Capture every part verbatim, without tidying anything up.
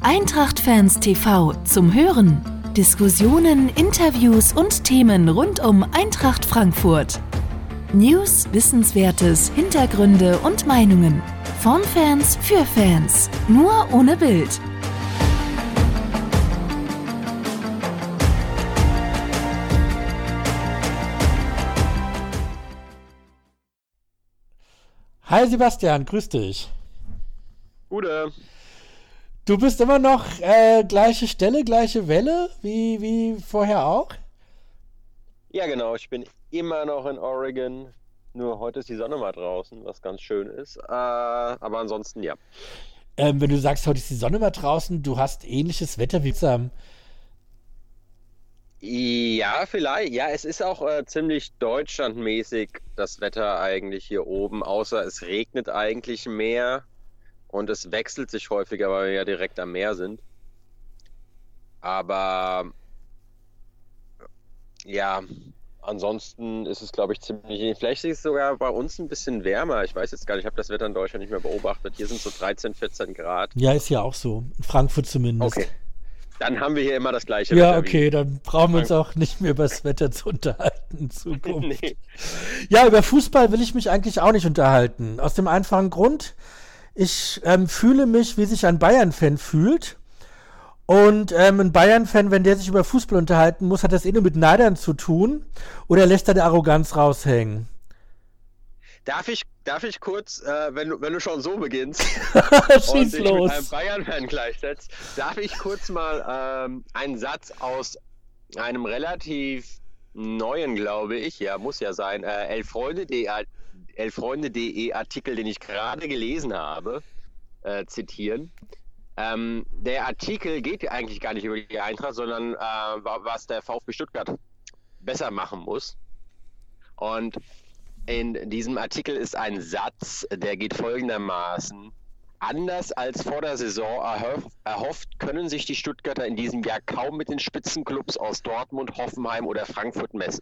Eintracht-Fans T V zum Hören. Diskussionen, Interviews und Themen rund um Eintracht Frankfurt. News, Wissenswertes, Hintergründe und Meinungen. Von Fans für Fans. Nur ohne Bild. Hi Sebastian, grüß dich. Gute. Du bist immer noch äh, gleiche Stelle, gleiche Welle, wie, wie vorher auch? Ja genau, ich bin immer noch in Oregon, nur heute ist die Sonne mal draußen, was ganz schön ist, äh, aber ansonsten ja. Ähm, wenn du sagst, heute ist die Sonne mal draußen, du hast ähnliches Wetter wie zusammen. Ja, vielleicht, ja, es ist auch äh, ziemlich deutschlandmäßig das Wetter eigentlich hier oben, außer es regnet eigentlich mehr. Und es wechselt sich häufiger, weil wir ja direkt am Meer sind. Aber ja, ansonsten ist es, glaube ich, ziemlich... Vielleicht ist es sogar bei uns ein bisschen wärmer. Ich weiß jetzt gar nicht, ich habe das Wetter in Deutschland nicht mehr beobachtet. Hier sind so dreizehn, vierzehn Grad. Ja, ist ja auch so. In Frankfurt zumindest. Okay, dann haben wir hier immer das gleiche Ja, Wetter. okay, wie dann brauchen wir uns auch nicht mehr über das Wetter zu unterhalten in Zukunft. Nee. Ja, über Fußball will ich mich eigentlich auch nicht unterhalten. Aus dem einfachen Grund... Ich ähm, fühle mich, wie sich ein Bayern-Fan fühlt. Und ähm, ein Bayern-Fan, wenn der sich über Fußball unterhalten muss, hat das eh nur mit Neidern zu tun. Oder lässt er der Arroganz raushängen? Darf ich, darf ich kurz, äh, wenn, du, wenn du schon so beginnst Schieß und dich los. mit einem Bayern-Fan gleichsetzt, darf ich kurz mal ähm, einen Satz aus einem relativ neuen, glaube ich, ja, muss ja sein, äh, elffreunde.de elffreunde.de Artikel, den ich gerade gelesen habe, äh, zitieren. Ähm, der Artikel geht eigentlich gar nicht über die Eintracht, sondern äh, was der VfB Stuttgart besser machen muss. Und in diesem Artikel ist ein Satz, der geht folgendermaßen: Anders als vor der Saison erhoff, erhofft, können sich die Stuttgarter in diesem Jahr kaum mit den Spitzenclubs aus Dortmund, Hoffenheim oder Frankfurt messen.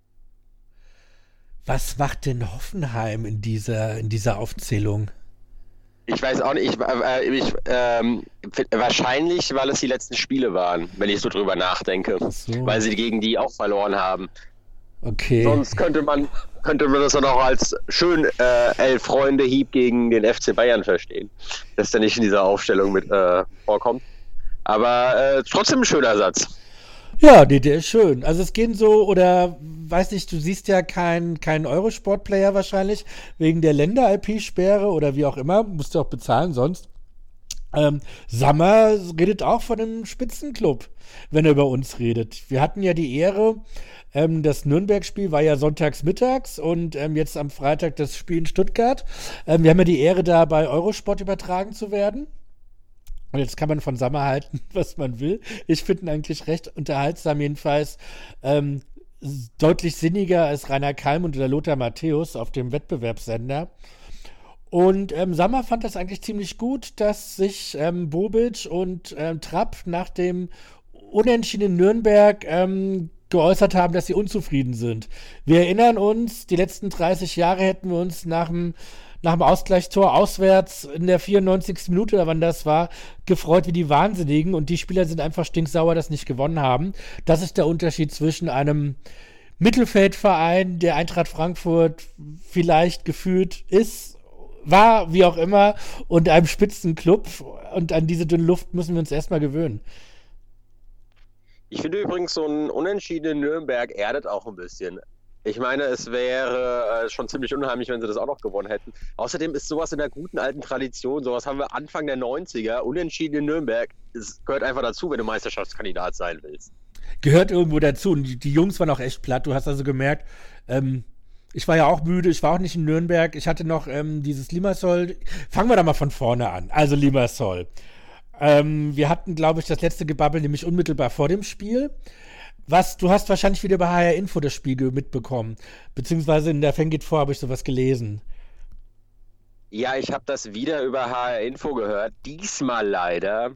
Was macht denn Hoffenheim in dieser, in dieser Aufzählung? Ich weiß auch nicht, ich, äh, ich, ähm, wahrscheinlich, weil es die letzten Spiele waren, wenn ich so drüber nachdenke. Ach so. Weil sie gegen die auch verloren haben. Okay. Sonst könnte man, könnte man das dann auch als schön äh, Elf-Freunde-Hieb gegen den F C Bayern verstehen. Dass der nicht in dieser Aufstellung mit äh, vorkommt. Aber äh, trotzdem ein schöner Satz. Ja, nee, der ist schön. Also es gehen so, oder weiß nicht, du siehst ja keinen kein Eurosport-Player wahrscheinlich, wegen der Länder-I P-Sperre oder wie auch immer, musst du auch bezahlen sonst. Ähm, Sammer redet auch von einem Spitzenclub, wenn er über uns redet. Wir hatten ja die Ehre, ähm, das Nürnberg-Spiel war ja sonntags mittags und ähm, jetzt am Freitag das Spiel in Stuttgart. Ähm, wir haben ja die Ehre, da bei Eurosport übertragen zu werden. Und jetzt kann man von Sammer halten, was man will. Ich finde ihn eigentlich recht unterhaltsam, jedenfalls ähm, deutlich sinniger als Rainer Kallmund oder Lothar Matthäus auf dem Wettbewerbssender. Und ähm, Sammer fand das eigentlich ziemlich gut, dass sich ähm, Bobic und ähm, Trapp nach dem Unentschieden in Nürnberg ähm, geäußert haben, dass sie unzufrieden sind. Wir erinnern uns, die letzten dreißig Jahre hätten wir uns nach dem nach dem Ausgleichstor auswärts in der vierundneunzigsten Minute, oder wann das war, gefreut wie die Wahnsinnigen, und die Spieler sind einfach stinksauer, dass sie nicht gewonnen haben. Das ist der Unterschied zwischen einem Mittelfeldverein, der Eintracht Frankfurt vielleicht gefühlt ist, war, wie auch immer, und einem Spitzenclub, und an diese dünne Luft müssen wir uns erstmal gewöhnen. Ich finde übrigens, so ein Unentschieden in Nürnberg erdet auch ein bisschen. Ich meine, es wäre äh, schon ziemlich unheimlich, wenn sie das auch noch gewonnen hätten. Außerdem ist sowas in der guten alten Tradition, sowas haben wir Anfang der neunziger, Unentschieden in Nürnberg. Es gehört einfach dazu, wenn du Meisterschaftskandidat sein willst. Gehört irgendwo dazu. Und die, die Jungs waren auch echt platt. Du hast also gemerkt, ähm, ich war ja auch müde, ich war auch nicht in Nürnberg. Ich hatte noch ähm, dieses Limassol. Fangen wir da mal von vorne an. Also Limassol. Ähm, wir hatten, glaube ich, das letzte Gebabbel nämlich unmittelbar vor dem Spiel. Was, du hast wahrscheinlich wieder bei H R Info das Spiel mitbekommen. Beziehungsweise in der Fan geht vor, habe ich sowas gelesen. Ja, ich habe das wieder über H R Info gehört. Diesmal leider.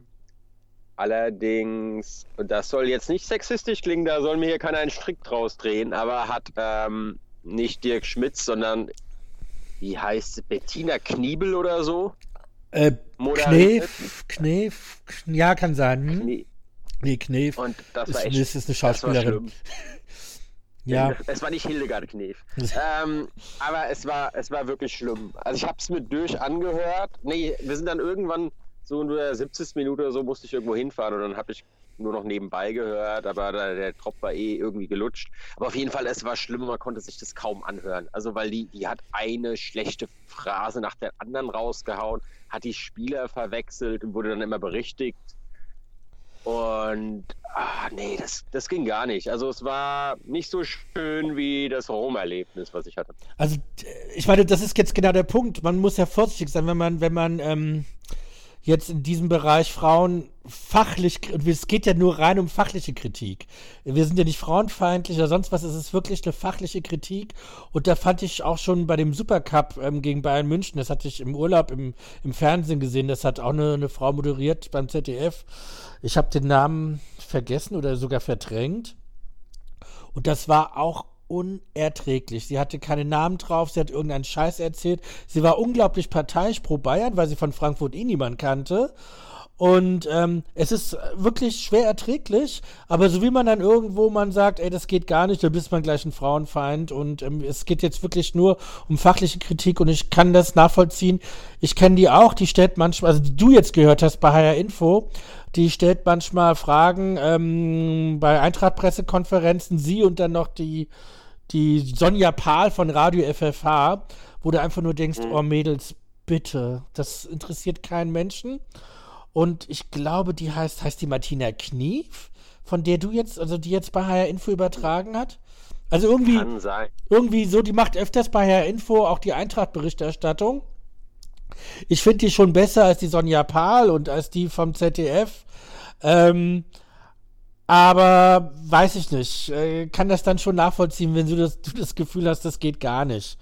Allerdings, das soll jetzt nicht sexistisch klingen, da soll mir hier keiner einen Strick draus drehen, aber hat ähm, nicht Dirk Schmitz, sondern, wie heißt sie, Bettina Kniebel oder so? Äh, moderiert. Knef, Knef, Kn- ja, kann sein. Hm? Nee. Nee, Knef. Und das ist, war echt, ist, ist eine das war Schauspielerin. schlimm. Ja. Es war nicht Hildegard Knef. ähm, aber es war, es war wirklich schlimm. Also ich habe es mir durch angehört. Nee, wir sind dann irgendwann so in der siebzigsten Minute oder so musste ich irgendwo hinfahren und dann habe ich nur noch nebenbei gehört, aber der, der Drop war eh irgendwie gelutscht. Aber auf jeden Fall, es war schlimm, man konnte sich das kaum anhören. Also weil die, die hat eine schlechte Phrase nach der anderen rausgehauen, hat die Spieler verwechselt und wurde dann immer berichtigt. Und ah, nee, das, das ging gar nicht. Also es war nicht so schön wie das Rom-Erlebnis, was ich hatte. Also ich meine, das ist jetzt genau der Punkt. Man muss ja vorsichtig sein, wenn man, wenn man ähm, jetzt in diesem Bereich Frauen fachlich, und es geht ja nur rein um fachliche Kritik. Wir sind ja nicht frauenfeindlich oder sonst was, es ist wirklich eine fachliche Kritik. Und da fand ich auch schon bei dem Supercup ähm, gegen Bayern München, das hatte ich im Urlaub im, im Fernsehen gesehen, das hat auch eine, eine Frau moderiert beim Z D F. Ich habe den Namen vergessen oder sogar verdrängt. Und das war auch unerträglich. Sie hatte keine Namen drauf, sie hat irgendeinen Scheiß erzählt. Sie war unglaublich parteiisch pro Bayern, weil sie von Frankfurt eh niemand kannte. Und ähm, es ist wirklich schwer erträglich, aber so wie man dann irgendwo man sagt, ey, das geht gar nicht, da bist man gleich ein Frauenfeind und ähm, es geht jetzt wirklich nur um fachliche Kritik und ich kann das nachvollziehen. Ich kenne die auch, die stellt manchmal, also die du jetzt gehört hast bei H R Info, die stellt manchmal Fragen ähm, bei Eintracht-Pressekonferenzen, sie und dann noch die, die Sonja Pahl von Radio F F H, wo du einfach nur denkst, oh Mädels, bitte, das interessiert keinen Menschen. Und ich glaube, die heißt, heißt die Martina Knief, von der du jetzt, also die jetzt bei H R Info übertragen hat. Also irgendwie, Kann sein. irgendwie so, die macht öfters bei H R Info auch die Eintracht-Berichterstattung. Ich finde die schon besser als die Sonja Pahl und als die vom Z D F. Ähm, aber weiß ich nicht. Äh, kann das dann schon nachvollziehen, wenn du das, du das Gefühl hast, das geht gar nicht.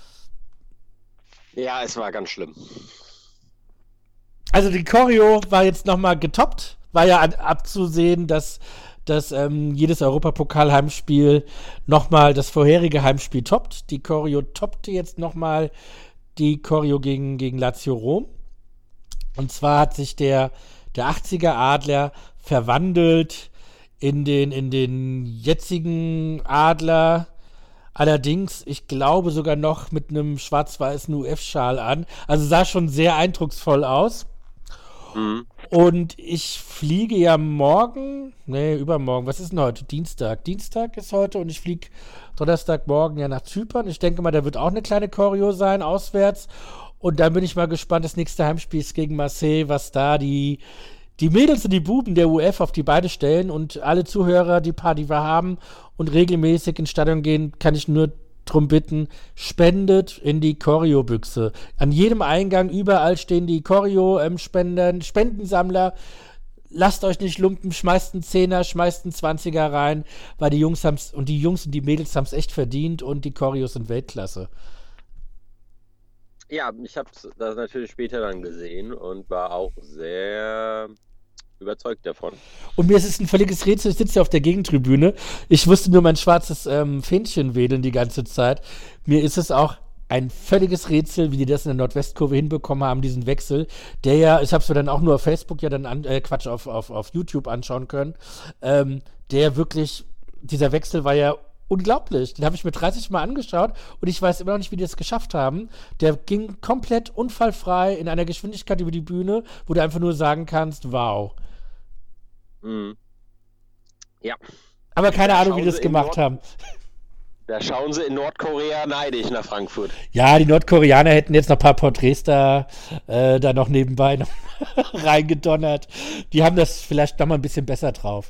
Ja, es war ganz schlimm. Also die Choreo war jetzt nochmal getoppt. War ja an, abzusehen, dass, dass ähm, jedes Europapokal-Heimspiel nochmal das vorherige Heimspiel toppt. Die Choreo toppte jetzt nochmal die Choreo gegen, gegen Lazio Rom. Und zwar hat sich der, der achtziger Adler verwandelt in den, in den jetzigen Adler. Allerdings, ich glaube sogar noch mit einem schwarz-weißen U F-Schal an. Also sah schon sehr eindrucksvoll aus. Mhm. Und ich fliege ja morgen, nee, übermorgen, was ist denn heute? Dienstag. Dienstag ist heute und ich fliege Donnerstagmorgen ja nach Zypern. Ich denke mal, da wird auch eine kleine Choreo sein, auswärts. Und dann bin ich mal gespannt, das nächste Heimspiel ist gegen Marseille, was da die, die Mädels und die Buben der U F auf die Beine stellen. Und alle Zuhörer, die paar, die wir haben und regelmäßig ins Stadion gehen, kann ich nur drum bitten, spendet in die Choreo-Büchse. An jedem Eingang, überall stehen die Choreo-Spenden, Spendensammler. Lasst euch nicht lumpen, schmeißt einen Zehner, schmeißt einen Zwanziger rein, weil die Jungs haben's, und die Jungs und die Mädels haben es echt verdient und die Choreos sind Weltklasse. Ja, ich habe das natürlich später dann gesehen und war auch sehr überzeugt davon. Und mir ist es ein völliges Rätsel, ich sitze ja auf der Gegentribüne, ich musste nur mein schwarzes ähm, Fähnchen wedeln die ganze Zeit. Mir ist es auch ein völliges Rätsel, wie die das in der Nordwestkurve hinbekommen haben, diesen Wechsel, der ja, ich habe es mir dann auch nur auf Facebook ja dann, an, äh, Quatsch, auf, auf, auf YouTube anschauen können, ähm, der wirklich, dieser Wechsel war ja unglaublich. Den habe ich mir dreißig Mal angeschaut und ich weiß immer noch nicht, wie die das geschafft haben. Der ging komplett unfallfrei in einer Geschwindigkeit über die Bühne, wo du einfach nur sagen kannst, wow. Mhm. Ja. Aber keine Da Ahnung, wie die schauen das sie in gemacht Nord- haben. Da schauen sie in Nordkorea neidisch nach Frankfurt. Ja, die Nordkoreaner hätten jetzt noch ein paar Porträts da, äh, da noch nebenbei noch reingedonnert. Die haben das vielleicht noch mal ein bisschen besser drauf.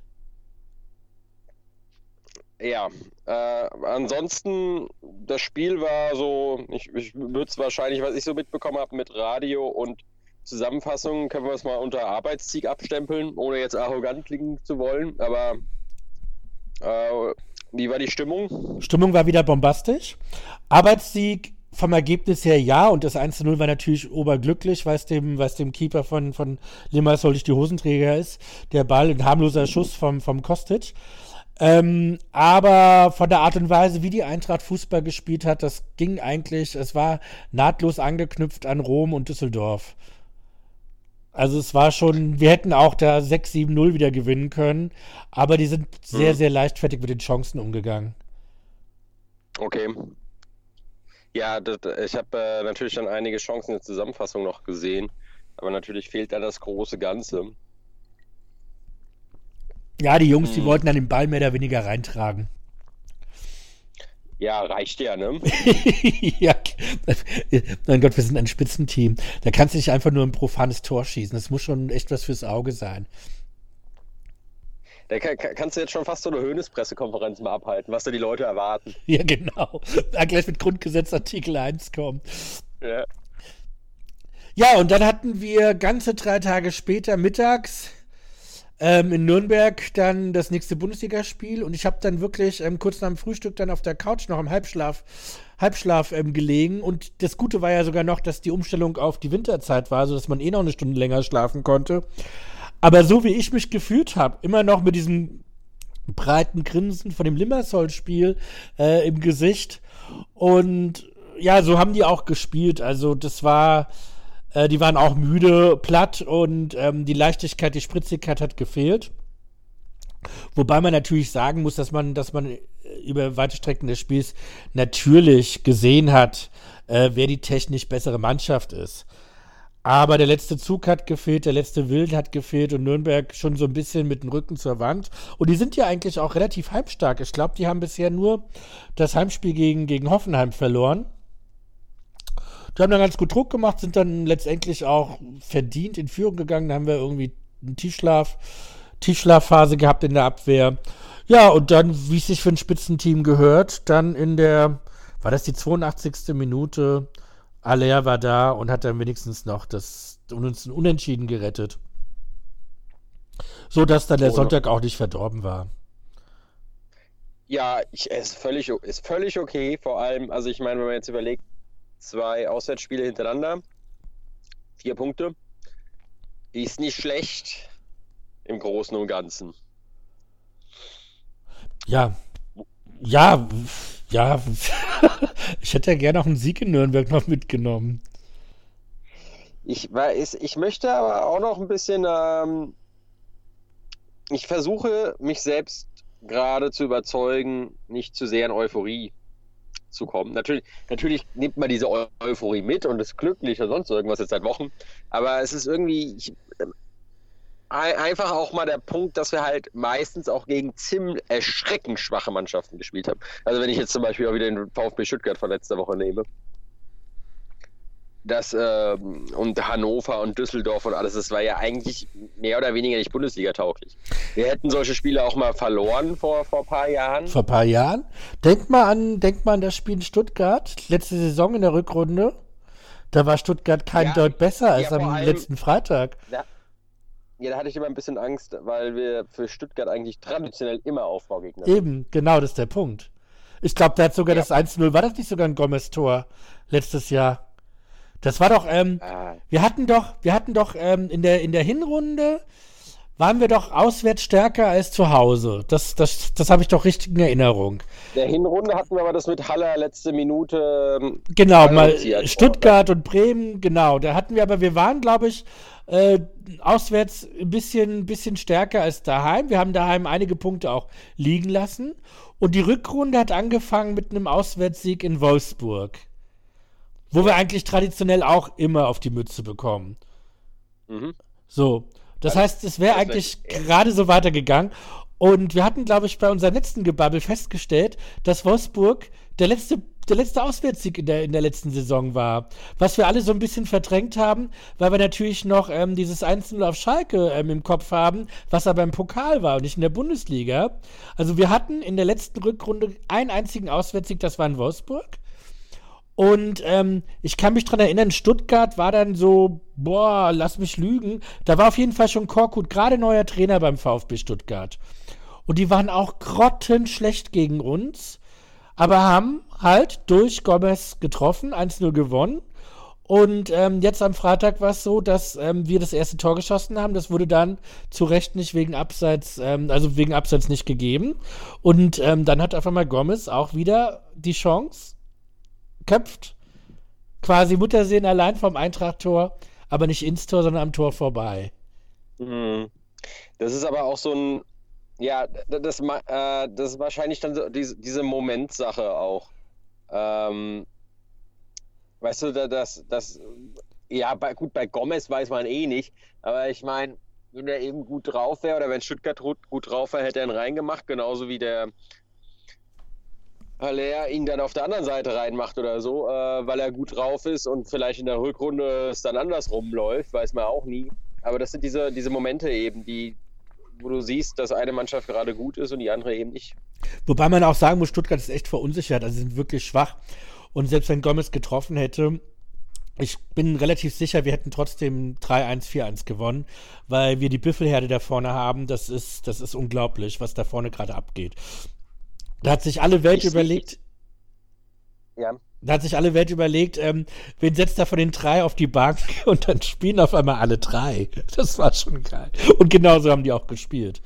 Ja, äh, ansonsten, das Spiel war so, ich, ich würde es wahrscheinlich, was ich so mitbekommen habe mit Radio und Zusammenfassungen, können wir es mal unter Arbeitssieg abstempeln, ohne jetzt arrogant klingen zu wollen, aber äh, wie war die Stimmung? Stimmung war wieder bombastisch. Arbeitssieg vom Ergebnis her ja, und das eins zu null war natürlich oberglücklich, weil es dem, weil es dem Keeper von, von Limassol durch die Hosenträger ist. Der Ball, ein harmloser Schuss vom, vom Kostic. Ähm, aber von der Art und Weise, wie die Eintracht Fußball gespielt hat, das ging eigentlich, es war nahtlos angeknüpft an Rom und Düsseldorf. Also es war schon, wir hätten auch da sechs sieben null wieder gewinnen können, aber die sind sehr, Mhm. sehr leichtfertig mit den Chancen umgegangen. Okay. Ja, das, ich habe äh, natürlich dann einige Chancen in der Zusammenfassung noch gesehen, aber natürlich fehlt da das große Ganze. Ja, die Jungs, die Mhm. wollten dann den Ball mehr oder weniger reintragen. Ja, reicht ja, ne? Ja, mein Gott, wir sind ein Spitzenteam. Da kannst du nicht einfach nur ein profanes Tor schießen. Das muss schon echt was fürs Auge sein. Da kann, kann- kannst du jetzt schon fast so eine Hoeneß-Pressekonferenz mal abhalten, was da die Leute erwarten. Ja, genau. Da gleich mit Grundgesetz Artikel eins kommen. Ja. Ja, und dann hatten wir ganze drei Tage später mittags ähm, in Nürnberg dann das nächste Bundesligaspiel. Und ich habe dann wirklich ähm, kurz nach dem Frühstück dann auf der Couch noch im Halbschlaf, Halbschlaf ähm, gelegen. Und das Gute war ja sogar noch, dass die Umstellung auf die Winterzeit war, sodass man eh noch eine Stunde länger schlafen konnte. Aber so wie ich mich gefühlt habe, immer noch mit diesem breiten Grinsen von dem Limassol-Spiel äh, im Gesicht. Und ja, so haben die auch gespielt. Also das war, äh, die waren auch müde, platt und ähm, die Leichtigkeit, die Spritzigkeit hat gefehlt. Wobei man natürlich sagen muss, dass man, dass man über weite Strecken des Spiels natürlich gesehen hat, äh, wer die technisch bessere Mannschaft ist. Aber der letzte Zug hat gefehlt, der letzte Willen hat gefehlt und Nürnberg schon so ein bisschen mit dem Rücken zur Wand. Und die sind ja eigentlich auch relativ heimstark. Ich glaube, die haben bisher nur das Heimspiel gegen, gegen Hoffenheim verloren. Die haben dann ganz gut Druck gemacht, sind dann letztendlich auch verdient in Führung gegangen. Da haben wir irgendwie einen Tiefschlaf, Tiefschlafphase gehabt in der Abwehr. Ja, und dann, wie es sich für ein Spitzenteam gehört, dann in der, war das die zweiundachtzigste Minute, Aller war da und hat dann wenigstens noch das uns ein Unentschieden gerettet. So dass dann der Oh, Sonntag auch nicht verdorben war. Ja, ich, ist völlig, o- ist völlig okay. Vor allem, also ich meine, wenn man jetzt überlegt, zwei Auswärtsspiele hintereinander, vier Punkte, ist nicht schlecht im Großen und Ganzen. Ja, ja, ja. Ich hätte ja gerne auch einen Sieg in Nürnberg noch mitgenommen. Ich weiß, ich möchte aber auch noch ein bisschen, ähm, ich versuche mich selbst gerade zu überzeugen, nicht zu sehr in Euphorie zu kommen. Natürlich, natürlich nimmt man diese Eu Euphorie mit und ist glücklich oder sonst irgendwas jetzt seit Wochen, aber es ist irgendwie ich, ähm, ein- einfach auch mal der Punkt, dass wir halt meistens auch gegen ziemlich erschreckend schwache Mannschaften gespielt haben. Also wenn ich jetzt zum Beispiel auch wieder den VfB Stuttgart von letzter Woche nehme. Das ähm, und Hannover und Düsseldorf und alles, das war ja eigentlich mehr oder weniger nicht Bundesliga-tauglich. Wir hätten solche Spiele auch mal verloren vor, vor ein paar Jahren. Vor ein paar Jahren. Denk mal an, denk mal an das Spiel in Stuttgart, letzte Saison in der Rückrunde. Da war Stuttgart kein Ja, Deut besser als ja, vor am allem- letzten Freitag. Da, ja, da hatte ich immer ein bisschen Angst, weil wir für Stuttgart eigentlich traditionell immer Aufbaugegner sind. Eben, genau, das ist der Punkt. Ich glaube, da hat sogar Ja. das eins zu null, war das nicht sogar ein Gomez-Tor letztes Jahr? Das war doch, ähm, Ah, wir hatten doch, wir hatten doch ähm, in der, in der Hinrunde waren wir doch auswärts stärker als zu Hause. Das, das, das habe ich doch richtig in Erinnerung. der Hinrunde hatten wir aber das mit Haller letzte Minute. ähm, Genau, Bei mal uns hier als Stuttgart und Bremen, genau. Da hatten wir, aber wir waren, glaube ich, äh, auswärts ein bisschen, bisschen stärker als daheim. Wir haben daheim einige Punkte auch liegen lassen. Und die Rückrunde hat angefangen mit einem Auswärtssieg in Wolfsburg. Wo wir eigentlich traditionell auch immer auf die Mütze bekommen. Mhm. So, das Also, heißt, es wäre das wär- eigentlich gerade so weitergegangen. Und wir hatten, glaube ich, bei unserem letzten Gebabbel festgestellt, dass Wolfsburg der letzte, der letzte Auswärtssieg in der, in der letzten Saison war. Was wir alle so ein bisschen verdrängt haben, weil wir natürlich noch ähm, dieses eins zu null auf Schalke ähm, im Kopf haben, was aber im Pokal war und nicht in der Bundesliga. Also wir hatten in der letzten Rückrunde einen einzigen Auswärtssieg, das war in Wolfsburg. Und ähm, ich kann mich dran erinnern, Stuttgart war dann so, boah, lass mich lügen. Da war auf jeden Fall schon Korkut, gerade neuer Trainer beim VfB Stuttgart. Und die waren auch grottenschlecht gegen uns, aber haben halt durch Gomez getroffen, eins zu null gewonnen. Und ähm, jetzt am Freitag war es so, dass ähm, wir das erste Tor geschossen haben. Das wurde dann zu Recht nicht wegen Abseits, ähm, also wegen Abseits nicht gegeben. Und ähm, dann hat auf einmal Gomez auch wieder die Chance, köpft quasi Muttersehen allein vom Eintracht-Tor, aber nicht ins Tor, sondern am Tor vorbei. Mhm. Das ist aber auch so ein, ja, das, ma- äh, das ist wahrscheinlich dann so diese, diese Momentsache auch. Ähm, weißt du, da- das, das, ja, bei, gut, bei Gomez weiß man eh nicht, aber ich meine, wenn er eben gut drauf wäre oder wenn Stuttgart gut, gut drauf wäre, hätte er ihn reingemacht, genauso wie der Haller ihn dann auf der anderen Seite reinmacht oder so, äh, weil er gut drauf ist und vielleicht in der Rückrunde es dann andersrum läuft, weiß man auch nie. Aber das sind diese, diese Momente eben, die, wo du siehst, dass eine Mannschaft gerade gut ist und die andere eben nicht. Wobei man auch sagen muss, Stuttgart ist echt verunsichert, also sie sind wirklich schwach. Und selbst wenn Gomez getroffen hätte, ich bin relativ sicher, wir hätten trotzdem drei eins, vier eins gewonnen, weil wir die Büffelherde da vorne haben. Das ist, das ist unglaublich, was da vorne gerade abgeht. Da hat sich alle Welt Ich- überlegt, Ja. da hat sich alle Welt überlegt, ähm, wen setzt da von den drei auf die Bank und dann spielen auf einmal alle drei. Das war schon geil. Und genauso haben die auch gespielt.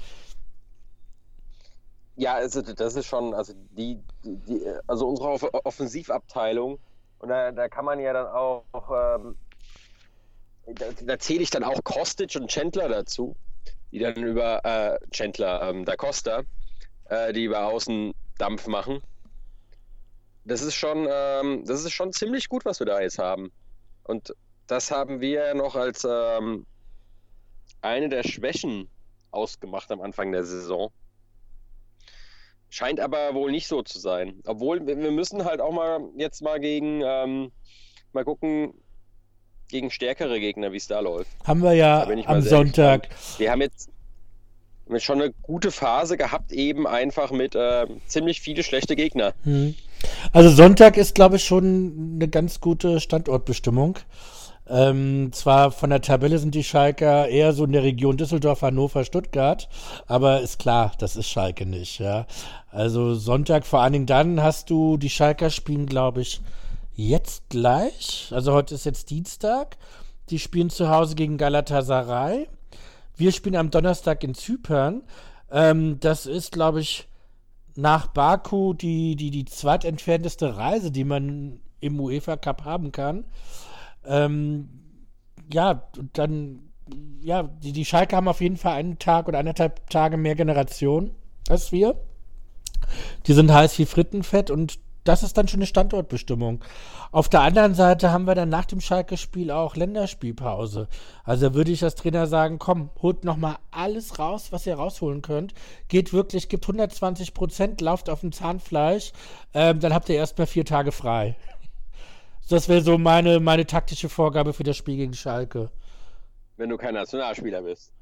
Ja, also das ist schon, also die, die, die also unsere Off Offensivabteilung, und da, da kann man ja dann auch, ähm, da, da zähle ich dann auch Kostic und Chandler dazu, die dann über, äh, Chandler, ähm, Da Costa, äh, die über Außen Dampf machen. Das ist schon, ähm, das ist schon ziemlich gut, was wir da jetzt haben. Und das haben wir ja noch als ähm, eine der Schwächen ausgemacht am Anfang der Saison. Scheint aber wohl nicht so zu sein. Obwohl, wir wir müssen halt auch mal jetzt mal gegen, ähm, mal gucken, gegen stärkere Gegner, wie es da läuft. Haben wir ja Da bin ich mal am sehr Sonntag. Wir haben jetzt haben jetzt schon eine gute Phase gehabt, eben einfach mit äh, ziemlich viele schlechte Gegner. Hm. Also Sonntag ist, glaube ich, schon eine ganz gute Standortbestimmung. Ähm, zwar von der Tabelle sind die Schalker eher so in der Region Düsseldorf, Hannover, Stuttgart, aber ist klar, das ist Schalke nicht, ja. Also Sonntag, vor allen Dingen dann hast du, die Schalker spielen, glaube ich, jetzt gleich, also heute ist jetzt Dienstag, die spielen zu Hause gegen Galatasaray. Wir spielen am Donnerstag in Zypern. Ähm, das ist, glaube ich, nach Baku die, die, die zweitentfernteste Reise, die man im UEFA Cup haben kann. Ähm, ja, und dann, ja, die, die Schalke haben auf jeden Fall einen Tag oder anderthalb Tage mehr Generation als wir. Die sind heiß wie Frittenfett und das ist dann schon eine Standortbestimmung. Auf der anderen Seite haben wir dann nach dem Schalke-Spiel auch Länderspielpause. Also würde ich als Trainer sagen, komm, holt nochmal alles raus, was ihr rausholen könnt. Geht wirklich, gibt hundertzwanzig Prozent, lauft auf dem Zahnfleisch, ähm, dann habt ihr erstmal vier Tage frei. Das wäre so meine, meine taktische Vorgabe für das Spiel gegen Schalke. Wenn du kein Nationalspieler bist.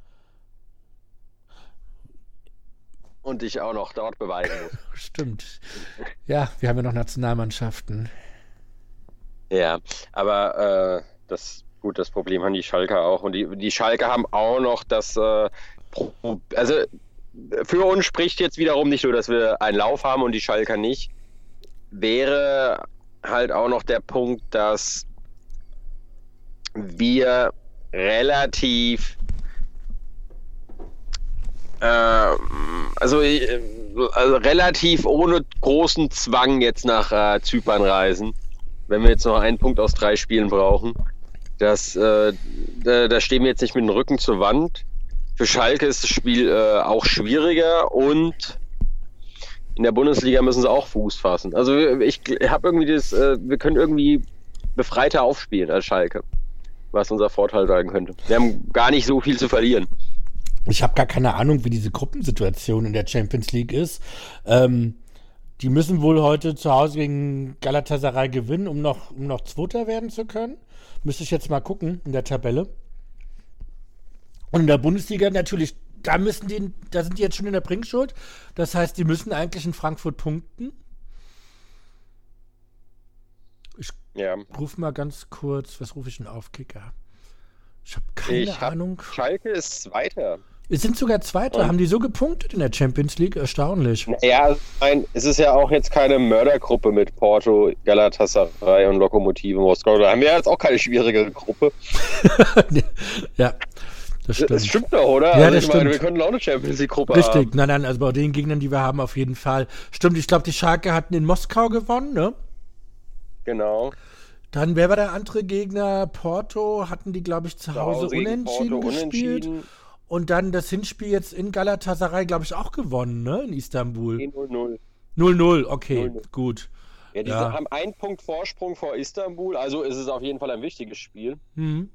Und dich auch noch dort beweisen musst. Stimmt. Ja, wir haben ja noch Nationalmannschaften. Ja, aber äh, das, gut, das Problem haben die Schalker auch. Und die, die Schalker haben auch noch das, äh, Pro- also für uns spricht jetzt wiederum nicht nur, dass wir einen Lauf haben und die Schalker nicht. Wäre halt auch noch der Punkt, dass wir relativ äh, also, äh, also relativ ohne großen Zwang jetzt nach äh, Zypern reisen, wenn wir jetzt noch einen Punkt aus drei Spielen brauchen. Das, äh, da, da stehen wir jetzt nicht mit dem Rücken zur Wand. Für Schalke ist das Spiel äh, auch schwieriger und in der Bundesliga müssen sie auch Fuß fassen. Also ich habe irgendwie das, äh, wir können irgendwie befreiter aufspielen als Schalke, was unser Vorteil sein könnte. Wir haben gar nicht so viel zu verlieren. Ich habe gar keine Ahnung, wie diese Gruppensituation in der Champions League ist. Ähm, die müssen wohl heute zu Hause gegen Galatasaray gewinnen, um noch, um noch Zweiter werden zu können. Müsste ich jetzt mal gucken in der Tabelle. Und in der Bundesliga natürlich, da müssen die, da sind die jetzt schon in der Bringschuld. Das heißt, die müssen eigentlich in Frankfurt punkten. Ich Ja. rufe mal ganz kurz, was rufe ich denn auf, Kicker? Ich habe keine Ich hab- Ahnung. Schalke ist Zweiter. Es sind sogar Zweiter. Und? Haben die so gepunktet in der Champions League? Erstaunlich. Ja, ein, es ist ja auch jetzt keine Mördergruppe mit Porto, Galatasaray und Lokomotive Moskau. Da haben wir jetzt auch keine schwierigere Gruppe. Ja, das stimmt. Das stimmt doch, oder? Ja, also das ich meine, stimmt. wir können auch eine Champions League-Gruppe Richtig, haben. nein, nein, also bei den Gegnern, die wir haben, auf jeden Fall. Stimmt, ich glaube, die Schalke hatten in Moskau gewonnen, ne? Genau. Dann, wer war der andere Gegner? Porto hatten die, glaube ich, zu Hause gegen unentschieden Porto gespielt. unentschieden. Und dann das Hinspiel jetzt in Galatasaray, glaube ich, auch gewonnen, ne? In Istanbul. null null. null null, okay, null null. gut. Ja, die Ja. haben einen Punkt Vorsprung vor Istanbul, also ist es auf jeden Fall ein wichtiges Spiel. Mhm.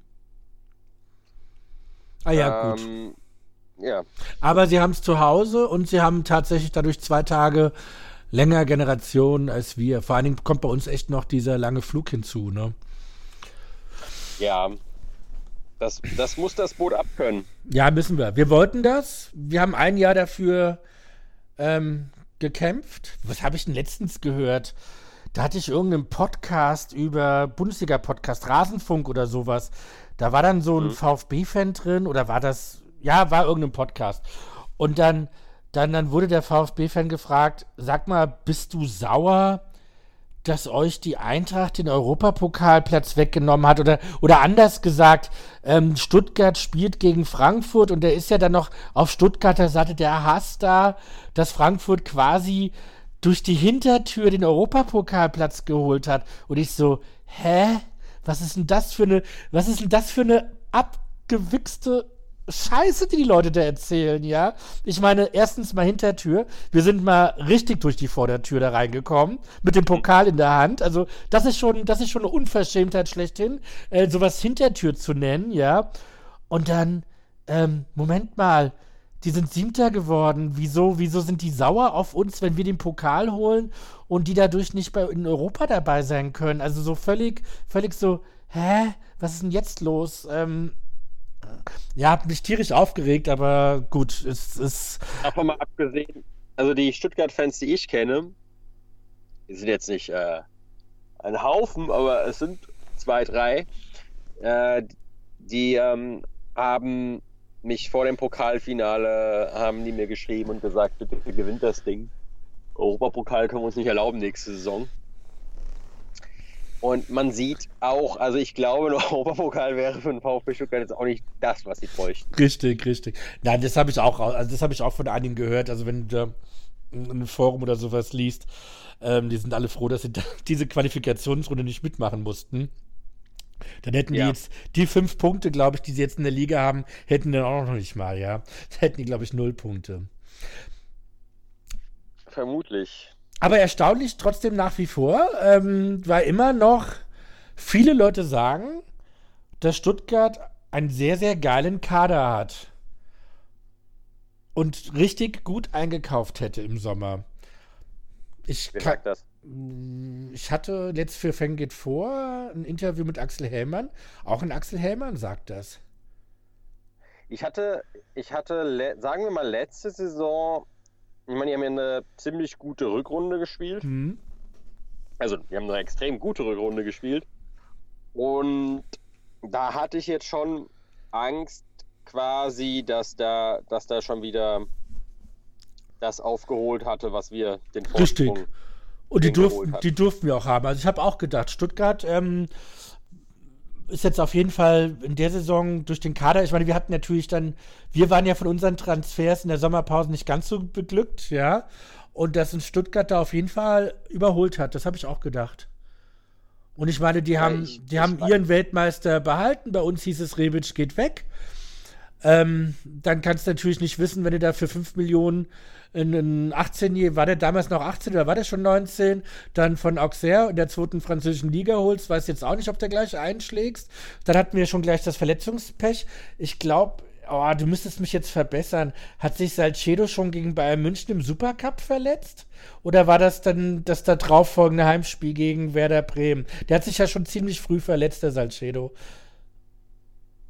Ah ja, gut. Ähm, ja, Aber sie haben es zu Hause und sie haben tatsächlich dadurch zwei Tage länger Generationen als wir. Vor allen Dingen kommt bei uns echt noch dieser lange Flug hinzu, ne? ja. Das, das muss das Boot abkönnen. Ja, müssen wir. Wir wollten das. Wir haben ein Jahr dafür ähm, gekämpft. Was habe ich denn letztens gehört? Da hatte ich irgendeinen Podcast über Bundesliga-Podcast, Rasenfunk oder sowas. Da war dann so ein Mhm. VfB-Fan drin oder war das, ja, war irgendein Podcast. Und dann, dann, dann wurde der VfB-Fan gefragt, sag mal, bist du sauer, dass euch die Eintracht den Europapokalplatz weggenommen hat? Oder, oder anders gesagt, ähm, Stuttgart spielt gegen Frankfurt und der ist ja dann noch auf Stuttgarter Seite, der Hass da, dass Frankfurt quasi durch die Hintertür den Europapokalplatz geholt hat. Und ich so, hä? Was ist denn das für eine, was ist denn das für eine abgewichste Scheiße, die die Leute da erzählen, ja? Ich meine, erstens mal Hintertür. Wir sind mal richtig durch die Vordertür da reingekommen, mit dem Pokal in der Hand. Also, das ist schon, das ist schon eine Unverschämtheit schlechthin, äh, sowas Hintertür zu nennen, ja? Und dann, ähm, Moment mal, die sind Siebter geworden. Wieso, wieso sind die sauer auf uns, wenn wir den Pokal holen und die dadurch nicht bei, in Europa dabei sein können? Also so völlig, völlig so, hä? Was ist denn jetzt los? Ähm, ja, hab mich tierisch aufgeregt, aber gut, es ist. Davon mal abgesehen, also die Stuttgart-Fans, die ich kenne, die sind jetzt nicht äh, ein Haufen, aber es sind zwei, drei, äh, die ähm, haben mich vor dem Pokalfinale, haben die mir geschrieben und gesagt, bitte gewinnt das Ding. Europapokal können wir uns nicht erlauben nächste Saison. Und man sieht auch, also ich glaube, ein Europapokal wäre für den VfB Stuttgart jetzt auch nicht das, was sie bräuchten. Richtig, richtig. Nein, das habe ich auch, also das habe ich auch von einigen gehört. Also wenn du da in einem Forum oder sowas liest, ähm, die sind alle froh, dass sie da diese Qualifikationsrunde nicht mitmachen mussten. Dann hätten die Ja. jetzt die fünf Punkte, glaube ich, die sie jetzt in der Liga haben, hätten dann auch noch nicht mal, ja. Da hätten die, glaube ich, null Punkte. Vermutlich. Aber erstaunlich trotzdem nach wie vor, ähm, weil immer noch viele Leute sagen, dass Stuttgart einen sehr, sehr geilen Kader hat. Und richtig gut eingekauft hätte im Sommer. Ich, Wer kann, sagt das? ich hatte letzt für Feng geht vor ein Interview mit Axel Hellmann. Auch ein Axel Hellmann sagt das. Ich hatte, ich hatte, le- sagen wir mal, letzte Saison, ich meine, die haben ja eine ziemlich gute Rückrunde gespielt. Hm. Also, die haben eine extrem gute Rückrunde gespielt. Und da hatte ich jetzt schon Angst quasi, dass da, dass da schon wieder das aufgeholt hatte, was wir den Richtig. Vorsprung Und die geholt durften, hatten. die durften wir auch haben. Also ich habe auch gedacht, Stuttgart ähm, ist jetzt auf jeden Fall in der Saison durch den Kader, ich meine, wir hatten natürlich dann, wir waren ja von unseren Transfers in der Sommerpause nicht ganz so beglückt, ja. Und dass uns Stuttgart da auf jeden Fall überholt hat, das habe ich auch gedacht. Und ich meine, die Ja, haben, ich- die ich haben weiß- ihren Weltmeister behalten. Bei uns hieß es, Rebic geht weg. Ähm, dann kannst du natürlich nicht wissen, wenn du da für fünf Millionen einen achtzehnjährigen, war der damals noch achtzehn oder war der schon neunzehn, dann von Auxerre in der zweiten französischen Liga holst, weiß jetzt auch nicht, ob der gleich einschlägst. Dann hatten wir schon gleich das Verletzungspech. Ich glaube, oh, du müsstest mich jetzt verbessern. Hat sich Salcedo schon gegen Bayern München im Supercup verletzt? Oder war das dann das da drauffolgende Heimspiel gegen Werder Bremen? Der hat sich ja schon ziemlich früh verletzt, der Salcedo.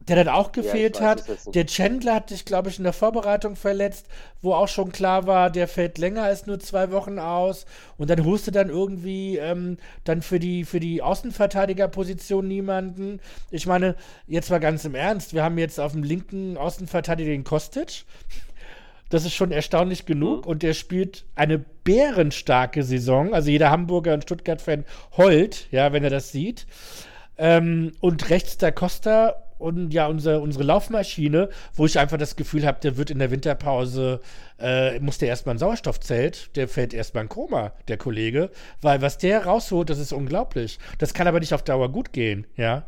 der dann auch Ja, ich gefehlt weiß hat. es jetzt nicht. Der Chandler hat sich, glaube ich, in der Vorbereitung verletzt, wo auch schon klar war, der fällt länger als nur zwei Wochen aus. Und dann holst du dann irgendwie ähm, dann für die, für die Außenverteidigerposition niemanden. Ich meine, jetzt mal ganz im Ernst, wir haben jetzt auf dem linken Außenverteidiger den Kostic. Das ist schon erstaunlich genug. Mhm. Und der spielt eine bärenstarke Saison. Also jeder Hamburger und Stuttgart-Fan heult, ja, wenn er das sieht. Ähm, und rechts der Costa und ja, unsere, unsere Laufmaschine, wo ich einfach das Gefühl habe, der wird in der Winterpause, äh, muss der erstmal ein Sauerstoffzelt, der fällt erstmal in Koma, der Kollege, weil was der rausholt, das ist unglaublich. Das kann aber nicht auf Dauer gut gehen, ja.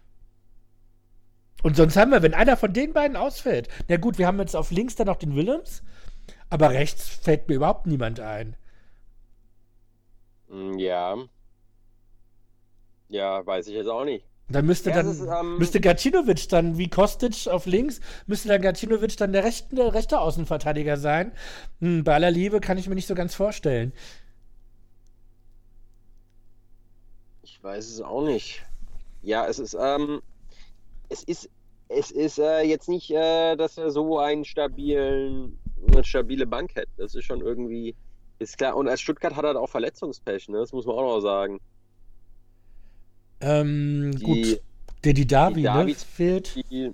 Und sonst haben wir, wenn einer von den beiden ausfällt, na gut, wir haben jetzt auf links dann noch den Willems, aber rechts fällt mir überhaupt niemand ein. Ja. Ja, weiß ich jetzt auch nicht. Dann müsste Ja, dann, es ist, ähm, müsste Gacinovic dann, wie Kostic auf links, müsste dann Gacinovic dann der rechte, der rechte Außenverteidiger sein. Hm, bei aller Liebe kann ich mir nicht so ganz vorstellen. Ich weiß es auch nicht. Ja, es ist, ähm, es ist, es ist äh, jetzt nicht, äh, dass er so einen stabilen, eine stabile Bank hätte. Das ist schon irgendwie, ist klar. Und als Stuttgart hat er auch Verletzungspech, ne? Das muss man auch noch sagen. Ähm, Die, gut, der Didavi, die ne, Davids- fehlt. die,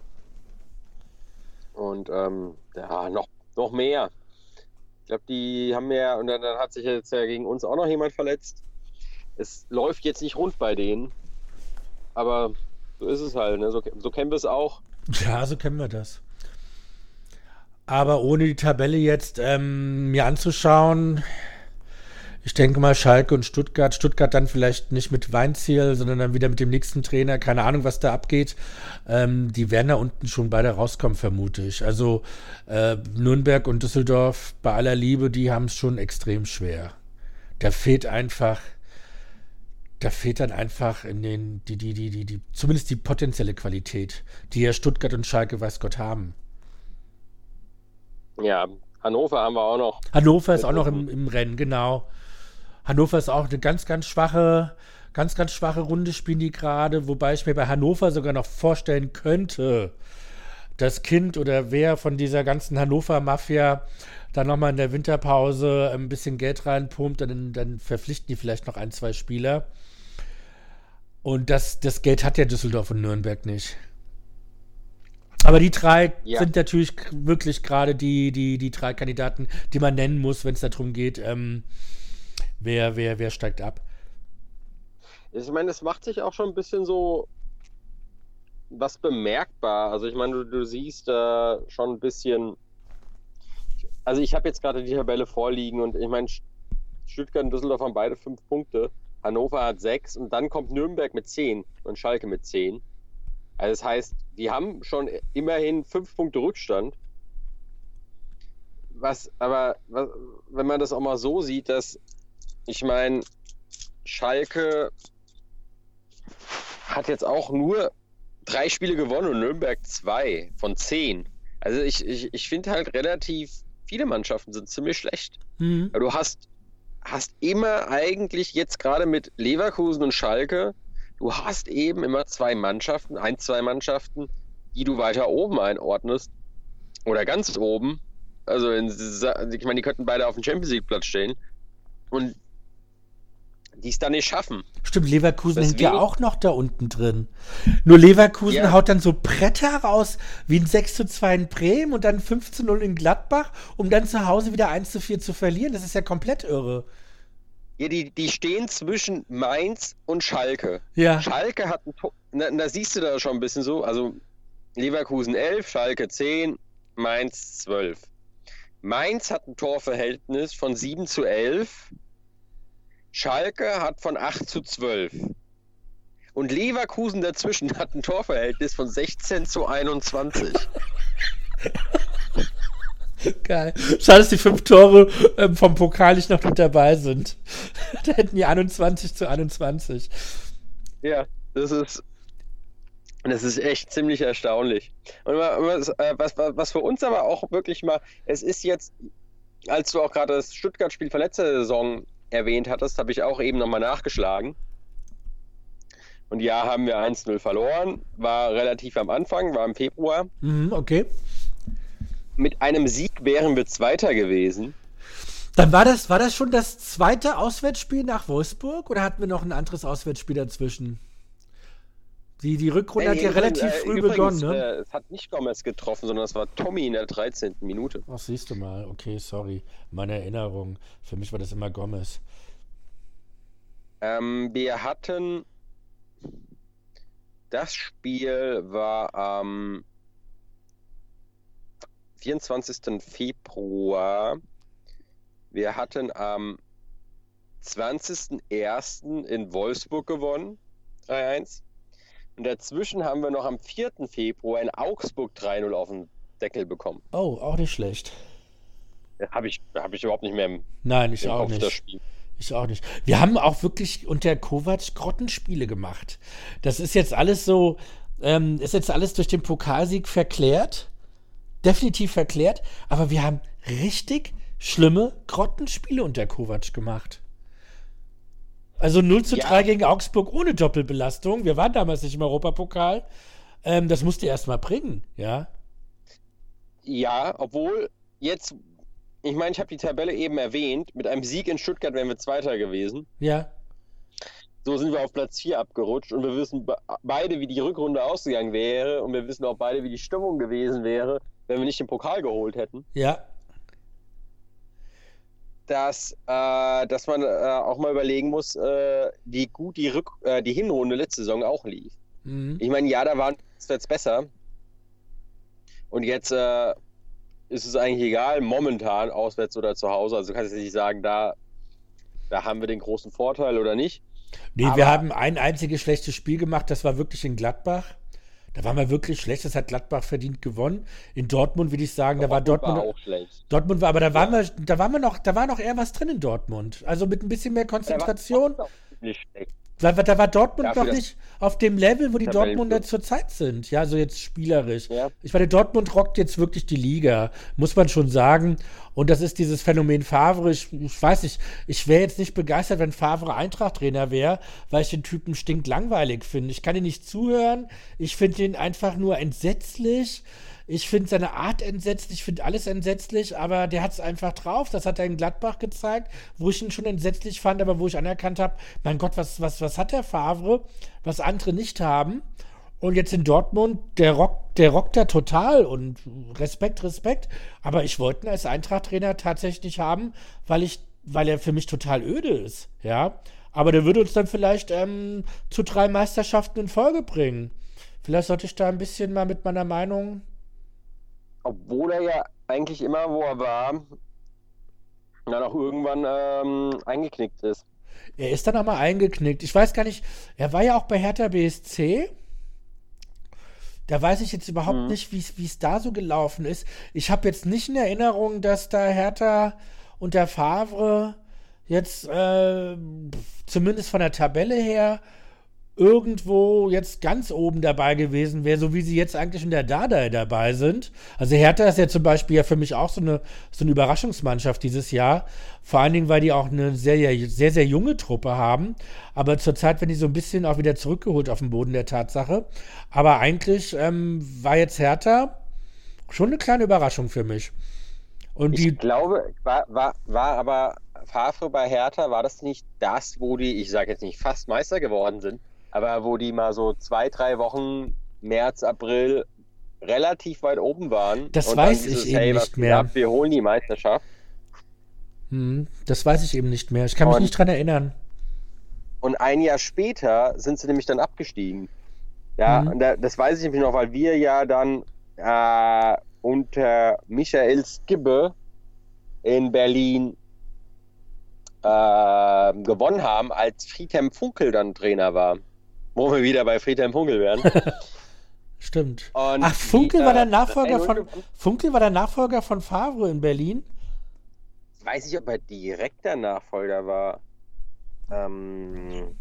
und ähm, ja, noch, noch mehr. Ich glaube, die haben ja, und dann, dann hat sich jetzt ja gegen uns auch noch jemand verletzt. Es läuft jetzt nicht rund bei denen, aber so ist es halt, ne? So, so kennen wir es auch. Ja, so kennen wir das. Aber ohne die Tabelle jetzt ähm, mir anzuschauen, ich denke mal Schalke und Stuttgart. Stuttgart dann vielleicht nicht mit Weinziel, sondern dann wieder mit dem nächsten Trainer. Keine Ahnung, was da abgeht. Ähm, die werden da unten schon beide rauskommen, vermute ich. Also äh, Nürnberg und Düsseldorf, bei aller Liebe, die haben es schon extrem schwer. Da fehlt einfach, da fehlt dann einfach in den, die, die, die, die, die, zumindest die potenzielle Qualität, die ja Stuttgart und Schalke, weiß Gott, haben. Ja, Hannover haben wir auch noch. Hannover ist Mit auch noch unten. im, im Rennen, genau. Hannover ist auch eine ganz, ganz schwache, ganz, ganz schwache Runde spielen die gerade, wobei ich mir bei Hannover sogar noch vorstellen könnte, das Kind oder wer von dieser ganzen Hannover-Mafia dann nochmal in der Winterpause ein bisschen Geld reinpumpt, dann, dann verpflichten die vielleicht noch ein, zwei Spieler. Und das, das Geld hat ja Düsseldorf und Nürnberg nicht. Aber die drei Ja. sind natürlich k- wirklich gerade die, die, die drei Kandidaten, die man nennen muss, wenn es darum geht, ähm, wer, wer, wer steigt ab. Ich meine, es macht sich auch schon ein bisschen so was bemerkbar. Also ich meine, du, du siehst äh, schon ein bisschen. Also ich habe jetzt gerade die Tabelle vorliegen und ich meine, St- Stuttgart und Düsseldorf haben beide fünf Punkte. Hannover hat sechs und dann kommt Nürnberg mit zehn und Schalke mit zehn. Also das heißt, die haben schon immerhin fünf Punkte Rückstand. Was, aber was, wenn man das auch mal so sieht, dass ich meine, Schalke hat jetzt auch nur drei Spiele gewonnen und Nürnberg zwei von zehn. Also ich, ich, ich finde halt relativ viele Mannschaften sind ziemlich schlecht. Mhm. Du hast, hast immer eigentlich jetzt gerade mit Leverkusen und Schalke, du hast eben immer zwei Mannschaften, ein, zwei Mannschaften, die du weiter oben einordnest. Oder ganz oben. Also in, ich meine, die könnten beide auf dem Champions League Platz stehen. Und die es dann nicht schaffen. Stimmt, Leverkusen hängt ja Deswegen- auch noch da unten drin. Nur Leverkusen Ja. haut dann so Bretter raus, wie ein sechs zu zwei in Bremen und dann fünf zu null in Gladbach, um dann zu Hause wieder eins zu vier zu verlieren. Das ist ja komplett irre. Ja, die, die stehen zwischen Mainz und Schalke. Ja. Schalke hat ein Tor, na, da siehst du da schon ein bisschen so, also Leverkusen elf, Schalke zehn, Mainz zwölf. Mainz hat ein Torverhältnis von sieben zu elf, Schalke hat von acht zu zwölf. Und Leverkusen dazwischen hat ein Torverhältnis von sechzehn zu einundzwanzig. Geil. Schade, dass die fünf Tore ähm, vom Pokal nicht noch mit dabei sind. Da hätten die einundzwanzig zu einundzwanzig. Ja, das ist, das ist echt ziemlich erstaunlich. Und was, äh, was, was für uns aber auch wirklich mal, es ist jetzt, als du auch gerade das Stuttgart-Spiel von letzter Saison erwähnt hattest, habe ich auch eben nochmal nachgeschlagen. Und ja, haben wir eins null verloren. War relativ am Anfang, war im Februar. Mhm, okay. Mit einem Sieg wären wir Zweiter gewesen. Dann war das, war das schon das zweite Auswärtsspiel nach Wolfsburg oder hatten wir noch ein anderes Auswärtsspiel dazwischen? Die, die Rückrunde Äh, hat ja übrigens, relativ äh, früh übrigens, begonnen, ne? Äh, es hat nicht Gomez getroffen, sondern es war Tommy in der dreizehnten Minute. Ach, siehst du mal. Okay, sorry. Meine Erinnerung. Für mich war das immer Gomez. Ähm, wir hatten... Das Spiel war am vierundzwanzigsten Februar. Wir hatten am zwanzigsten ersten in Wolfsburg gewonnen, drei eins. Und dazwischen haben wir noch am vierten Februar in Augsburg drei null auf den Deckel bekommen. Oh, auch nicht schlecht. Habe ich, hab ich überhaupt nicht mehr im, Nein, ich im auch Kopf, nicht. das Spiel. Ich auch nicht. Wir haben auch wirklich unter Kovac Grottenspiele gemacht. Das ist jetzt alles so, ähm, ist jetzt alles durch den Pokalsieg verklärt. Definitiv verklärt. Aber wir haben richtig schlimme Grottenspiele unter Kovac gemacht. Also null zu drei ja. gegen Augsburg ohne Doppelbelastung. Wir waren damals nicht im Europapokal. Ähm, das musste erst mal bringen, ja. Ja, obwohl jetzt, ich meine, ich habe die Tabelle eben erwähnt, mit einem Sieg in Stuttgart wären wir Zweiter gewesen. Ja. So sind wir auf Platz vier abgerutscht und wir wissen be- beide, wie die Rückrunde ausgegangen wäre und wir wissen auch beide, wie die Stimmung gewesen wäre, wenn wir nicht den Pokal geholt hätten. Ja. Dass, äh, dass man äh, auch mal überlegen muss, äh, wie gut die, Rück- äh, die Hinrunde letzte Saison auch lief. Mhm. Ich meine, ja, da waren es jetzt besser. Und jetzt äh, ist es eigentlich egal, momentan, auswärts oder zu Hause. Also du kannst jetzt nicht sagen, da, da haben wir den großen Vorteil oder nicht. Nee, Aber wir haben ein einziges schlechtes Spiel gemacht, das war wirklich in Gladbach. Da waren wir wirklich schlecht, das hat Gladbach verdient gewonnen. In Dortmund würde ich sagen, da war Dortmund war auch schlecht. Dortmund war, aber da waren wir, da waren wir noch, da war noch eher was drin in Dortmund. Also mit ein bisschen mehr Konzentration. Da war nicht schlecht. Da, da war Dortmund Dafür, noch nicht auf dem Level, wo die Tabellen- Dortmunder zurzeit sind. Ja, so jetzt spielerisch. Ja. Ich meine, Dortmund rockt jetzt wirklich die Liga, muss man schon sagen. Und das ist dieses Phänomen Favre. Ich, ich weiß nicht, ich wäre jetzt nicht begeistert, wenn Favre Eintracht-Trainer wäre, weil ich den Typen stinklangweilig finde. Ich kann ihn nicht zuhören. Ich finde ihn einfach nur entsetzlich. Ich finde seine Art entsetzlich, ich finde alles entsetzlich, aber der hat es einfach drauf. Das hat er in Gladbach gezeigt, wo ich ihn schon entsetzlich fand, aber wo ich anerkannt habe, mein Gott, was, was, was hat der Favre, was andere nicht haben? Und jetzt in Dortmund, der rockt, der rockt da total und Respekt, Respekt. Aber ich wollte ihn als Eintracht-Trainer tatsächlich haben, weil ich, weil er für mich total öde ist, ja. Aber der würde uns dann vielleicht ähm, zu drei Meisterschaften in Folge bringen. Vielleicht sollte ich da ein bisschen mal mit meiner Meinung... Obwohl er ja eigentlich immer, wo er war, dann auch irgendwann ähm, eingeknickt ist. Er ist dann aber eingeknickt. Ich weiß gar nicht, er war ja auch bei Hertha B S C. Da weiß ich jetzt überhaupt Mhm. nicht, wie es da so gelaufen ist. Ich habe jetzt nicht in Erinnerung, dass da Hertha und der Favre jetzt äh, zumindest von der Tabelle her irgendwo jetzt ganz oben dabei gewesen wäre, so wie sie jetzt eigentlich in der Dardai dabei sind. Also Hertha ist ja zum Beispiel ja für mich auch so eine, so eine Überraschungsmannschaft dieses Jahr. Vor allen Dingen, weil die auch eine sehr, sehr, sehr junge Truppe haben. Aber zurzeit werden die so ein bisschen auch wieder zurückgeholt auf den Boden der Tatsache. Aber eigentlich ähm, war jetzt Hertha schon eine kleine Überraschung für mich. Und die Ich glaube, war, war, war aber Favre bei Hertha, war das nicht das, wo die, ich sage jetzt nicht fast Meister geworden sind, aber wo die mal so zwei, drei Wochen, März, April, relativ weit oben waren. Das und weiß dann dieses, ich eben hey, was nicht geht mehr. ab, wir holen die Meisterschaft. Hm, das weiß ich eben nicht mehr. Ich kann mich Und- nicht dran erinnern. Und ein Jahr später sind sie nämlich dann abgestiegen. Ja, Mhm. und da, das weiß ich nämlich noch, weil wir ja dann äh, unter Michael Skibbe in Berlin äh, gewonnen haben, als Friedhelm Funkel dann Trainer war. Wo wir wieder bei Friedhelm Funkel wären. Stimmt. Und Ach, Funkel die, war der äh, Nachfolger das von gewonnen. Funkel war der Nachfolger von Favre in Berlin. Ich weiß nicht, ob er direkter Nachfolger war. Ähm,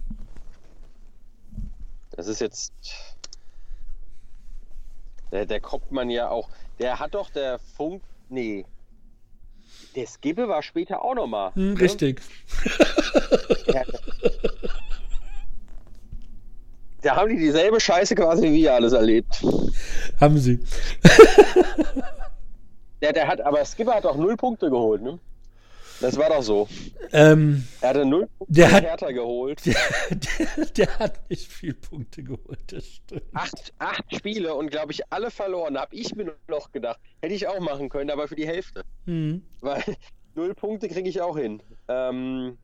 das ist jetzt. Der, der Kopfmann ja auch. Der hat doch der Funk. Nee. Der Skibbe war später auch nochmal. Hm, ne? richtig. Der, Da haben die dieselbe Scheiße quasi wie wir alles erlebt. Haben sie. Der, der hat, aber Skipper hat doch null Punkte geholt, ne? Das war doch so. Ähm, er hatte null Punkte der hat, Hertha geholt. Der, der, der hat nicht viel Punkte geholt, das stimmt. Acht, acht Spiele und glaube ich alle verloren. Da habe ich mir noch gedacht, hätte ich auch machen können, aber für die Hälfte. Mhm. Weil null Punkte kriege ich auch hin. Ähm,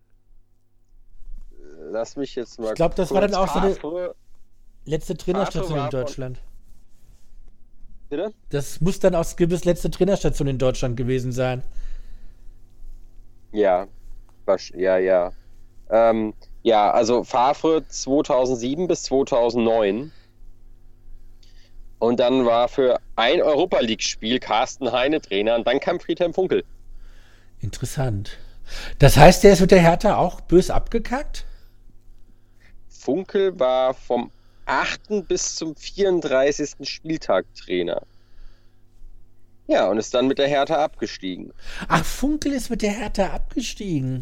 lass mich jetzt mal. Ich glaube, das war dann auch so eine Favre, letzte Trainerstation in Deutschland. Von, bitte? Das muss dann auch Skippes letzte Trainerstation in Deutschland gewesen sein. Ja, ja, ja. Ähm, ja, also Favre zweitausendsieben bis zweitausendneun. Und dann war für ein Europa-League-Spiel Carsten Heine Trainer und dann kam Friedhelm Funkel. Interessant. Das heißt, der ist mit der Hertha auch bös abgekackt? Funkel war vom achten bis zum vierunddreißigsten Spieltag Trainer. Ja, und ist dann mit der Hertha abgestiegen. Ach, Funkel ist mit der Hertha abgestiegen.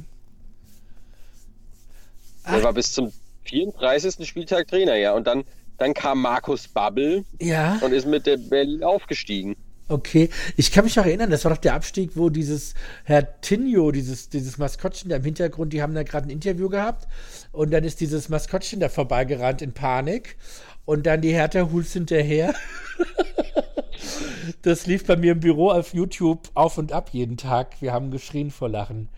Er war bis zum vierunddreißigsten Spieltag Trainer, ja. Und dann, dann kam Markus Babbel ja. und ist mit der Berlin aufgestiegen. Okay, ich kann mich auch erinnern, das war doch der Abstieg, wo dieses Herr Tinio, dieses, dieses Maskottchen da im Hintergrund, die haben da gerade ein Interview gehabt und dann ist dieses Maskottchen da vorbeigerannt in Panik und dann die Hertha Huls hinterher. Das lief bei mir im Büro auf YouTube auf und ab jeden Tag. Wir haben geschrien vor Lachen.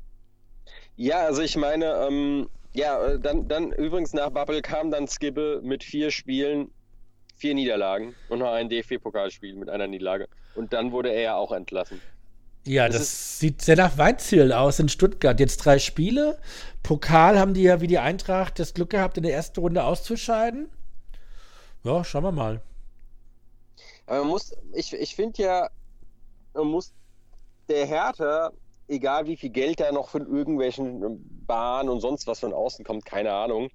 Ja, also ich meine, ähm, ja, dann, dann übrigens nach Babbel kam dann Skibbe mit vier Spielen, vier Niederlagen und noch ein D F B-Pokalspiel mit einer Niederlage. Und dann wurde er ja auch entlassen. Ja, das, das sieht sehr nach Weinziel aus in Stuttgart. Jetzt drei Spiele. Pokal haben die ja wie die Eintracht das Glück gehabt, in der ersten Runde auszuscheiden. Ja, schauen wir mal. Aber man muss, ich, ich finde ja, man muss der Hertha, egal wie viel Geld da noch von irgendwelchen Bahnen und sonst was von außen kommt, keine Ahnung,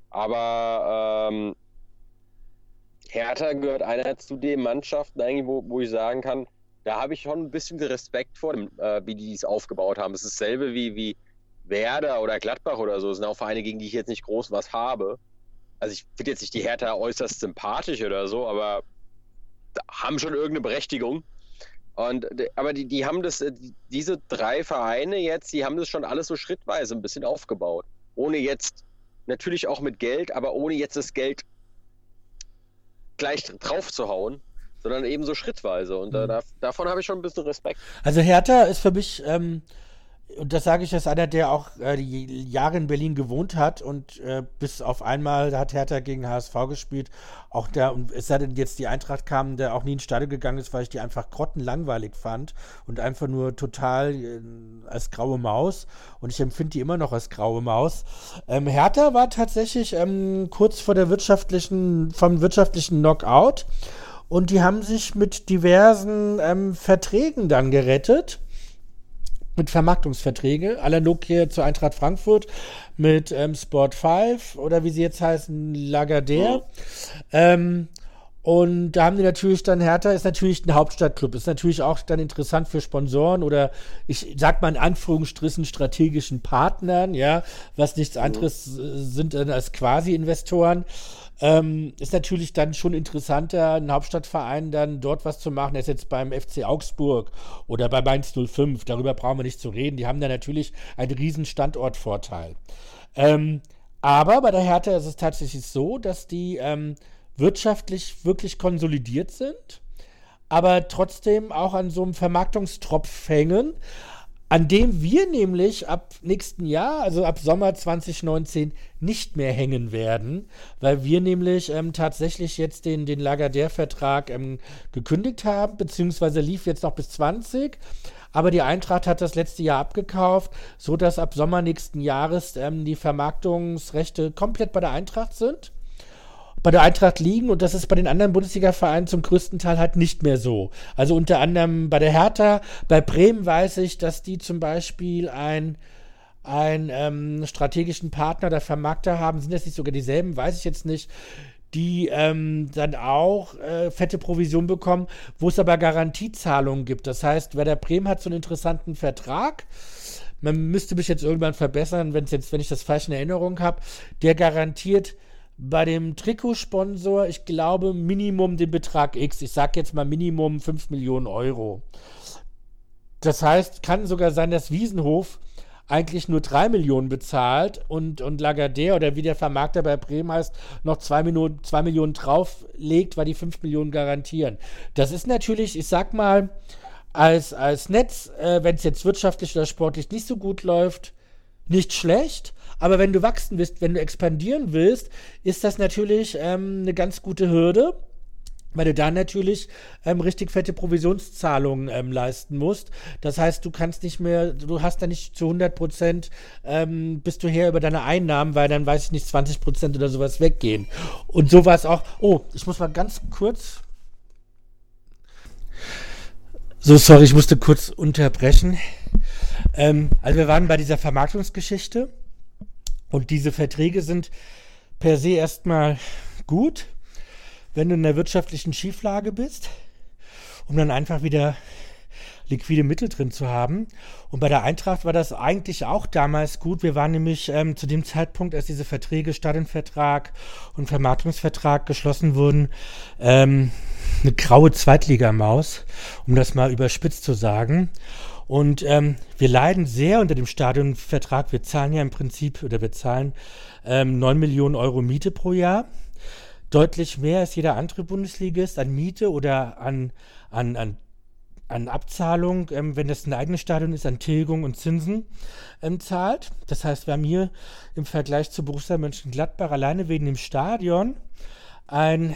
aber ähm, Hertha gehört einer zu den Mannschaften eigentlich, wo, wo ich sagen kann, da habe ich schon ein bisschen Respekt vor dem, äh, wie die es aufgebaut haben. Es ist dasselbe wie, wie Werder oder Gladbach oder so. Das sind auch Vereine, gegen die ich jetzt nicht groß was habe. Also ich finde jetzt nicht die Hertha äußerst sympathisch oder so, aber haben schon irgendeine Berechtigung. Und, aber die, die haben das, diese drei Vereine jetzt, die haben das schon alles so schrittweise ein bisschen aufgebaut. Ohne jetzt, natürlich auch mit Geld, aber ohne jetzt das Geld gleich drauf zu hauen, sondern eben so schrittweise. Und mhm. da, davon habe ich schon ein bisschen Respekt. Also Hertha ist für mich, ähm, und das sage ich als einer, der auch äh, die Jahre in Berlin gewohnt hat und äh, bis auf einmal hat Hertha gegen H S V gespielt. Auch der, und es sei denn jetzt die Eintracht kam, der auch nie ins Stadion gegangen ist, weil ich die einfach grottenlangweilig fand und einfach nur total äh, als graue Maus. Und ich empfinde die immer noch als graue Maus. Ähm, Hertha war tatsächlich ähm, kurz vor der wirtschaftlichen, vom wirtschaftlichen Knockout und die haben sich mit diversen ähm, Verträgen dann gerettet. Mit Vermarktungsverträge, analog hier zur Eintracht Frankfurt, mit ähm, Sport fünf oder wie sie jetzt heißen, Lagardère. Oh. Ähm, und da haben die natürlich dann, Hertha ist natürlich ein Hauptstadtclub, ist natürlich auch dann interessant für Sponsoren oder ich sag mal in Anführungsstrichen strategischen Partnern, ja, was nichts anderes oh. sind als Quasi-Investoren. Ähm, ist natürlich dann schon interessanter, ein Hauptstadtverein dann dort was zu machen, als jetzt beim F C Augsburg oder bei Mainz null fünf. Darüber brauchen wir nicht zu reden. Die haben da natürlich einen riesen Standortvorteil. Ähm, aber bei der Hertha ist es tatsächlich so, dass die ähm, wirtschaftlich wirklich konsolidiert sind, aber trotzdem auch an so einem Vermarktungstropf hängen, an dem wir nämlich ab nächsten Jahr, also ab Sommer zwanzig neunzehn, nicht mehr hängen werden, weil wir nämlich ähm, tatsächlich jetzt den, den Lagardère-Vertrag ähm, gekündigt haben, beziehungsweise lief jetzt noch bis zwanzig, aber die Eintracht hat das letzte Jahr abgekauft, sodass ab Sommer nächsten Jahres ähm, die Vermarktungsrechte komplett bei der Eintracht sind. Bei der Eintracht liegen und das ist bei den anderen Bundesliga-Vereinen zum größten Teil halt nicht mehr so. Also unter anderem bei der Hertha, bei Bremen weiß ich, dass die zum Beispiel ein, einen ähm, strategischen Partner oder Vermarkter haben, sind das nicht sogar dieselben, weiß ich jetzt nicht, die ähm, dann auch äh, fette Provision bekommen, wo es aber Garantiezahlungen gibt. Das heißt, Werder Bremen hat so einen interessanten Vertrag, man müsste mich jetzt irgendwann verbessern, wenn's jetzt, wenn ich das falsch in Erinnerung habe, der garantiert bei dem Trikotsponsor, ich glaube, Minimum den Betrag X. Ich sage jetzt mal Minimum fünf Millionen Euro. Das heißt, kann sogar sein, dass Wiesenhof eigentlich nur drei Millionen bezahlt und, und Lagardère oder wie der Vermarkter bei Bremen heißt, noch zwei Millionen, zwei Millionen drauflegt, weil die fünf Millionen garantieren. Das ist natürlich, ich sag mal, als, als Netz, äh, wenn es jetzt wirtschaftlich oder sportlich nicht so gut läuft, nicht schlecht, aber wenn du wachsen willst, wenn du expandieren willst, ist das natürlich ähm, eine ganz gute Hürde, weil du da natürlich ähm, richtig fette Provisionszahlungen ähm, leisten musst. Das heißt, du kannst nicht mehr, du hast da nicht zu hundert Prozent, ähm, bist du her über deine Einnahmen, weil dann, weiß ich nicht, zwanzig Prozent oder sowas weggehen. Und so war es auch, oh, ich muss mal ganz kurz, so, sorry, ich musste kurz unterbrechen. Ähm, also wir waren bei dieser Vermarktungsgeschichte und diese Verträge sind per se erstmal gut, wenn du in der wirtschaftlichen Schieflage bist, um dann einfach wieder liquide Mittel drin zu haben. Und bei der Eintracht war das eigentlich auch damals gut. Wir waren nämlich ähm, zu dem Zeitpunkt, als diese Verträge, Stadionvertrag und Vermarktungsvertrag geschlossen wurden, ähm, eine graue Zweitligamaus, um das mal überspitzt zu sagen. Und ähm, wir leiden sehr unter dem Stadionvertrag. Wir zahlen ja im Prinzip, oder wir zahlen ähm, neun Millionen Euro Miete pro Jahr. Deutlich mehr als jeder andere Bundesligist an Miete oder an, an, an, an Abzahlung, ähm, wenn das ein eigenes Stadion ist, an Tilgung und Zinsen ähm, zahlt. Das heißt, wir haben hier im Vergleich zu Borussia Mönchengladbach alleine wegen dem Stadion einen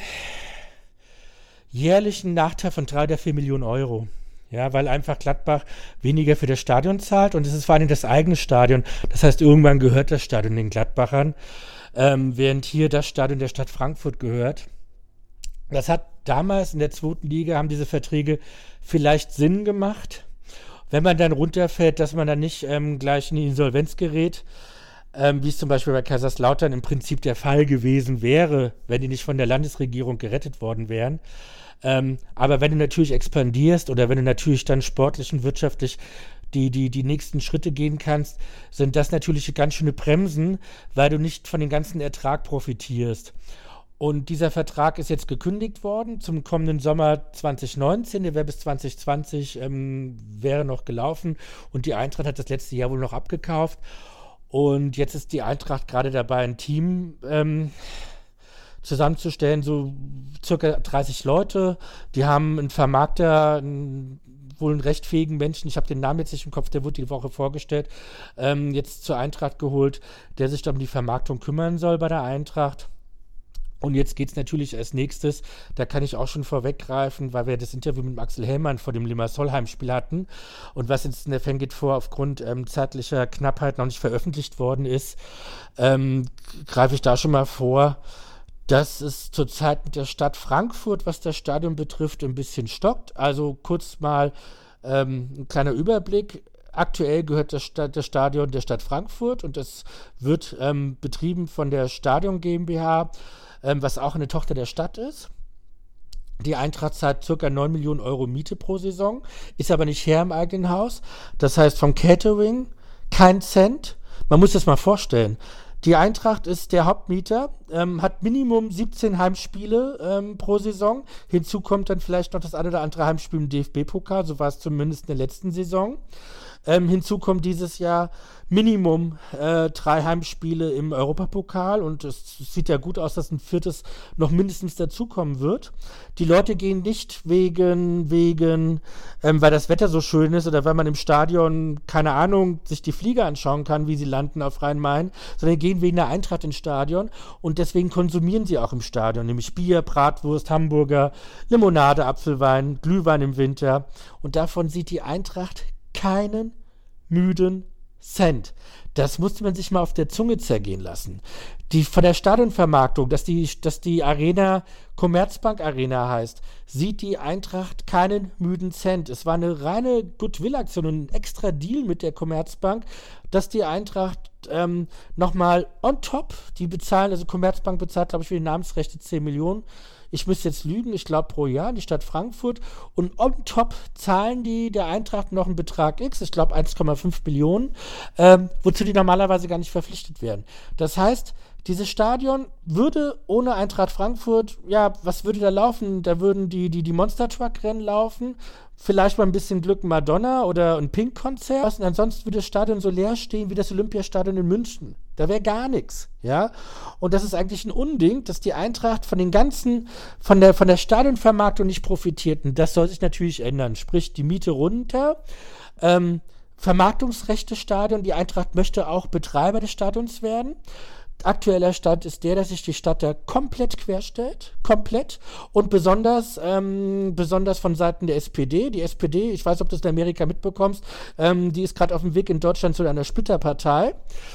jährlichen Nachteil von drei oder vier Millionen Euro. Ja, weil einfach Gladbach weniger für das Stadion zahlt und es ist vor allem das eigene Stadion. Das heißt, irgendwann gehört das Stadion den Gladbachern. Ähm, während hier das Stadion der Stadt Frankfurt gehört. Das hat damals in der zweiten Liga, haben diese Verträge vielleicht Sinn gemacht, wenn man dann runterfällt, dass man dann nicht ähm, gleich in die Insolvenz gerät, ähm, wie es zum Beispiel bei Kaiserslautern im Prinzip der Fall gewesen wäre, wenn die nicht von der Landesregierung gerettet worden wären. Ähm, aber wenn du natürlich expandierst oder wenn du natürlich dann sportlich und wirtschaftlich Die, die, die nächsten Schritte gehen kannst, sind das natürlich ganz schöne Bremsen, weil du nicht von dem ganzen Ertrag profitierst. Und dieser Vertrag ist jetzt gekündigt worden zum kommenden Sommer zwanzig neunzehn, der wäre bis zwanzig zwanzig ähm, wäre noch gelaufen und die Eintracht hat das letzte Jahr wohl noch abgekauft und jetzt ist die Eintracht gerade dabei, ein Team ähm, zusammenzustellen, so circa dreißig Leute, die haben einen Vermarkter, einen wohl einen recht fähigen Menschen, ich habe den Namen jetzt nicht im Kopf, der wurde die Woche vorgestellt, ähm, jetzt zur Eintracht geholt, der sich dann um die Vermarktung kümmern soll bei der Eintracht. Und jetzt geht es natürlich als nächstes, da kann ich auch schon vorweggreifen, weil wir das Interview mit Axel Hellmann vor dem Limassol-Heimspiel hatten und was jetzt in der Fan geht vor aufgrund ähm, zeitlicher Knappheit noch nicht veröffentlicht worden ist, ähm, greife ich da schon mal vor, dass es zurzeit mit der Stadt Frankfurt, was das Stadion betrifft, ein bisschen stockt. Also kurz mal ähm, ein kleiner Überblick. Aktuell gehört das, Sta- das Stadion der Stadt Frankfurt und das wird ähm, betrieben von der Stadion GmbH, ähm, was auch eine Tochter der Stadt ist. Die Eintracht zahlt ca. neun Millionen Euro Miete pro Saison, ist aber nicht Herr im eigenen Haus. Das heißt vom Catering kein Cent. Man muss das mal vorstellen. Die Eintracht ist der Hauptmieter, ähm, hat Minimum siebzehn Heimspiele ähm, pro Saison. Hinzu kommt dann vielleicht noch das eine oder andere Heimspiel im D F B-Pokal, so war es zumindest in der letzten Saison. Ähm, hinzu kommt dieses Jahr Minimum äh, drei Heimspiele im Europapokal und es sieht ja gut aus, dass ein viertes noch mindestens dazukommen wird. Die Leute gehen nicht wegen, wegen ähm, weil das Wetter so schön ist oder weil man im Stadion, keine Ahnung, sich die Flieger anschauen kann, wie sie landen auf Rhein-Main, sondern gehen wegen der Eintracht ins Stadion und deswegen konsumieren sie auch im Stadion, nämlich Bier, Bratwurst, Hamburger, Limonade, Apfelwein, Glühwein im Winter und davon sieht die Eintracht keinen müden Cent. Das musste man sich mal auf der Zunge zergehen lassen. Die, von der Stadionvermarktung, dass die, dass die Arena Commerzbank Arena heißt, sieht die Eintracht keinen müden Cent. Es war eine reine Goodwill-Aktion und ein extra Deal mit der Commerzbank, dass die Eintracht ähm, nochmal on top, die bezahlen, also Commerzbank bezahlt, glaube ich, für die Namensrechte zehn Millionen. Ich müsste jetzt lügen, ich glaube pro Jahr, die Stadt Frankfurt. Und on top zahlen die der Eintracht noch einen Betrag X, ich glaube eins Komma fünf Millionen, ähm, wozu die normalerweise gar nicht verpflichtet werden. Das heißt, dieses Stadion würde ohne Eintracht Frankfurt, ja, was würde da laufen? Da würden die, die, die Monster-Truck-Rennen laufen, vielleicht mal ein bisschen Glück Madonna oder ein Pink-Konzert. Und ansonsten würde das Stadion so leer stehen wie das Olympiastadion in München. Da wäre gar nichts, ja. Und das ist eigentlich ein Unding, dass die Eintracht von den ganzen, von der, von der Stadionvermarktung nicht profitiert. Und das soll sich natürlich ändern. Sprich, die Miete runter, ähm, Vermarktungsrechte Stadion. Die Eintracht möchte auch Betreiber des Stadions werden. Aktueller Stand ist der, dass sich die Stadt da komplett querstellt, komplett und besonders ähm, besonders von Seiten der S P D. Die S P D, ich weiß, ob du das in Amerika mitbekommst, ähm, die ist gerade auf dem Weg in Deutschland zu einer Splitterpartei.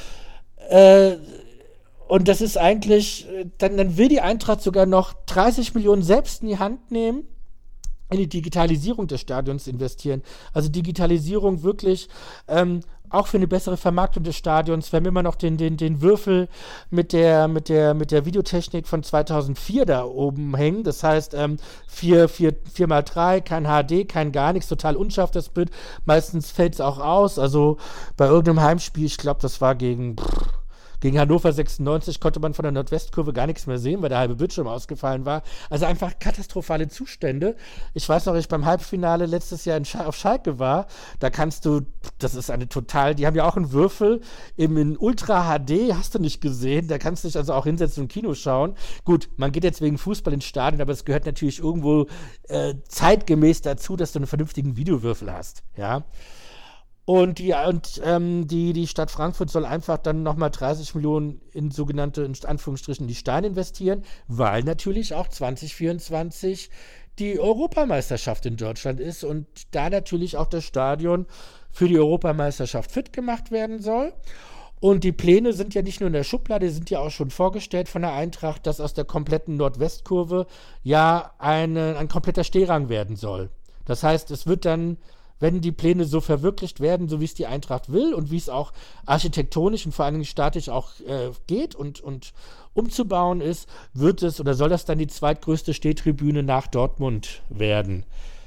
Äh, und das ist eigentlich, dann, dann will die Eintracht sogar noch dreißig Millionen selbst in die Hand nehmen, in die Digitalisierung des Stadions investieren. Also Digitalisierung wirklich ähm, auch für eine bessere Vermarktung des Stadions. Wir haben immer noch den, den, den Würfel mit der, mit, der, mit der Videotechnik von zweitausendvier da oben hängen. Das heißt, ähm, vier mal drei, kein H D, kein gar nichts, total unscharf das Bild. Meistens fällt es auch aus. Also bei irgendeinem Heimspiel, ich glaube, das war gegen... Pff, Gegen Hannover sechsundneunzig konnte man von der Nordwestkurve gar nichts mehr sehen, weil der halbe Bildschirm ausgefallen war. Also einfach katastrophale Zustände. Ich weiß noch, ich beim Halbfinale letztes Jahr in Sch- auf Schalke war, da kannst du, das ist eine total, die haben ja auch einen Würfel im in Ultra H D, hast du nicht gesehen, da kannst du dich also auch hinsetzen und Kino schauen. Gut, man geht jetzt wegen Fußball ins Stadion, aber es gehört natürlich irgendwo äh, zeitgemäß dazu, dass du einen vernünftigen Videowürfel hast, ja. Und, die, und ähm, die, die Stadt Frankfurt soll einfach dann nochmal dreißig Millionen in sogenannte, in Anführungsstrichen, die Steine investieren, weil natürlich auch zwanzig vierundzwanzig die Europameisterschaft in Deutschland ist und da natürlich auch das Stadion für die Europameisterschaft fit gemacht werden soll. Und die Pläne sind ja nicht nur in der Schublade, die sind ja auch schon vorgestellt von der Eintracht, dass aus der kompletten Nordwestkurve ja eine, ein kompletter Stehrang werden soll. Das heißt, es wird dann, wenn die Pläne so verwirklicht werden, so wie es die Eintracht will und wie es auch architektonisch und vor allen Dingen statisch auch äh, geht und, und umzubauen ist, wird es oder soll das dann die zweitgrößte Stehtribüne nach Dortmund werden.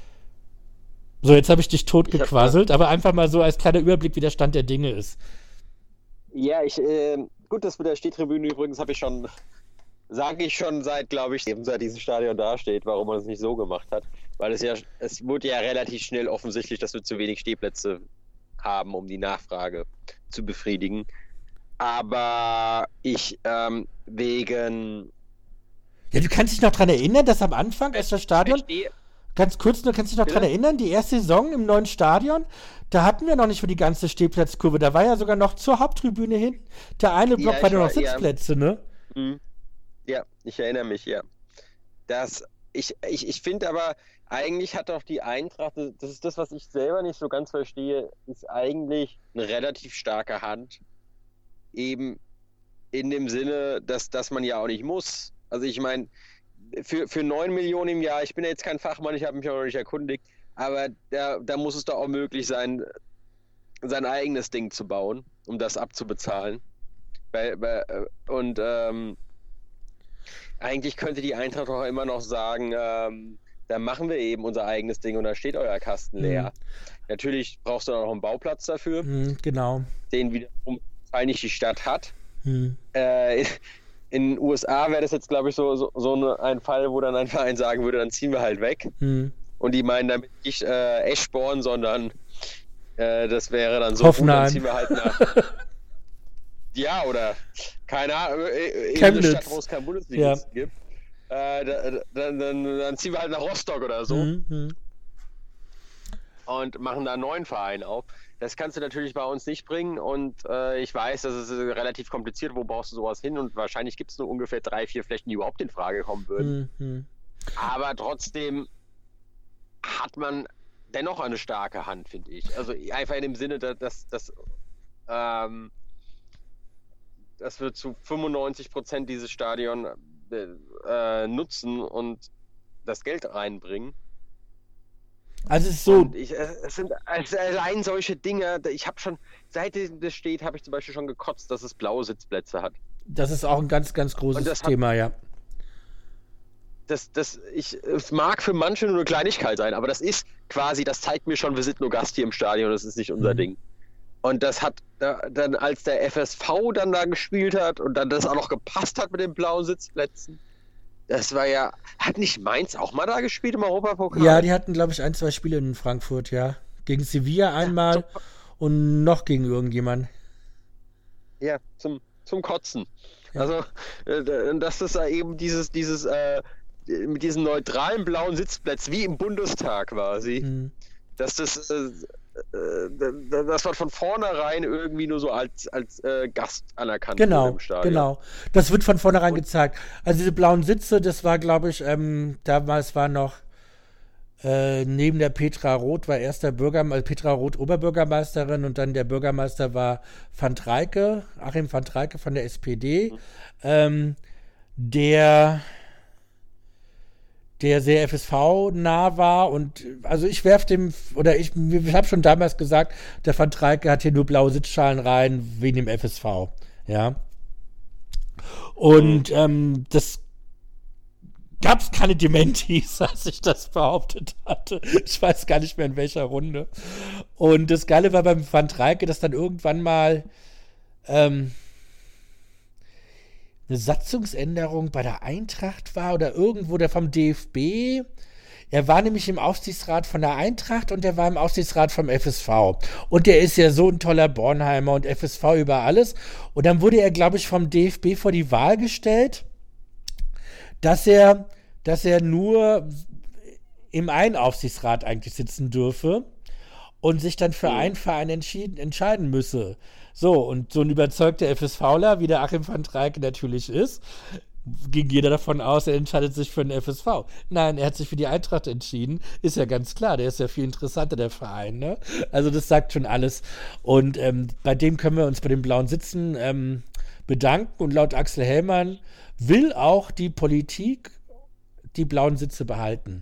So, jetzt habe ich dich totgequasselt, aber einfach mal so als kleiner Überblick, wie der Stand der Dinge ist. Ja, ich, äh, gut, das mit der Stehtribüne übrigens habe ich schon, sage ich schon seit, glaube ich, eben seit diesem Stadion dasteht, warum man es nicht so gemacht hat. Weil es ja, es wurde ja relativ schnell offensichtlich, dass wir zu wenig Stehplätze haben, um die Nachfrage zu befriedigen. Aber ich, ähm, wegen... Ja, du kannst dich noch dran erinnern, dass am Anfang, als das Stadion... Ganz kurz, du kannst dich noch dran erinnern, die erste Saison im neuen Stadion, da hatten wir noch nicht für die ganze Stehplatzkurve. Da war ja sogar noch zur Haupttribüne hin. Der eine Block ja, war nur noch war, Sitzplätze, ja. ne? Mhm. Ja, ich erinnere mich, ja. Das, ich ich, ich finde aber, eigentlich hat doch die Eintracht, das ist das, was ich selber nicht so ganz verstehe, ist eigentlich eine relativ starke Hand. Eben in dem Sinne, dass, dass man ja auch nicht muss. Also ich meine, für, für neun Millionen im Jahr, ich bin ja jetzt kein Fachmann, ich habe mich auch noch nicht erkundigt, aber da, da muss es doch auch möglich sein, sein eigenes Ding zu bauen, um das abzubezahlen. Bei, bei, und ähm, eigentlich könnte die Eintracht auch immer noch sagen, ähm, dann machen wir eben unser eigenes Ding und da steht euer Kasten leer. Mhm. Natürlich brauchst du dann noch einen Bauplatz dafür, mhm, genau. Den wiederum eigentlich die Stadt hat. Mhm. Äh, in, in den U S A wäre das jetzt, glaube ich, so, so, so eine, ein Fall, wo dann ein Verein sagen würde, dann ziehen wir halt weg. Mhm. Und die meinen damit nicht äh, Eschborn, sondern äh, das wäre dann so, Hoffenheim. Gut, dann ziehen wir halt nach... Ja, oder keine Ahnung, in eine Stadt, wo es kein Bundesliga ja. gibt. Äh, da, dann, dann, dann ziehen wir halt nach Rostock oder so mhm. und machen da einen neuen Verein auf. Das kannst du natürlich bei uns nicht bringen und äh, ich weiß, das ist relativ kompliziert, wo brauchst du sowas hin und wahrscheinlich gibt es nur ungefähr drei, vier Flächen, die überhaupt in Frage kommen würden. Mhm. Aber trotzdem hat man dennoch eine starke Hand, finde ich. Also einfach in dem Sinne, dass, dass, dass ähm, dass wir zu fünfundneunzig Prozent dieses Stadion äh, nutzen und das Geld reinbringen. Also es ist so... Ich, es sind also allein solche Dinge, ich habe schon, seit das steht, habe ich zum Beispiel schon gekotzt, dass es blaue Sitzplätze hat. Das ist auch ein ganz, ganz großes Thema, hat, ja. Das, das, ich, es mag für manche nur eine Kleinigkeit sein, aber das ist quasi, das zeigt mir schon, wir sind nur Gast hier im Stadion, das ist nicht unser mhm. Ding. Und das hat da, dann, als der F S V dann da gespielt hat und dann das auch noch gepasst hat mit den blauen Sitzplätzen, das war ja, hat nicht Mainz auch mal da gespielt im Europapokal? Ja, die hatten, glaube ich, ein, zwei Spiele in Frankfurt, ja. Gegen Sevilla einmal ja, und noch gegen irgendjemanden. Ja, zum, zum Kotzen. Ja. Also, äh, dass das da eben dieses, dieses, äh, mit diesen neutralen blauen Sitzplätzen, wie im Bundestag quasi, mhm. dass das, äh, dass man von vornherein irgendwie nur so als, als äh, Gast anerkannt genau, wird im Stadion. Genau, das wird von vornherein und gezeigt. Also diese blauen Sitze, das war, glaube ich, ähm, damals war noch äh, neben der Petra Roth war erst der Bürgermeister, also Petra Roth Oberbürgermeisterin und dann der Bürgermeister war Van Treike, Achim van Treike von der S P D, mhm. ähm, der der sehr F S V-nah war und also ich werfe dem, oder ich, ich habe schon damals gesagt, der Van Treike hat hier nur blaue Sitzschalen rein wegen dem F S V, ja. Und mhm. ähm, das gab es keine Dementis, als ich das behauptet hatte. Ich weiß gar nicht mehr in welcher Runde. Und das Geile war beim Van Treike, dass dann irgendwann mal ähm, eine Satzungsänderung bei der Eintracht war oder irgendwo, der vom D F B. Er war nämlich im Aufsichtsrat von der Eintracht und er war im Aufsichtsrat vom F S V. Und der ist ja so ein toller Bornheimer und F S V über alles. Und dann wurde er, glaube ich, vom D F B vor die Wahl gestellt, dass er, dass er nur im einen Aufsichtsrat eigentlich sitzen dürfe und sich dann für einen Verein entschieden, entscheiden müsse. So, und so ein überzeugter FSVler, wie der Achim van Treike natürlich ist, ging jeder davon aus, er entscheidet sich für den F S V. Nein, er hat sich für die Eintracht entschieden. Ist ja ganz klar, der ist ja viel interessanter, der Verein. Ne? Also das sagt schon alles. Und ähm, bei dem können wir uns bei den blauen Sitzen ähm, bedanken. Und laut Axel Hellmann will auch die Politik die blauen Sitze behalten.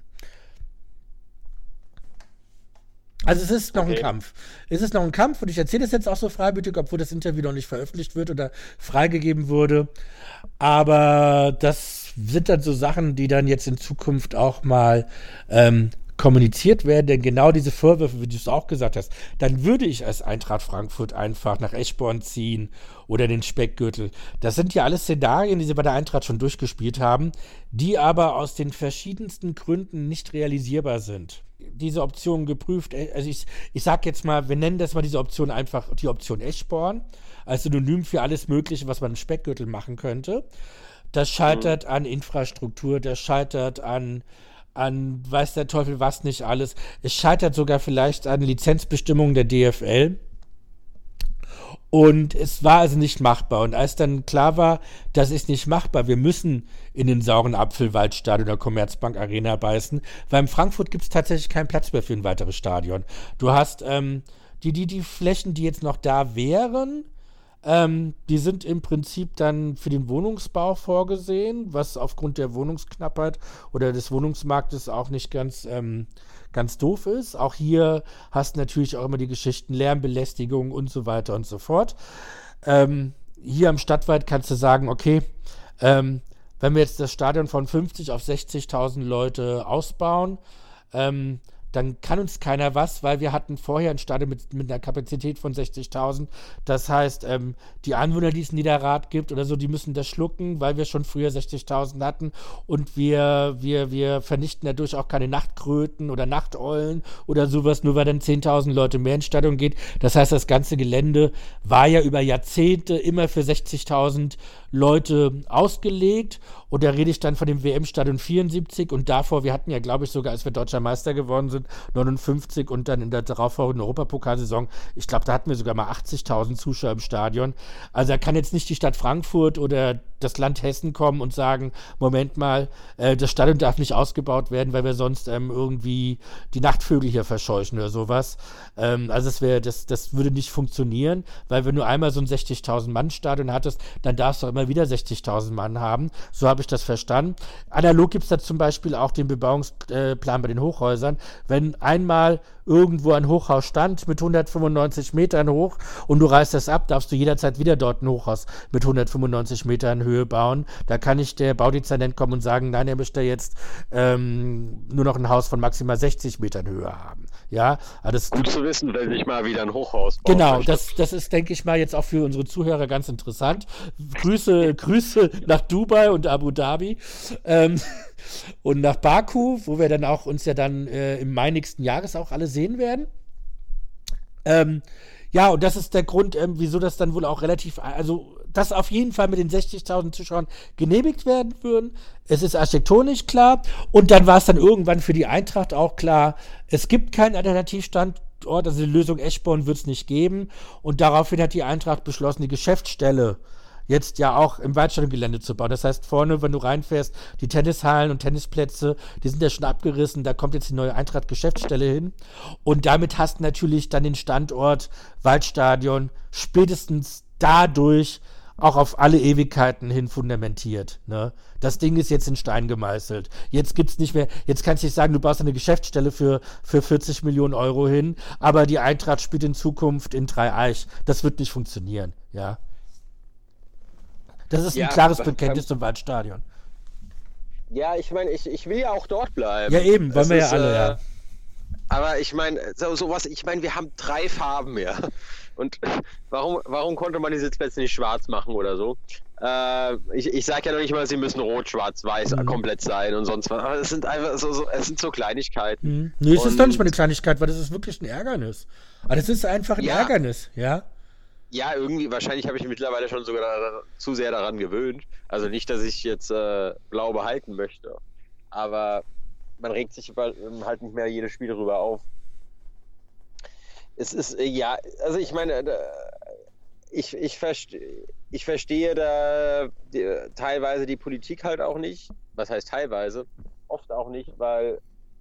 Also es ist noch okay. ein Kampf. Es ist noch ein Kampf und ich erzähle das jetzt auch so freimütig, obwohl das Interview noch nicht veröffentlicht wird oder freigegeben wurde. Aber das sind dann so Sachen, die dann jetzt in Zukunft auch mal ähm, kommuniziert werden. Denn genau diese Vorwürfe, wie du es auch gesagt hast, dann würde ich als Eintracht Frankfurt einfach nach Eschborn ziehen oder den Speckgürtel. Das sind ja alles Szenarien, die sie bei der Eintracht schon durchgespielt haben, die aber aus den verschiedensten Gründen nicht realisierbar sind. Diese Option geprüft, also ich, ich sag jetzt mal, wir nennen das mal diese Option einfach die Option Eschborn, als Synonym für alles Mögliche, was man im Speckgürtel machen könnte. Das scheitert mhm. an Infrastruktur, das scheitert an, an weiß der Teufel was nicht alles. Es scheitert sogar vielleicht an Lizenzbestimmungen der D F L. Und es war also nicht machbar. Und als dann klar war, das ist nicht machbar, wir müssen in den sauren Apfelwaldstadion der Commerzbank Arena beißen, weil in Frankfurt gibt es tatsächlich keinen Platz mehr für ein weiteres Stadion. Du hast ähm, die, die, die Flächen, die jetzt noch da wären, ähm, die sind im Prinzip dann für den Wohnungsbau vorgesehen, was aufgrund der Wohnungsknappheit oder des Wohnungsmarktes auch nicht ganz... Ähm, ganz doof ist. Auch hier hast du natürlich auch immer die Geschichten Lärmbelästigung und so weiter und so fort. Ähm, hier am Stadtwald kannst du sagen, okay, ähm, wenn wir jetzt das Stadion von fünfzig auf sechzigtausend Leute ausbauen, ähm, dann kann uns keiner was, weil wir hatten vorher ein Stadion mit, mit einer Kapazität von sechzigtausend. Das heißt, ähm, die Anwohner, die es in Niederrad gibt oder so, die müssen das schlucken, weil wir schon früher sechzigtausend hatten und wir, wir, wir vernichten dadurch auch keine Nachtkröten oder Nachteulen oder sowas, nur weil dann zehntausend Leute mehr ins Stadion geht. Das heißt, das ganze Gelände war ja über Jahrzehnte immer für sechzigtausend Leute ausgelegt. Und da rede ich dann von dem W M-Stadion vierundsiebzig und davor, wir hatten ja, glaube ich, sogar, als wir Deutscher Meister geworden sind, neunundfünfzig und dann in der darauffolgenden Europapokalsaison, ich glaube, da hatten wir sogar mal achtzigtausend Zuschauer im Stadion. Also da kann jetzt nicht die Stadt Frankfurt oder das Land Hessen kommen und sagen, Moment mal, äh, das Stadion darf nicht ausgebaut werden, weil wir sonst ähm, irgendwie die Nachtvögel hier verscheuchen oder sowas. Ähm, also das, wär, das, das würde nicht funktionieren, weil wenn du einmal so ein sechzigtausend Mann Stadion hattest, dann darfst du auch immer wieder sechzigtausend Mann haben. So habe ich das verstanden. Analog gibt es da zum Beispiel auch den Bebauungsplan bei den Hochhäusern. Wenn einmal irgendwo ein Hochhaus stand mit hundertfünfundneunzig Metern hoch und du reißt das ab, darfst du jederzeit wieder dort ein Hochhaus mit hundertfünfundneunzig Metern Höhe bauen. Da kann nicht der Baudezernent kommen und sagen, nein, er möchte jetzt ähm, nur noch ein Haus von maximal sechzig Metern Höhe haben. Ja, aber das, Gut zu wissen, wenn sich mal wieder ein Hochhaus baut. genau, das, das ist, denke ich mal, jetzt auch für unsere Zuhörer ganz interessant. Grüße, Grüße nach Dubai und Abu Dhabi ähm, und nach Baku, wo wir dann auch uns ja dann äh, im Mai nächsten Jahres auch alle sehen werden. Ähm, ja, und das ist der Grund, ähm, wieso das dann wohl auch relativ, also das auf jeden Fall mit den sechzigtausend Zuschauern genehmigt werden würden. Es ist architektonisch klar. Und dann war es dann irgendwann für die Eintracht auch klar, es gibt keinen Alternativstandort, also die Lösung Eschborn wird es nicht geben. Und daraufhin hat die Eintracht beschlossen, die Geschäftsstelle jetzt ja auch im Waldstadiongelände zu bauen. Das heißt, vorne, wenn du reinfährst, die Tennishallen und Tennisplätze, die sind ja schon abgerissen, da kommt jetzt die neue Eintracht-Geschäftsstelle hin. Und damit hast du natürlich dann den Standort Waldstadion spätestens dadurch auch auf alle Ewigkeiten hin fundamentiert. Ne? Das Ding ist jetzt in Stein gemeißelt. Jetzt gibt's nicht mehr, jetzt kannst du nicht sagen, du baust eine Geschäftsstelle für, für vierzig Millionen Euro hin, aber die Eintracht spielt in Zukunft in Dreieich. Das wird nicht funktionieren, ja. Das ist Ja, ein klares aber- Bekenntnis zum Waldstadion. Ja, ich meine, ich, ich will ja auch dort bleiben. Ja, eben, wollen Es wir ja ist, alle, äh, ja. Aber ich meine, so, sowas, ich meine, wir haben drei Farben, ja. Und warum, warum konnte man die Sitzplätze nicht schwarz machen oder so? Äh, ich ich sage ja noch nicht mal, sie müssen rot, schwarz, weiß Mhm. komplett sein und sonst was. Aber es sind einfach so, so, es sind so Kleinigkeiten. Hm. Nee, es ist Und- doch nicht mal eine Kleinigkeit, weil das ist wirklich ein Ärgernis. Aber das ist einfach ein Ja. Ärgernis, ja. Ja, irgendwie, wahrscheinlich habe ich mich mittlerweile schon sogar da, zu sehr daran gewöhnt. Also nicht, dass ich jetzt äh, blau behalten möchte. Aber man regt sich über- halt nicht mehr jedes Spiel darüber auf. Es ist, äh, ja, also ich meine, äh, ich, ich, verste ich verstehe da die, teilweise die Politik halt auch nicht. Was heißt teilweise? Oft auch nicht, weil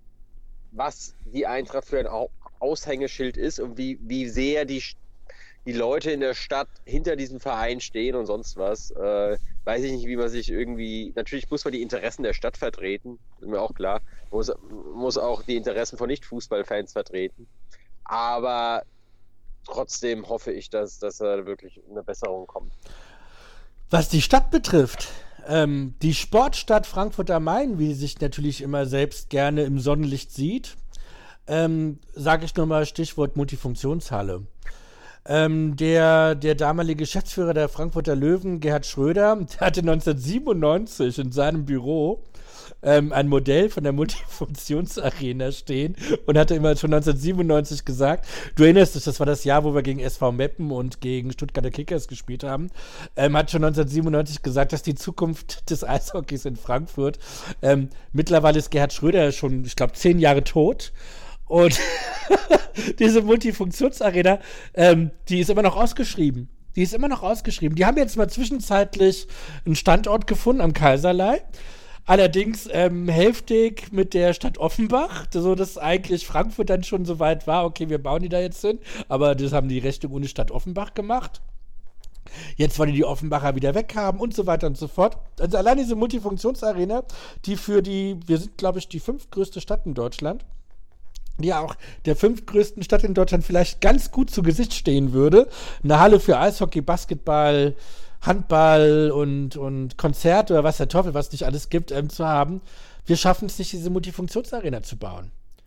was die Eintracht für ein Au- Aushängeschild ist und wie, wie sehr die, Sch- die Leute in der Stadt hinter diesem Verein stehen und sonst was, äh, weiß ich nicht, wie man sich irgendwie, natürlich muss man die Interessen der Stadt vertreten, ist mir auch klar, muss, muss auch die Interessen von Nicht-Fußballfans vertreten, aber trotzdem hoffe ich, dass, dass da wirklich eine Besserung kommt. Was die Stadt betrifft, ähm, die Sportstadt Frankfurt am Main, wie sie sich natürlich immer selbst gerne im Sonnenlicht sieht, ähm, sage ich nur mal Stichwort Multifunktionshalle. Ähm, der, der damalige Geschäftsführer der Frankfurter Löwen, Gerhard Schröder, der hatte neunzehnhundertsiebenundneunzig in seinem Büro ähm, ein Modell von der Multifunktionsarena stehen und hatte immer schon neunzehnhundertsiebenundneunzig gesagt, du erinnerst dich, das war das Jahr, wo wir gegen S V Meppen und gegen Stuttgarter Kickers gespielt haben, ähm, hat schon neunzehnhundertsiebenundneunzig gesagt, dass die Zukunft des Eishockeys in Frankfurt, ähm, mittlerweile ist Gerhard Schröder schon, ich glaube, zehn Jahre tot. Und diese Multifunktionsarena, ähm, die ist immer noch ausgeschrieben. Die ist immer noch ausgeschrieben. Die haben jetzt mal zwischenzeitlich einen Standort gefunden am Kaiserlei. Allerdings ähm, hälftig mit der Stadt Offenbach, so dass eigentlich Frankfurt dann schon so weit war, okay, wir bauen die da jetzt hin. Aber das haben die Rechnung ohne Stadt Offenbach gemacht. Jetzt wollen die die Offenbacher wieder weghaben und so weiter und so fort. Also allein diese Multifunktionsarena, die für die, wir sind, glaube ich, die fünftgrößte Stadt in Deutschland, die ja auch der fünftgrößten Stadt in Deutschland vielleicht ganz gut zu Gesicht stehen würde. Eine Halle für Eishockey, Basketball, Handball und, und Konzerte oder was der Teufel, was nicht alles gibt, ähm, zu haben. Wir schaffen es nicht, diese Multifunktionsarena zu bauen.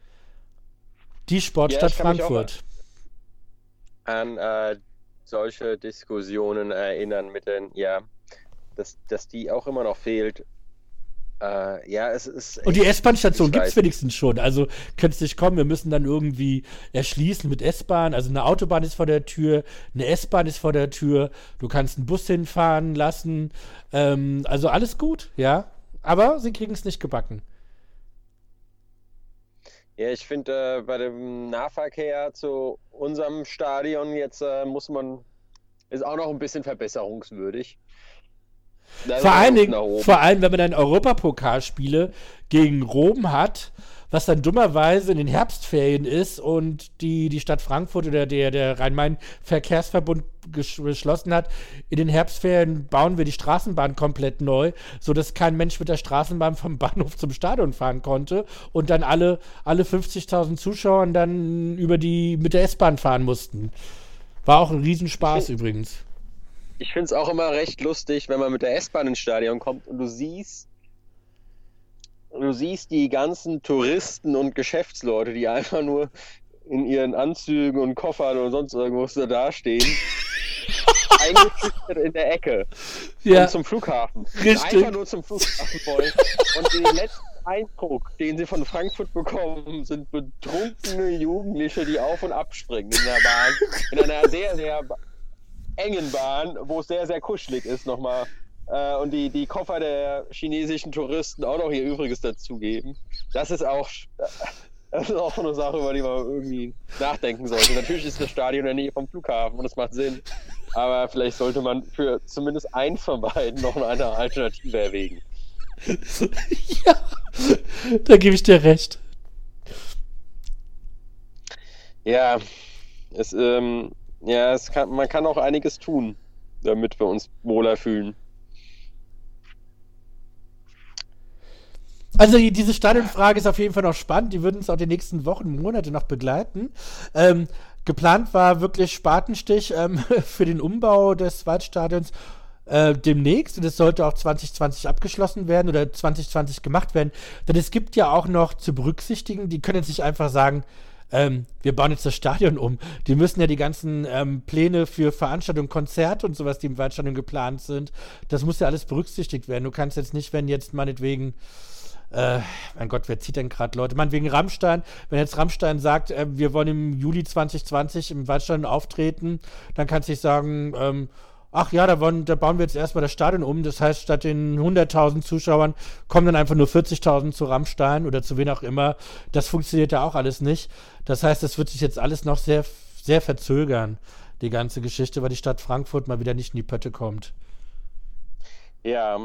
Die Sportstadt Ja, ich kann mich Frankfurt. An äh, solche Diskussionen erinnern mit den, ja, dass, dass die auch immer noch fehlt. Äh, ja, es ist. Und die echt- S-Bahn-Station ich gibt es weiß. wenigstens schon. Also könntest nicht kommen, wir müssen dann irgendwie erschließen mit S-Bahn. Also eine Autobahn ist vor der Tür, eine S-Bahn ist vor der Tür, du kannst einen Bus hinfahren lassen. Ähm, also alles gut, ja. Aber sie kriegen es nicht gebacken. Ja, ich finde, äh, bei dem Nahverkehr zu unserem Stadion jetzt äh, muss man, ist auch noch ein bisschen verbesserungswürdig. Da ist Vor noch allen Luft Dingen, nach oben. vor allem, wenn man dann Europapokalspiele gegen Rom hat, was dann dummerweise in den Herbstferien ist und die, die Stadt Frankfurt oder der, der Rhein-Main-Verkehrsverbund gesch- beschlossen hat, in den Herbstferien bauen wir die Straßenbahn komplett neu, sodass kein Mensch mit der Straßenbahn vom Bahnhof zum Stadion fahren konnte und dann alle, alle fünfzigtausend Zuschauer dann über die, mit der S-Bahn fahren mussten. War auch ein Riesenspaß Ich- übrigens. Ich finde es auch immer recht lustig, wenn man mit der S-Bahn ins Stadion kommt und du siehst, du siehst die ganzen Touristen und Geschäftsleute, die einfach nur in ihren Anzügen und Koffern und sonst irgendwas da dastehen. Eingeschüchtert in der Ecke. Ja. Und zum Flughafen. Richtig. Einfach nur zum Flughafen wollen. Und den letzten Eindruck, den sie von Frankfurt bekommen, sind betrunkene Jugendliche, die auf- und abspringen in der Bahn. In einer sehr, sehr engen Bahn, wo es sehr, sehr kuschelig ist nochmal. Äh, und die, die Koffer der chinesischen Touristen auch noch ihr Übriges dazugeben. Das ist auch... Das ist auch eine Sache, über die man irgendwie nachdenken sollte. Natürlich ist das Stadion in der Nähe vom Flughafen und das macht Sinn. Aber vielleicht sollte man für zumindest einen von beiden noch eine Alternative erwägen. Ja, da gebe ich dir recht. Ja, es, ähm, ja, es kann, man kann auch einiges tun, damit wir uns wohler fühlen. Also die, diese Stadionfrage ist auf jeden Fall noch spannend. Die würden uns auch die nächsten Wochen, Monate noch begleiten. Ähm, geplant war wirklich Spatenstich ähm, für den Umbau des Waldstadions äh, demnächst. Und es sollte auch zwanzig zwanzig abgeschlossen werden oder zwanzig zwanzig gemacht werden. Denn es gibt ja auch noch zu berücksichtigen, die können jetzt nicht einfach sagen, ähm, wir bauen jetzt das Stadion um. Die müssen ja die ganzen ähm, Pläne für Veranstaltungen, Konzerte und sowas, die im Waldstadion geplant sind, das muss ja alles berücksichtigt werden. Du kannst jetzt nicht, wenn jetzt meinetwegen Äh, mein Gott, wer zieht denn gerade Leute? Man, wegen Rammstein, wenn jetzt Rammstein sagt, äh, wir wollen im Juli zwanzig zwanzig im Waldstadion auftreten, dann kannst du nicht sagen, ähm, ach ja, da, wollen, da bauen wir jetzt erstmal das Stadion um. Das heißt, statt den hunderttausend Zuschauern kommen dann einfach nur vierzigtausend zu Rammstein oder zu wen auch immer. Das funktioniert ja auch alles nicht. Das heißt, das wird sich jetzt alles noch sehr, sehr verzögern, die ganze Geschichte, weil die Stadt Frankfurt mal wieder nicht in die Pötte kommt. Ja,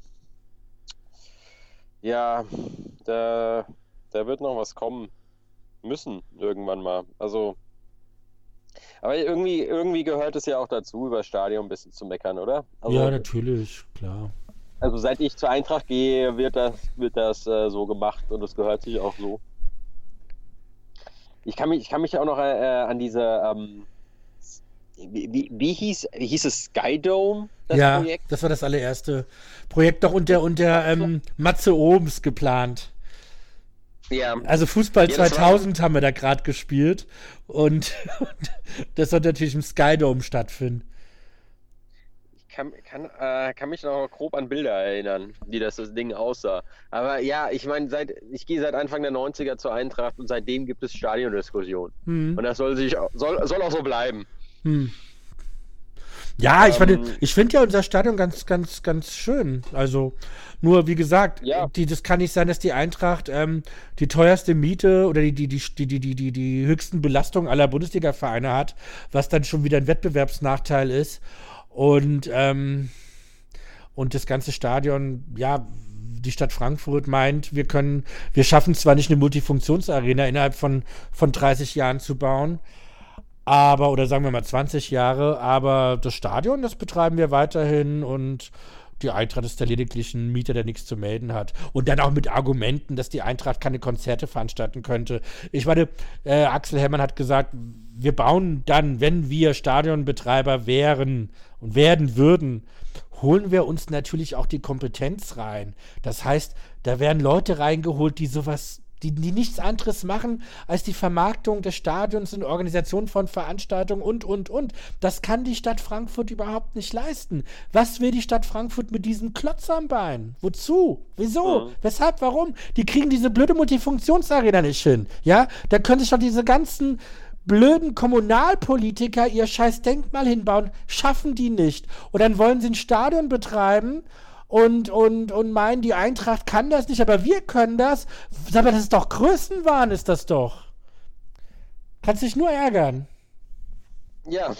Ja, da, da wird noch was kommen müssen, irgendwann mal. Also, aber irgendwie, irgendwie gehört es ja auch dazu, über das Stadion ein bisschen zu meckern, oder? Also, Ja, natürlich, klar. also seit ich zur Eintracht gehe, wird das, wird das äh, so gemacht und es gehört sich auch so. Ich kann mich, ich kann mich auch noch äh, an diese, ähm, wie, wie, wie hieß, wie hieß es, Sky Dome, das ja, Projekt? das war das allererste Projekt, doch unter, unter ähm, Matze Obens geplant. Ja. Also Fußball Ja, das zweitausend haben wir da gerade gespielt und, und das soll natürlich im Sky Dome stattfinden. Ich kann, kann, äh, kann mich noch grob an Bilder erinnern, wie das, das Ding aussah. Aber ja, ich meine, seit ich gehe seit Anfang der neunziger zur Eintracht und seitdem gibt es Stadiondiskussionen. Hm. Und das soll sich auch- soll, soll auch so bleiben. Hm. Ja, ich, Ähm, finde, ich finde ja unser Stadion ganz, ganz, ganz schön. Also, nur wie gesagt, Ja. die, das kann nicht sein, dass die Eintracht ähm, die teuerste Miete oder die, die, die, die, die, die, die, die höchsten Belastungen aller Bundesliga-Vereine hat, was dann schon wieder ein Wettbewerbsnachteil ist. Und, ähm, und das ganze Stadion, ja, die Stadt Frankfurt meint, wir können, wir schaffen zwar nicht eine Multifunktionsarena innerhalb von, von dreißig Jahren zu bauen, aber, oder sagen wir mal zwanzig Jahre, aber das Stadion, das betreiben wir weiterhin und die Eintracht ist da lediglich ein Mieter, der nichts zu melden hat. Und dann auch mit Argumenten, dass die Eintracht keine Konzerte veranstalten könnte. Ich meine, äh, Axel Herrmann hat gesagt, wir bauen dann, wenn wir Stadionbetreiber wären und werden würden, holen wir uns natürlich auch die Kompetenz rein. Das heißt, da werden Leute reingeholt, die sowas Die, die nichts anderes machen als die Vermarktung des Stadions und Organisation von Veranstaltungen und, und, und. Das kann die Stadt Frankfurt überhaupt nicht leisten. Was will die Stadt Frankfurt mit diesen Klotz am Bein? Wozu? Wieso? Mhm. Weshalb? Warum? Die kriegen diese blöde Multifunktionsarena nicht hin. Ja? Da können sich doch diese ganzen blöden Kommunalpolitiker ihr scheiß Denkmal hinbauen. Schaffen die nicht. Und dann wollen sie ein Stadion betreiben und, und, und meinen, die Eintracht kann das nicht, aber wir können das. Aber das ist doch Größenwahn, ist das doch. Kannst dich nur ärgern. Ja.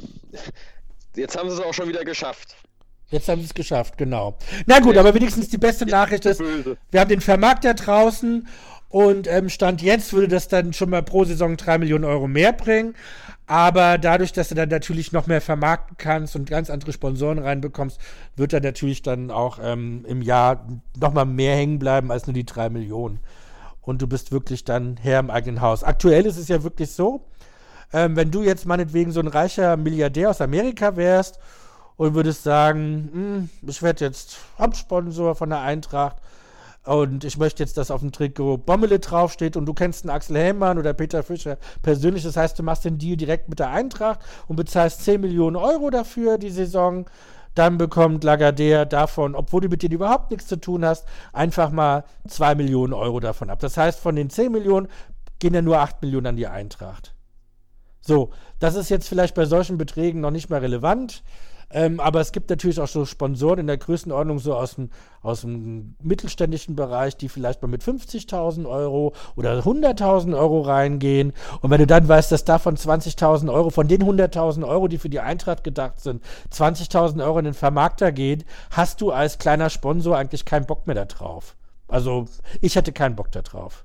Jetzt haben sie es auch schon wieder geschafft. Jetzt haben sie es geschafft, genau. Na gut, Ja. aber wenigstens die beste Nachricht ist, Böse. wir haben den Vermarkter draußen und ähm, Stand jetzt würde das dann schon mal pro Saison drei Millionen Euro mehr bringen. Aber dadurch, dass du dann natürlich noch mehr vermarkten kannst und ganz andere Sponsoren reinbekommst, wird dann natürlich dann auch ähm, im Jahr noch mal mehr hängen bleiben als nur die drei Millionen. Und du bist wirklich dann Herr im eigenen Haus. Aktuell ist es ja wirklich so, ähm, wenn du jetzt meinetwegen so ein reicher Milliardär aus Amerika wärst und würdest sagen, hm, ich werde jetzt Hauptsponsor von der Eintracht, und ich möchte jetzt, dass auf dem Trikot Bommele draufsteht und du kennst einen Axel Hellmann oder Peter Fischer persönlich, das heißt, du machst den Deal direkt mit der Eintracht und bezahlst zehn Millionen Euro dafür die Saison, dann bekommt Lagardère davon, obwohl du mit denen überhaupt nichts zu tun hast, einfach mal zwei Millionen Euro davon ab. Das heißt, von den zehn Millionen gehen ja nur acht Millionen an die Eintracht. So, das ist jetzt vielleicht bei solchen Beträgen noch nicht mehr relevant, ähm, aber es gibt natürlich auch so Sponsoren in der Größenordnung so aus dem, aus dem mittelständischen Bereich, die vielleicht mal mit fünfzigtausend Euro oder hunderttausend Euro reingehen und wenn du dann weißt, dass davon zwanzigtausend Euro, von den hunderttausend Euro, die für die Eintracht gedacht sind, zwanzigtausend Euro in den Vermarkter gehen, hast du als kleiner Sponsor eigentlich keinen Bock mehr da drauf. Also ich hätte keinen Bock da drauf.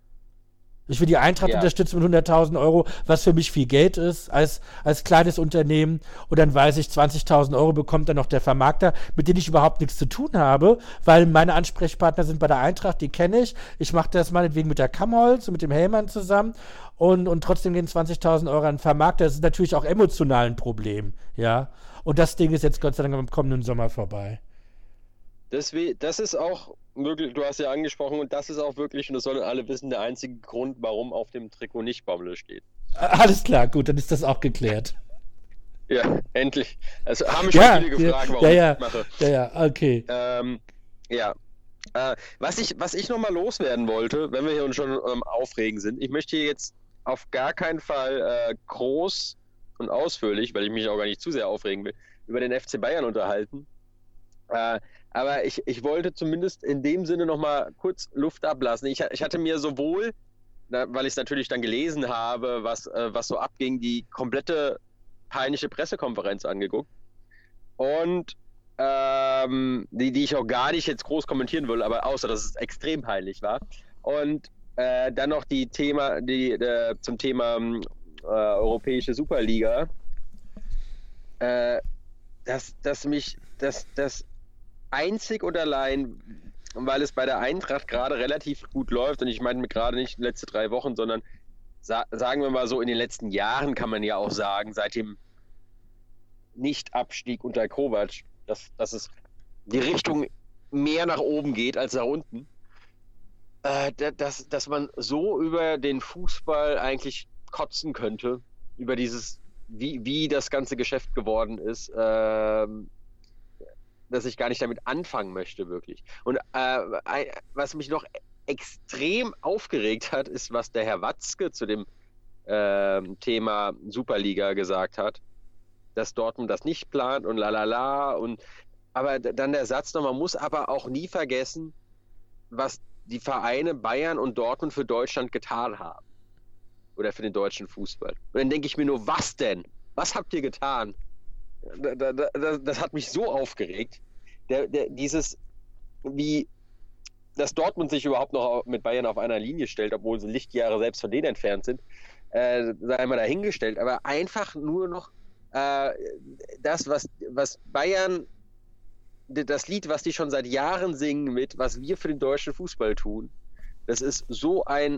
Ich will die Eintracht ja. unterstützen mit hunderttausend Euro, was für mich viel Geld ist, als, als kleines Unternehmen. Und dann weiß ich, zwanzigtausend Euro bekommt dann noch der Vermarkter, mit dem ich überhaupt nichts zu tun habe, weil meine Ansprechpartner sind bei der Eintracht, die kenne ich. Ich mache das meinetwegen mit der Kammholz und mit dem Hellmann zusammen. Und, und trotzdem gehen zwanzigtausend Euro an den Vermarkter. Das ist natürlich auch emotional ein Problem. Ja. Und das Ding ist jetzt Gott sei Dank im kommenden Sommer vorbei. Das, das ist auch wirklich, du hast ja angesprochen, und das ist auch wirklich, und das sollen alle wissen, der einzige Grund, warum auf dem Trikot nicht Bommele steht. Alles klar, gut, dann ist das auch geklärt. Ja, endlich. Also haben mich ja, schon viele gefragt, warum ja, ja, ich das mache. Ja, ja, okay. Ähm, ja. Äh, was ich, was ich nochmal loswerden wollte, wenn wir hier uns schon ähm, aufregen sind, ich möchte hier jetzt auf gar keinen Fall äh, groß und ausführlich, weil ich mich auch gar nicht zu sehr aufregen will, über den F C Bayern unterhalten. Äh, aber ich, ich wollte zumindest in dem Sinne nochmal kurz Luft ablassen. Ich, ich hatte mir sowohl, na, weil ich es natürlich dann gelesen habe, was, äh, was so abging, die komplette peinliche Pressekonferenz angeguckt. Und ähm, die, die ich auch gar nicht jetzt groß kommentieren will, aber außer, dass es extrem peinlich war. Und äh, dann noch die Thema, die äh, zum Thema äh, Europäische Superliga. Äh, dass, dass mich, dass das einzig und allein, weil es bei der Eintracht gerade relativ gut läuft, und ich meine gerade nicht die letzten drei Wochen, sondern sa- sagen wir mal so in den letzten Jahren, kann man ja auch sagen, seit dem Nicht-Abstieg unter Kovac, dass, dass es die Richtung mehr nach oben geht als nach unten, äh, dass, dass man so über den Fußball eigentlich kotzen könnte, über dieses, wie, wie das ganze Geschäft geworden ist, äh, dass ich gar nicht damit anfangen möchte, wirklich. Und äh, was mich noch extrem aufgeregt hat, ist, was der Herr Watzke zu dem äh, Thema Superliga gesagt hat, dass Dortmund das nicht plant und lalala. Und aber dann der Satz noch, man muss aber auch nie vergessen, was die Vereine Bayern und Dortmund für Deutschland getan haben. Oder für den deutschen Fußball. Und dann denke ich mir nur, was denn? Was habt ihr getan? Da, da, da, das hat mich so aufgeregt. Der, der, dieses, wie, dass Dortmund sich überhaupt noch mit Bayern auf einer Linie stellt, obwohl sie Lichtjahre selbst von denen entfernt sind, äh, sei mal dahingestellt. Aber einfach nur noch äh, das, was, was Bayern, das Lied, was die schon seit Jahren singen mit, was wir für den deutschen Fußball tun, das ist so ein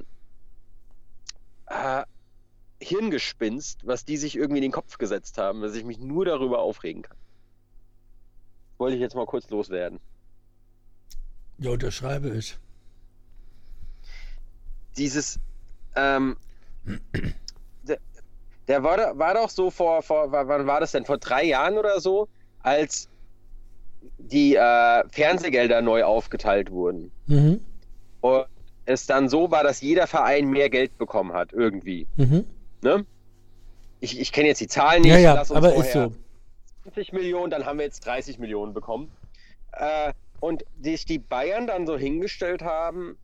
äh, Hirngespinst, was die sich irgendwie in den Kopf gesetzt haben, dass ich mich nur darüber aufregen kann. Wollte ich jetzt mal kurz loswerden. Ja, unterschreibe ich. Dieses, ähm, der, der war, war doch so vor, vor, wann war das denn? Vor drei Jahren oder so, als die äh, Fernsehgelder neu aufgeteilt wurden. Mhm. Und es dann so war, dass jeder Verein mehr Geld bekommen hat, irgendwie. Mhm. Ne? Ich, ich kenne jetzt die Zahlen nicht. Ja, ja, lass uns aber vorher ist so. zwanzig Millionen, dann haben wir jetzt dreißig Millionen bekommen. Äh, und sich die Bayern dann so hingestellt haben,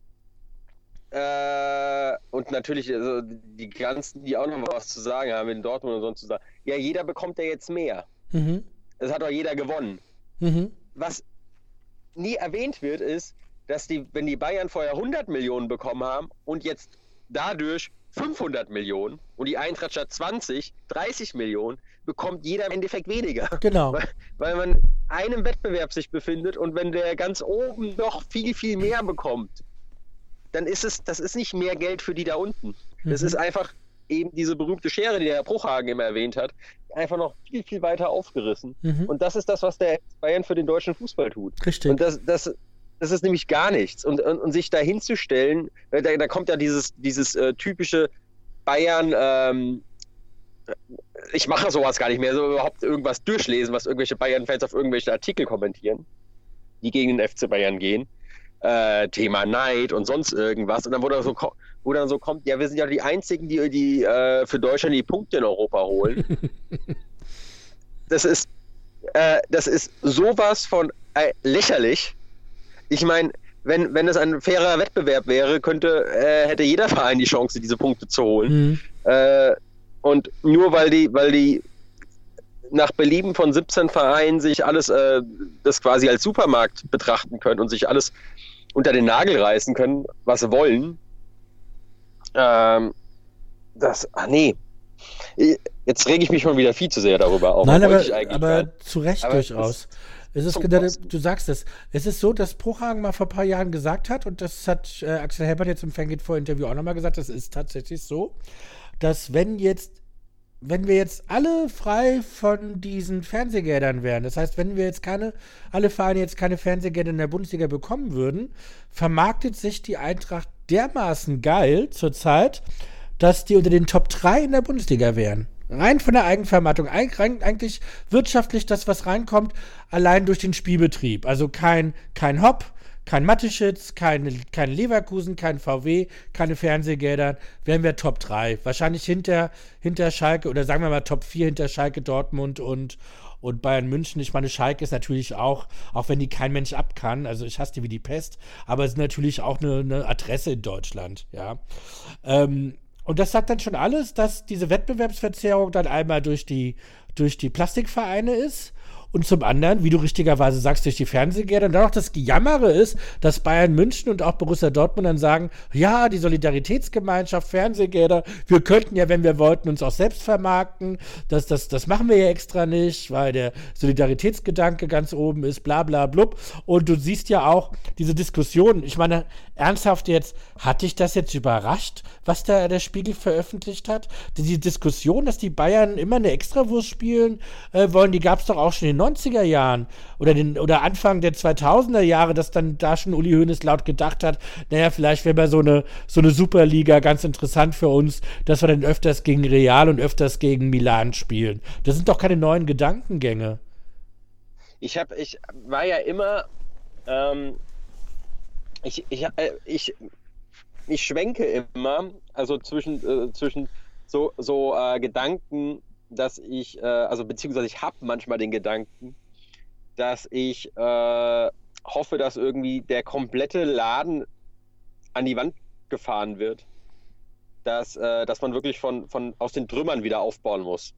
äh, und natürlich also die ganzen, die auch noch was zu sagen haben, in Dortmund und sonst zu sagen, ja, jeder bekommt ja jetzt mehr. Mhm. Das hat doch jeder gewonnen. Mhm. Was nie erwähnt wird, ist, dass die, wenn die Bayern vorher hundert Millionen bekommen haben und jetzt dadurch fünfhundert Millionen und die Eintracht statt zwanzig, dreißig Millionen, bekommt jeder im Endeffekt weniger. Genau. Weil, weil man einem Wettbewerb sich befindet und wenn der ganz oben noch viel, viel mehr bekommt, dann ist es, das ist nicht mehr Geld für die da unten. Das mhm. ist einfach eben diese berühmte Schere, die der Herr Bruchhagen immer erwähnt hat, einfach noch viel, viel weiter aufgerissen. Mhm. Und das ist das, was der Bayern für den deutschen Fußball tut. Richtig. Und das, das, das ist nämlich gar nichts. Und, und, und sich da hinzustellen, da, da kommt ja dieses, dieses äh, typische Bayern, ähm, ich mache sowas gar nicht mehr, so überhaupt irgendwas durchlesen, was irgendwelche Bayern-Fans auf irgendwelche Artikel kommentieren, die gegen den F C Bayern gehen. Äh, Thema Neid und sonst irgendwas. Und dann, wo dann, so, wo dann so kommt, ja, wir sind ja die Einzigen, die, die äh, für Deutschland die Punkte in Europa holen. Das ist, äh, das ist sowas von äh, lächerlich. Ich meine, wenn, wenn es ein fairer Wettbewerb wäre, könnte, äh, hätte jeder Verein die Chance, diese Punkte zu holen. Mhm. Äh, und nur weil die, weil die nach Belieben von siebzehn Vereinen sich alles, äh, das quasi als Supermarkt betrachten können und sich alles unter den Nagel reißen können, was sie wollen. Ähm, das, ach nee. Jetzt rege ich mich schon wieder viel zu sehr darüber auf. Nein, aber, aber zu Recht aber durchaus. Es ist, du sagst es, es ist so, dass Bruchhagen mal vor ein paar Jahren gesagt hat, und das hat äh, Axel Helbert jetzt im Fangit-Vor-Interview auch nochmal gesagt, das ist tatsächlich so, dass wenn jetzt wenn wir jetzt alle frei von diesen Fernsehgeldern wären, das heißt, wenn wir jetzt keine, alle Vereine jetzt keine Fernsehgelder in der Bundesliga bekommen würden, vermarktet sich die Eintracht dermaßen geil zurzeit, dass die unter den Top drei in der Bundesliga wären. Rein von der Eigenvermarktung, eigentlich wirtschaftlich das, was reinkommt, allein durch den Spielbetrieb. Also kein, kein Hopp, kein Mateschitz, kein, kein Leverkusen, kein V W, keine Fernsehgelder, wären wir Top drei. Wahrscheinlich hinter, hinter Schalke, oder sagen wir mal Top vier hinter Schalke, Dortmund und, und Bayern München. Ich meine, Schalke ist natürlich auch, auch wenn die kein Mensch ab kann, also ich hasse die wie die Pest, aber es ist natürlich auch eine, eine Adresse in Deutschland, ja. Ähm, und das sagt dann schon alles, dass diese Wettbewerbsverzerrung dann einmal durch die, durch die Plastikvereine ist. Und zum anderen, wie du richtigerweise sagst, durch die Fernsehgelder. Und dann auch das Gejammere ist, dass Bayern München und auch Borussia Dortmund dann sagen, ja, die Solidaritätsgemeinschaft, Fernsehgelder, wir könnten ja, wenn wir wollten, uns auch selbst vermarkten. Das, das, das machen wir ja extra nicht, weil der Solidaritätsgedanke ganz oben ist, bla bla blub. Und du siehst ja auch diese Diskussion. Ich meine, ernsthaft jetzt, hat dich das jetzt überrascht, was da der Spiegel veröffentlicht hat? Die Diskussion, dass die Bayern immer eine Extrawurst spielen äh, wollen, die gab es doch auch schon in den neunziger Jahren oder, den, oder Anfang der zweitausender Jahre, dass dann da schon Uli Hoeneß laut gedacht hat, naja, vielleicht wäre mal so eine, so eine Superliga ganz interessant für uns, dass wir dann öfters gegen Real und öfters gegen Milan spielen. Das sind doch keine neuen Gedankengänge. Ich hab, ich war ja immer, ähm, ich, ich, äh, ich, ich schwenke immer, also zwischen, äh, zwischen so, so äh, Gedanken, dass ich, äh, also beziehungsweise ich habe manchmal den Gedanken, dass ich äh, hoffe, dass irgendwie der komplette Laden an die Wand gefahren wird, dass, äh, dass man wirklich von, von aus den Trümmern wieder aufbauen muss.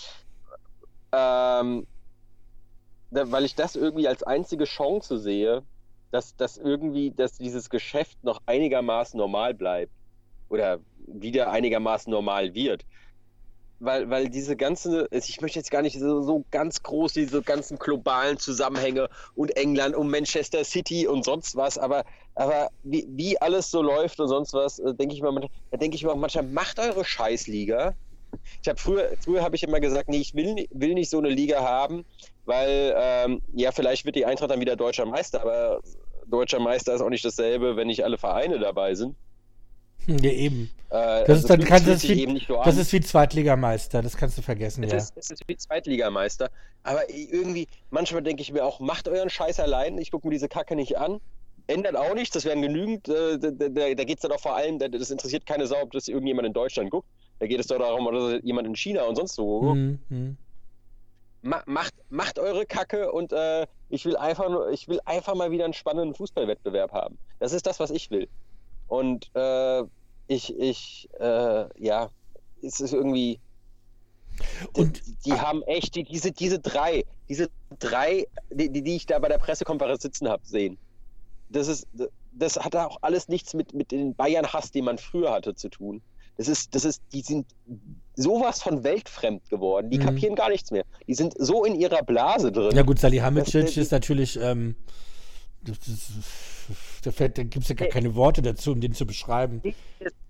Ähm, da, weil ich das irgendwie als einzige Chance sehe, dass, dass irgendwie, dass dieses Geschäft noch einigermaßen normal bleibt oder wieder einigermaßen normal wird. Weil, weil diese ganze, ich möchte jetzt gar nicht so, so ganz groß, diese ganzen globalen Zusammenhänge und England und Manchester City und sonst was, aber, aber wie, wie alles so läuft und sonst was, denke ich mal, da denke ich mir auch manchmal, macht eure Scheißliga. Ich habe früher, früher habe ich immer gesagt, nee, ich will, will nicht so eine Liga haben, weil, ähm, ja, vielleicht wird die Eintracht dann wieder deutscher Meister, aber deutscher Meister ist auch nicht dasselbe, wenn nicht alle Vereine dabei sind. Ja, eben. Äh, das, also ist dann, kann, das, wie, eben nicht so das ist wie Zweitligameister, das kannst du vergessen, es ja. Ist, es ist wie Zweitligameister, aber irgendwie, manchmal denke ich mir auch, macht euren Scheiß allein, ich gucke mir diese Kacke nicht an, ändert auch nichts, das wären genügend, äh, da, da, da geht es dann auch vor allem, das interessiert keine Sau, ob das irgendjemand in Deutschland guckt, da geht es doch darum, ob jemand in China und sonst wo guckt. Mhm, mh. Ma, macht, macht eure Kacke und äh, ich will einfach nur, ich will einfach mal wieder einen spannenden Fußballwettbewerb haben. Das ist das, was ich will. Und äh, ich, ich, äh, ja, es ist irgendwie, und die, die haben echt, die, diese, diese drei, diese drei, die, die ich da bei der Pressekonferenz sitzen habe, sehen. Das ist, das hat auch alles nichts mit, mit den Bayern-Hass, den man früher hatte, zu tun. Das ist, das ist, die sind sowas von weltfremd geworden. Die mhm. kapieren gar nichts mehr. Die sind so in ihrer Blase drin. Ja gut, Salihamidzic ist natürlich, ähm, das ist, da, da gibt es ja gar keine Worte dazu, um den zu beschreiben.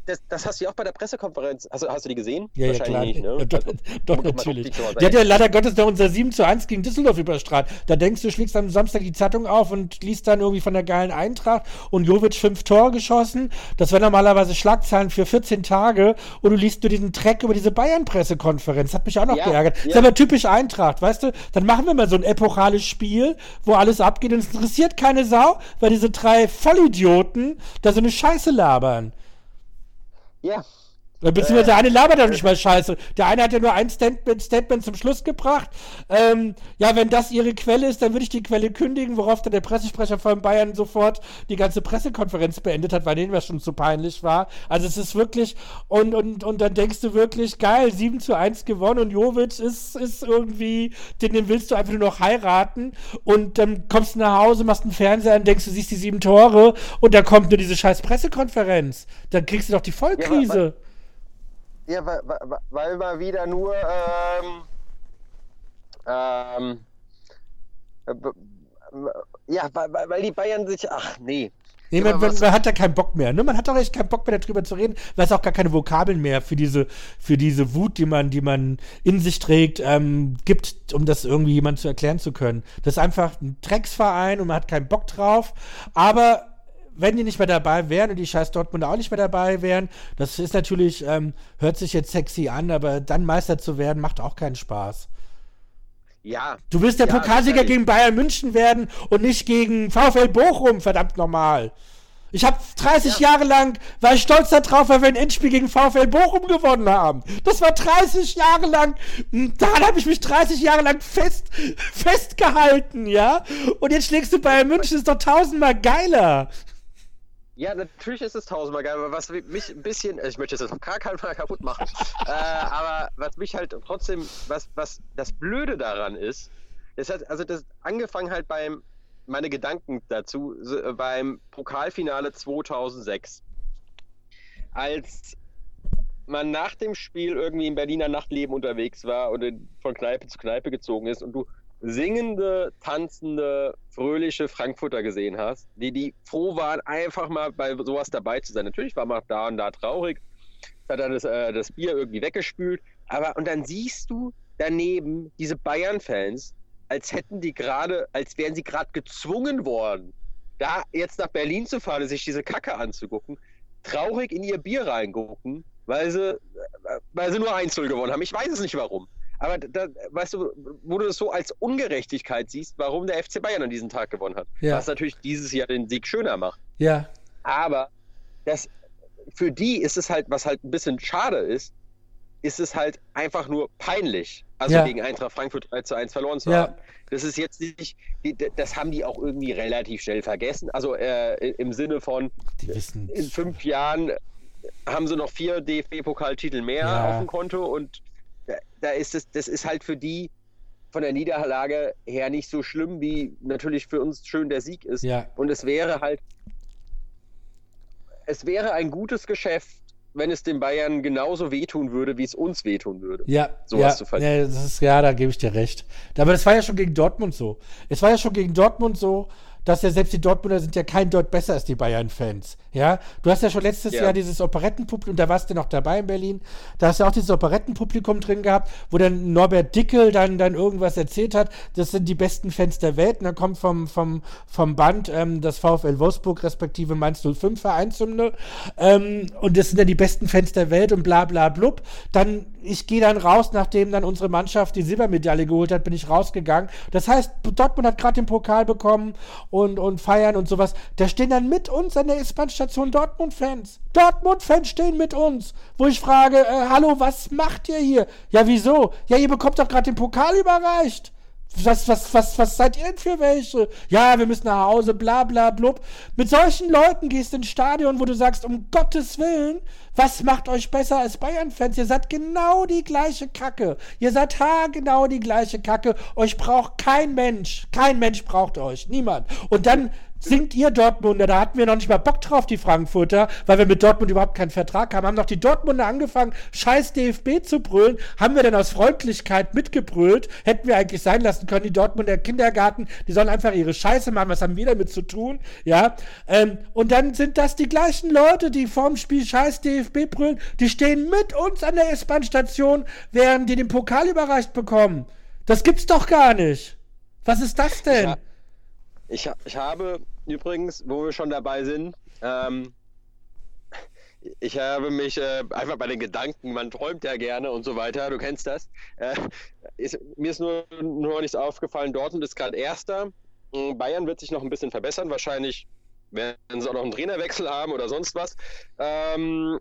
das, das hast du ja auch bei der Pressekonferenz. Hast, hast du die gesehen? Ja, ja, klar. Nicht, ne? Ja, doch, also, doch natürlich. Der hat ja leider Gottes noch unser sieben zu eins gegen Düsseldorf überstrahlt. Da denkst du, schlägst am Samstag die Zeitung auf und liest dann irgendwie von der geilen Eintracht und Jovic fünf Tore geschossen. Das wären normalerweise Schlagzeilen für vierzehn Tage und du liest nur diesen Dreck über diese Bayern-Pressekonferenz. Hat mich auch noch ja, geärgert. Ja. Ist aber typisch Eintracht, weißt du? Dann machen wir mal so ein epochales Spiel, wo alles abgeht und es interessiert keine Sau, weil diese drei Vollidioten da so eine Scheiße labern. Ja. Beziehungsweise äh, der eine labert doch nicht mal Scheiße. Der eine hat ja nur ein Statement, Statement zum Schluss gebracht. Ähm, ja, wenn das ihre Quelle ist, dann würde ich die Quelle kündigen, worauf dann der Pressesprecher von Bayern sofort die ganze Pressekonferenz beendet hat, weil denen das schon zu peinlich war. Also es ist wirklich, und, und, und dann denkst du wirklich, geil, sieben zu eins gewonnen und Jovic ist, ist irgendwie, den, den willst du einfach nur noch heiraten und dann kommst du nach Hause, machst einen Fernseher und denkst, du siehst die sieben Tore und da kommt nur diese scheiß Pressekonferenz. Dann kriegst du doch die Vollkrise. Ja, Ja, weil, weil, weil mal wieder nur ähm, ähm, äh, ja, weil, weil die Bayern sich, ach nee. Nee, man, man, man hat da keinen Bock mehr, ne? Man hat auch echt keinen Bock mehr darüber zu reden, weil es auch gar keine Vokabeln mehr für diese, für diese Wut, die man, die man in sich trägt, ähm, gibt, um das irgendwie jemand zu erklären zu können. Das ist einfach ein Drecksverein und man hat keinen Bock drauf, aber wenn die nicht mehr dabei wären und die scheiß Dortmunder auch nicht mehr dabei wären, das ist natürlich, ähm, hört sich jetzt sexy an, aber dann Meister zu werden, macht auch keinen Spaß. Ja. Du willst der ja, Pokalsieger gegen Bayern München werden und nicht gegen VfL Bochum, verdammt normal. Ich habe dreißig ja. Jahre lang, war ich stolz darauf, weil wir ein Endspiel gegen VfL Bochum gewonnen haben. Das war dreißig Jahre lang, daran habe ich mich dreißig Jahre lang fest, festgehalten, ja? Und jetzt schlägst du Bayern München, ist doch tausendmal geiler. Ja, natürlich ist es tausendmal geil, aber was mich ein bisschen, ich möchte das auf gar keinen Fall kaputt machen, äh, aber was mich halt trotzdem, was, was das Blöde daran ist, ist halt, also das angefangen halt beim, meine Gedanken dazu, so, beim Pokalfinale zweitausendsechs, als man nach dem Spiel irgendwie im Berliner Nachtleben unterwegs war oder von Kneipe zu Kneipe gezogen ist und du singende, tanzende, fröhliche Frankfurter gesehen hast, die, die froh waren, einfach mal bei sowas dabei zu sein. Natürlich war man da und da traurig, hat dann das, äh, das Bier irgendwie weggespült, aber und dann siehst du daneben diese Bayern-Fans, als hätten die gerade, als wären sie gerade gezwungen worden, da jetzt nach Berlin zu fahren und sich diese Kacke anzugucken, traurig in ihr Bier reingucken, weil sie, weil sie nur eins null gewonnen haben. Ich weiß es nicht warum. Aber da, weißt du, wo du es so als Ungerechtigkeit siehst, warum der F C Bayern an diesem Tag gewonnen hat. Ja. Was natürlich dieses Jahr den Sieg schöner macht. Ja. Aber das, für die ist es halt, was halt ein bisschen schade ist, ist es halt einfach nur peinlich, also ja. gegen Eintracht Frankfurt drei zu eins verloren zu ja. haben. Das ist jetzt nicht, das haben die auch irgendwie relativ schnell vergessen. Also äh, im Sinne von, in fünf Jahren haben sie noch vier D F B-Pokaltitel mehr ja. auf dem Konto und Da, da ist es, das ist halt für die von der Niederlage her nicht so schlimm, wie natürlich für uns schön der Sieg ist. Ja. Und es wäre halt, es wäre ein gutes Geschäft, wenn es den Bayern genauso wehtun würde, wie es uns wehtun würde. Ja, so ja, hast du verdient. ja, das ist, ja, da gebe ich dir recht. Aber das war ja schon gegen Dortmund so. Es war ja schon gegen Dortmund so, dass ja selbst die Dortmunder sind ja kein Deut besser als die Bayern-Fans. Ja, du hast ja schon letztes ja. Jahr dieses Operettenpublikum, da warst du noch dabei in Berlin, da hast du auch dieses Operettenpublikum drin gehabt, wo dann Norbert Dickel dann, dann irgendwas erzählt hat, das sind die besten Fans der Welt, und dann kommt vom, vom, vom Band ähm, das VfL Wolfsburg respektive Mainz null fünf Vereinshymne ähm, und das sind dann die besten Fans der Welt und bla bla blub. Dann, ich gehe dann raus, nachdem dann unsere Mannschaft die Silbermedaille geholt hat, bin ich rausgegangen. Das heißt, Dortmund hat gerade den Pokal bekommen und, und feiern und sowas. Da stehen dann mit uns an der S-Bahn-Station Dortmund-Fans. Dortmund-Fans stehen mit uns. Wo ich frage, äh, hallo, was macht ihr hier? Ja, wieso? Ja, ihr bekommt doch gerade den Pokal überreicht. Was, was, was, was seid ihr denn für welche? Ja, wir müssen nach Hause, bla bla blub. Mit solchen Leuten gehst du ins Stadion, wo du sagst, um Gottes Willen, was macht euch besser als Bayern-Fans? Ihr seid genau die gleiche Kacke. Ihr seid haargenau die gleiche Kacke. Euch braucht kein Mensch. Kein Mensch braucht euch. Niemand. Und dann singt ihr Dortmunder, da hatten wir noch nicht mal Bock drauf, die Frankfurter, weil wir mit Dortmund überhaupt keinen Vertrag haben, haben noch die Dortmunder angefangen, scheiß D F B zu brüllen, haben wir dann aus Freundlichkeit mitgebrüllt, hätten wir eigentlich sein lassen können, die Dortmunder Kindergarten, die sollen einfach ihre Scheiße machen, was haben wir damit zu tun, ja, ähm, und dann sind das die gleichen Leute, die vorm Spiel scheiß D F B brüllen, die stehen mit uns an der S-Bahn-Station, während die den Pokal überreicht bekommen. Das gibt's doch gar nicht. Was ist das denn? Ja. Ich, ich habe übrigens, wo wir schon dabei sind, ähm, ich habe mich äh, einfach bei den Gedanken, man träumt ja gerne und so weiter, du kennst das. Äh, ist, mir ist nur, nur nichts aufgefallen, Dortmund ist gerade Erster, Bayern wird sich noch ein bisschen verbessern, wahrscheinlich werden sie auch noch einen Trainerwechsel haben oder sonst was. Ähm,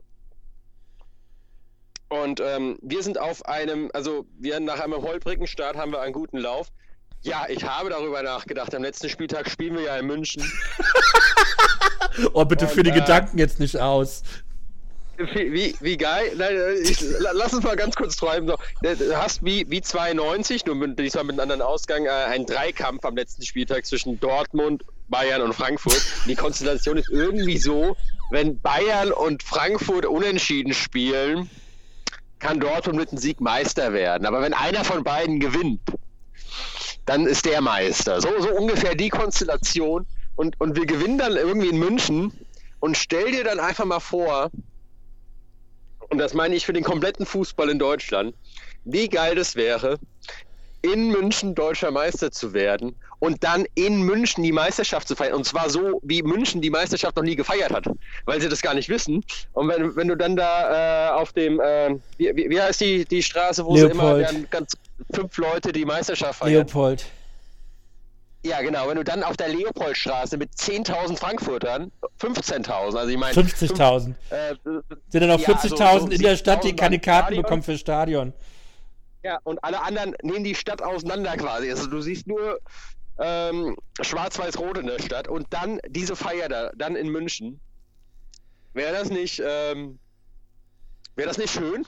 und ähm, wir sind auf einem, also wir nach einem holprigen Start haben wir einen guten Lauf. Ja, ich habe darüber nachgedacht. Am letzten Spieltag spielen wir ja in München. Oh, bitte Und, für die äh, Gedanken jetzt nicht aus. Wie, wie, wie geil. Nein, ich, lass uns mal ganz kurz träumen. Du hast wie, wie zweiundneunzig, nur mit, diesmal mit einem anderen Ausgang, äh, einen Dreikampf am letzten Spieltag zwischen Dortmund, Bayern und Frankfurt. Die Konstellation ist irgendwie so, wenn Bayern und Frankfurt unentschieden spielen, kann Dortmund mit einem Sieg Meister werden. Aber wenn einer von beiden gewinnt, dann ist der Meister. So, so ungefähr die Konstellation. Und, und wir gewinnen dann irgendwie in München. Und stell dir dann einfach mal vor, und das meine ich für den kompletten Fußball in Deutschland, wie geil das wäre, in München deutscher Meister zu werden und dann in München die Meisterschaft zu feiern. Und zwar so, wie München die Meisterschaft noch nie gefeiert hat, weil sie das gar nicht wissen. Und wenn, wenn du dann da äh, auf dem, äh, wie, wie heißt die, die Straße, wo Leopold. sie immer werden, ganz fünf Leute die Meisterschaft feiern. Leopold. Ja, genau. Wenn du dann auf der Leopoldstraße mit zehntausend Frankfurtern, fünfzehntausend, also ich meine... fünfzigtausend. Äh, Sind dann noch ja, vierzigtausend so, so in der Stadt, die keine Karten Stadion bekommen fürs Stadion. Ja, und alle anderen nehmen die Stadt auseinander quasi. Also du siehst nur ähm, schwarz-weiß-rot in der Stadt und dann diese Feier da, dann in München. Wäre das nicht, ähm, wäre das nicht schön?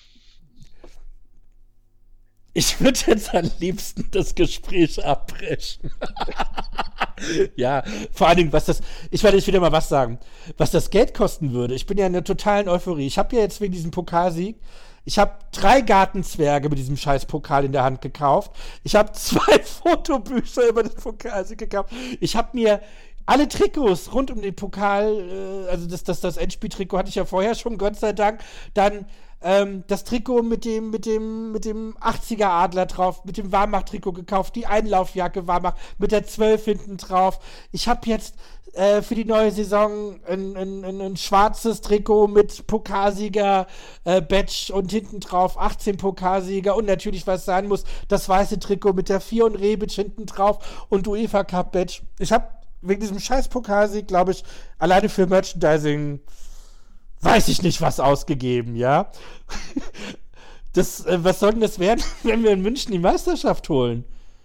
Ich würde jetzt am liebsten das Gespräch abbrechen. Ja, vor allen Dingen, was das, ich werde jetzt wieder mal was sagen, was das Geld kosten würde. Ich bin ja in einer totalen Euphorie. Ich habe ja jetzt wegen diesem Pokalsieg, ich habe drei Gartenzwerge mit diesem scheiß Pokal in der Hand gekauft. Ich habe zwei Fotobücher über den Pokalsieg gekauft. Ich habe mir alle Trikots rund um den Pokal, äh, also das, das, das Endspieltrikot hatte ich ja vorher schon, Gott sei Dank. Dann ähm, das Trikot mit dem, mit dem, mit dem achtziger Adler drauf, mit dem Warmach-Trikot gekauft, die Einlaufjacke Warmach mit der zwölf hinten drauf. Ich habe jetzt äh, für die neue Saison ein, ein, ein, ein schwarzes Trikot mit Pokalsieger äh, Badge und hinten drauf achtzehn Pokalsieger und natürlich, was sein muss, das weiße Trikot mit der vier und Rebic hinten drauf und UEFA Cup Badge. Ich habe wegen diesem scheiß Pokalsieg, glaube ich, alleine für Merchandising weiß ich nicht was ausgegeben, ja. Das, äh, was soll denn das werden, wenn wir in München die Meisterschaft holen?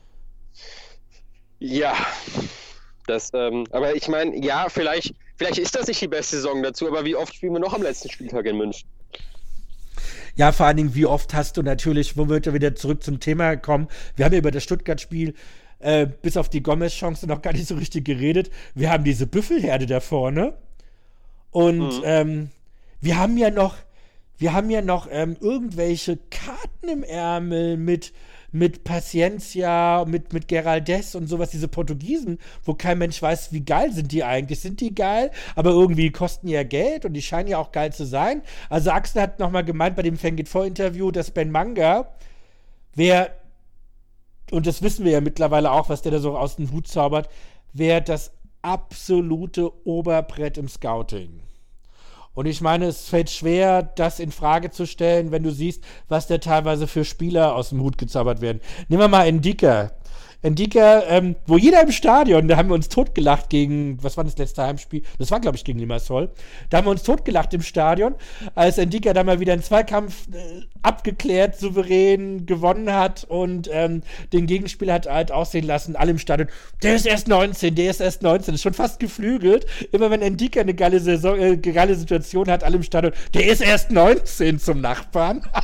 Ja, das, ähm, aber ich meine, ja, vielleicht, vielleicht ist das nicht die beste Saison dazu, aber wie oft spielen wir noch am letzten Spieltag in München? Ja, vor allen Dingen, wie oft hast du natürlich, wo wir wieder zurück zum Thema kommen, wir haben ja über das Stuttgart-Spiel Äh, bis auf die Gomez-Chance noch gar nicht so richtig geredet. Wir haben diese Büffelherde da vorne. Und mhm. ähm, wir haben ja noch, wir haben ja noch ähm, irgendwelche Karten im Ärmel mit, mit Paciencia, mit, mit Geraldes und sowas, diese Portugiesen, wo kein Mensch weiß, wie geil sind die eigentlich. Sind die geil? Aber irgendwie kosten ja Geld und die scheinen ja auch geil zu sein. Also Axel hat nochmal gemeint bei dem Fangit-Vor-Interview, dass Ben Manga, wer und das wissen wir ja mittlerweile auch, was der da so aus dem Hut zaubert, wäre das absolute Oberbrett im Scouting. Und ich meine, es fällt schwer, das in Frage zu stellen, wenn du siehst, was da teilweise für Spieler aus dem Hut gezaubert werden. Nehmen wir mal Ndika. Ndika, ähm, wo jeder im Stadion, da haben wir uns totgelacht gegen, was war das letzte Heimspiel? Das war, glaube ich, gegen Limassol. Da haben wir uns totgelacht im Stadion, als Ndika da mal wieder einen Zweikampf äh, abgeklärt, souverän gewonnen hat und ähm, den Gegenspieler hat halt aussehen lassen, alle im Stadion, der ist erst neunzehn, der ist erst neunzehn, ist schon fast geflügelt. Immer wenn Ndika eine geile, Saison, äh, geile Situation hat, alle im Stadion, der ist erst neunzehn zum Nachbarn.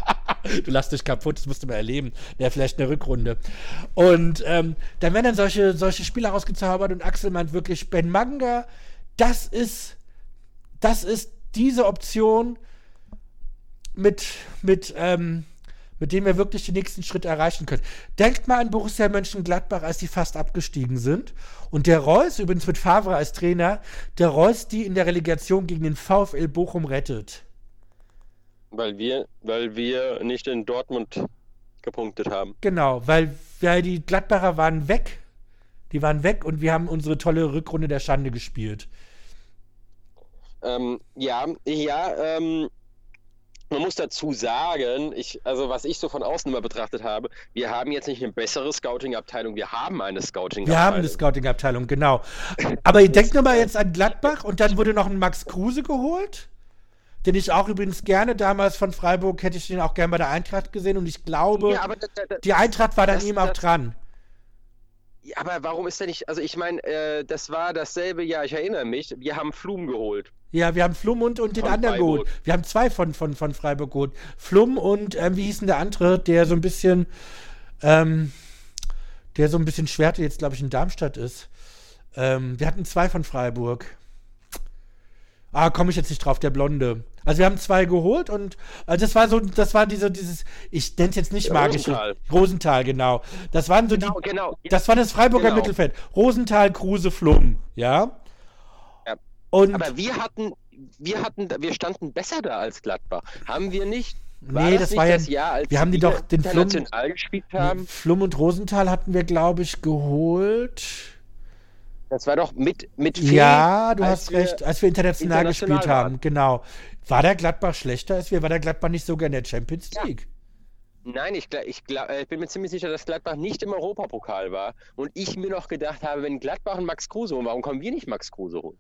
Du lachst dich kaputt, das musst du mal erleben. Ja, vielleicht eine Rückrunde. Und ähm, dann werden dann solche, solche Spieler rausgezaubert und Axel meint wirklich, Ben Manga, das ist, das ist diese Option, mit, mit, ähm, mit dem wir wirklich den nächsten Schritt erreichen können. Denkt mal an Borussia Mönchengladbach, als die fast abgestiegen sind. Und der Reus, übrigens mit Favre als Trainer, der Reus die in der Relegation gegen den VfL Bochum rettet. Weil wir, weil wir nicht in Dortmund gepunktet haben. Genau, weil, weil die Gladbacher waren weg. Die waren weg und wir haben unsere tolle Rückrunde der Schande gespielt. Ähm, ja, ja, ähm, man muss dazu sagen, ich, also was ich so von außen immer betrachtet habe, wir haben jetzt nicht eine bessere Scouting-Abteilung, wir haben eine Scouting-Abteilung. Wir haben eine Scouting-Abteilung, genau. Aber ihr denkt nur mal jetzt an Gladbach und dann wurde noch ein Max Kruse geholt, den ich auch übrigens gerne damals von Freiburg, hätte ich den auch gerne bei der Eintracht gesehen und ich glaube, ja, aber das, das, die Eintracht war dann das, ihm auch das, dran. Ja, aber warum ist der nicht, also ich meine, äh, das war dasselbe Jahr, ich erinnere mich, wir haben Flum geholt. Ja, wir haben Flum und, und den Von anderen Freiburg. geholt. Wir haben zwei von, von, von Freiburg geholt. Flum und, ähm, wie hieß denn der andere, der so ein bisschen, ähm, der so ein bisschen Schwerte jetzt, glaube ich, in Darmstadt ist. Ähm, wir hatten zwei von Freiburg. Ah, komme ich jetzt nicht drauf, der Blonde. Also wir haben zwei geholt und äh, das war so, das war diese, dieses, ich nenne es jetzt nicht magisch. Rosenthal. Rosenthal, genau. Das waren so Genau, die, genau. das war das Freiburger Genau. Mittelfeld. Rosenthal, Kruse, Flum, ja. Ja. Und Aber wir hatten, wir hatten, wir standen besser da als Gladbach. Haben wir nicht? War nee, das, das nicht war ja, das Jahr, als wir haben die doch den Flum, international gespielt haben? Flum und Rosenthal hatten wir, glaube ich, geholt. Das war doch mit mit Fee, Ja, du als hast wir recht, als wir international, international gespielt haben, waren. genau. War der Gladbach schlechter als wir? War der Gladbach nicht sogar in der Champions Ja. League? Nein, ich, gla- ich, gla- äh, ich bin mir ziemlich sicher, dass Gladbach nicht im Europapokal war. Und ich mir noch gedacht habe, wenn Gladbach einen Max Kruse holen, warum können wir nicht Max Kruse holen?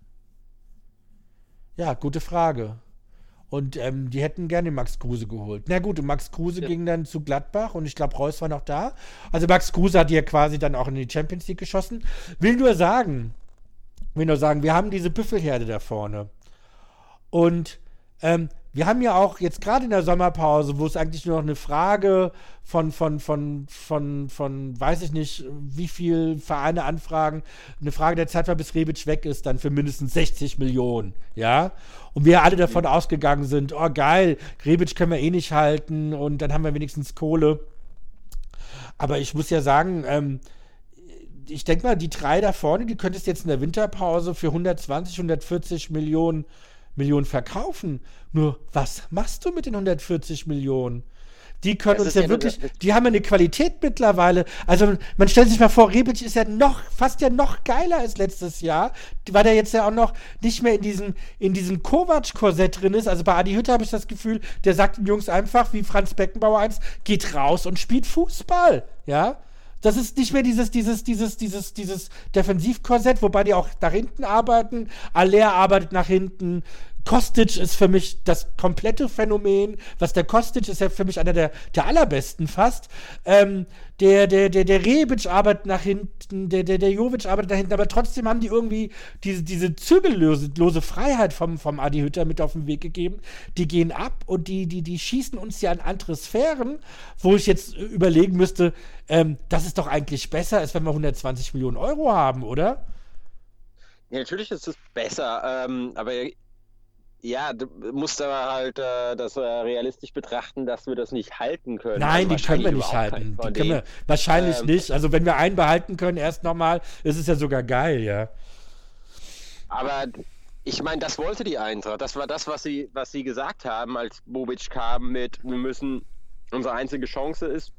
Ja, gute Frage. Und ähm, die hätten gerne den Max Kruse geholt. Na gut, und Max Kruse Ja. ging dann zu Gladbach und ich glaube, Reus war noch da. Also Max Kruse hat ja quasi dann auch in die Champions League geschossen. Will nur sagen, will nur sagen, wir haben diese Büffelherde da vorne. Und ähm, wir haben ja auch jetzt gerade in der Sommerpause, wo es eigentlich nur noch eine Frage von, von, von, von, von, weiß ich nicht, wie viel Vereine anfragen, eine Frage der Zeit war, bis Rebic weg ist, dann für mindestens sechzig Millionen, ja. Und wir alle davon ausgegangen sind, oh geil, Rebic können wir eh nicht halten und dann haben wir wenigstens Kohle. Aber ich muss ja sagen, ähm, ich denke mal, die drei da vorne, die könntest du jetzt in der Winterpause für hundertzwanzig, hundertvierzig Millionen Millionen verkaufen. Nur, was machst du mit den hundertvierzig Millionen? Die können Das uns ist ja ja nur wirklich, das- die haben ja eine Qualität mittlerweile. Also, man stellt sich mal vor, Rebic ist ja noch, fast ja noch geiler als letztes Jahr, weil der jetzt ja auch noch nicht mehr in diesem, in diesem Kovac-Korsett drin ist. Also bei Adi Hütter habe ich das Gefühl, der sagt den Jungs einfach, wie Franz Beckenbauer einst, geht raus und spielt Fußball. Ja? Das ist nicht mehr dieses, dieses, dieses, dieses, dieses Defensivkorsett, wobei die auch nach hinten arbeiten. Aller arbeitet nach hinten. Kostic ist für mich das komplette Phänomen. Was der Kostic ist ja für mich einer der, der allerbesten fast. Ähm, der, der, der, der Rebic arbeitet nach hinten, der, der, der Jovic arbeitet nach hinten, aber trotzdem haben die irgendwie diese, diese zügellose lose Freiheit vom, vom Adi Hütter mit auf den Weg gegeben. Die gehen ab und die, die, die schießen uns ja in andere Sphären, wo ich jetzt überlegen müsste, ähm, das ist doch eigentlich besser, als wenn wir hundertzwanzig Millionen Euro haben, oder? Ja, natürlich ist es besser, ähm, aber ja, du musst aber halt äh, das äh, realistisch betrachten, dass wir das nicht halten können. Nein, Also die können wir wahrscheinlich nicht überhaupt keinen halten. Die von können wir denen. wahrscheinlich Ähm, nicht. Also wenn wir einen behalten können, erst nochmal, ist es ja sogar geil, ja. Aber ich meine, das wollte die Eintracht. Das war das, was sie, was sie gesagt haben, als Bobic kam mit, wir müssen, unsere einzige Chance ist,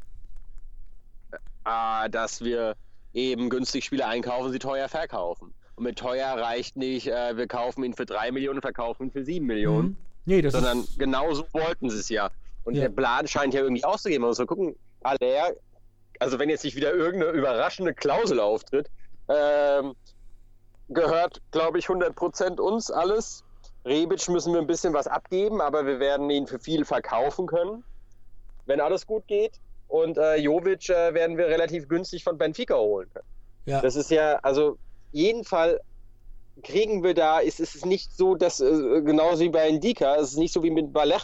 äh, dass wir eben günstig Spieler einkaufen, sie teuer verkaufen. Und mit teuer reicht nicht, äh, wir kaufen ihn für drei Millionen, verkaufen ihn für sieben Millionen. Mhm. Nee, das Sondern ist, genau so wollten sie es ja. Und Ja. der Plan scheint ja irgendwie auszugehen. Man muss mal gucken, Aller, also wenn jetzt nicht wieder irgendeine überraschende Klausel auftritt, ähm, gehört, glaube ich, hundert Prozent uns alles. Rebic müssen wir ein bisschen was abgeben, aber wir werden ihn für viel verkaufen können, wenn alles gut geht. Und äh, Jovic äh, werden wir relativ günstig von Benfica holen können. ja. Das ist ja, also jeden Fall kriegen wir da, ist es nicht so, dass äh, genauso wie bei Ndika, es ist nicht so wie mit Vallejo,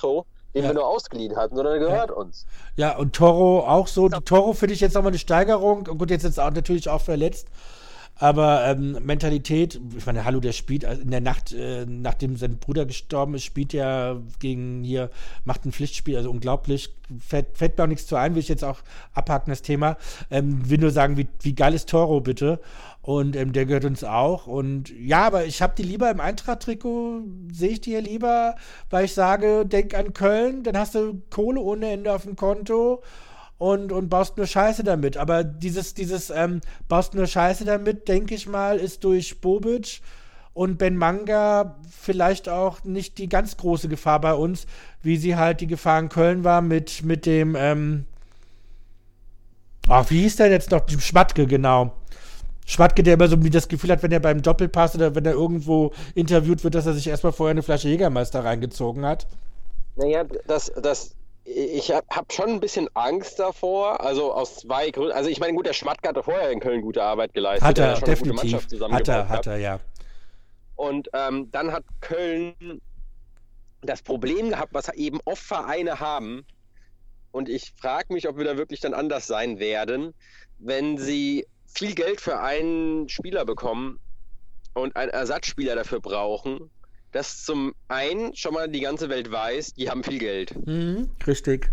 den Ja. wir nur ausgeliehen hatten, sondern der gehört uns. Ja, und Toro auch so. Die Toro finde ich jetzt nochmal eine Steigerung. Und gut, jetzt ist auch natürlich auch verletzt. Aber ähm, Mentalität, ich meine, hallo, der spielt in der Nacht, äh, nachdem sein Bruder gestorben ist, spielt er gegen hier, macht ein Pflichtspiel, also unglaublich. Fällt, fällt mir auch nichts zu ein, will ich jetzt auch abhaken, das Thema. Ähm, will nur sagen, wie, wie geil ist Toro, bitte. Und ähm, der gehört uns auch. Und ja, aber ich habe die lieber im Eintracht-Trikot, sehe ich die hier lieber, weil ich sage, denk an Köln, dann hast du Kohle ohne Ende auf dem Konto. Und, und baust nur Scheiße damit. Aber dieses, dieses, ähm, baust nur Scheiße damit, denke ich mal, ist durch Bobic und Ben Manga vielleicht auch nicht die ganz große Gefahr bei uns, wie sie halt die Gefahr in Köln war mit, mit dem, ähm, ach, wie hieß der jetzt noch? Schmatke, genau. Schmatke, der immer so das Gefühl hat, wenn er beim Doppelpass oder wenn er irgendwo interviewt wird, dass er sich erstmal vorher eine Flasche Jägermeister reingezogen hat. Naja, das, das, ich habe hab schon ein bisschen Angst davor, also aus zwei Gründen. Also ich meine, gut, der Schmatke hatte vorher in Köln gute Arbeit geleistet. Hat der er, ja schon eine definitiv. gute Mannschaft Hat zusammengebaut er, hat er, ja. Und ähm, dann hat Köln das Problem gehabt, was eben oft Vereine haben. Und ich frage mich, ob wir da wirklich dann anders sein werden, wenn sie viel Geld für einen Spieler bekommen und einen Ersatzspieler dafür brauchen, dass zum einen schon mal die ganze Welt weiß, die haben viel Geld. Mhm, richtig.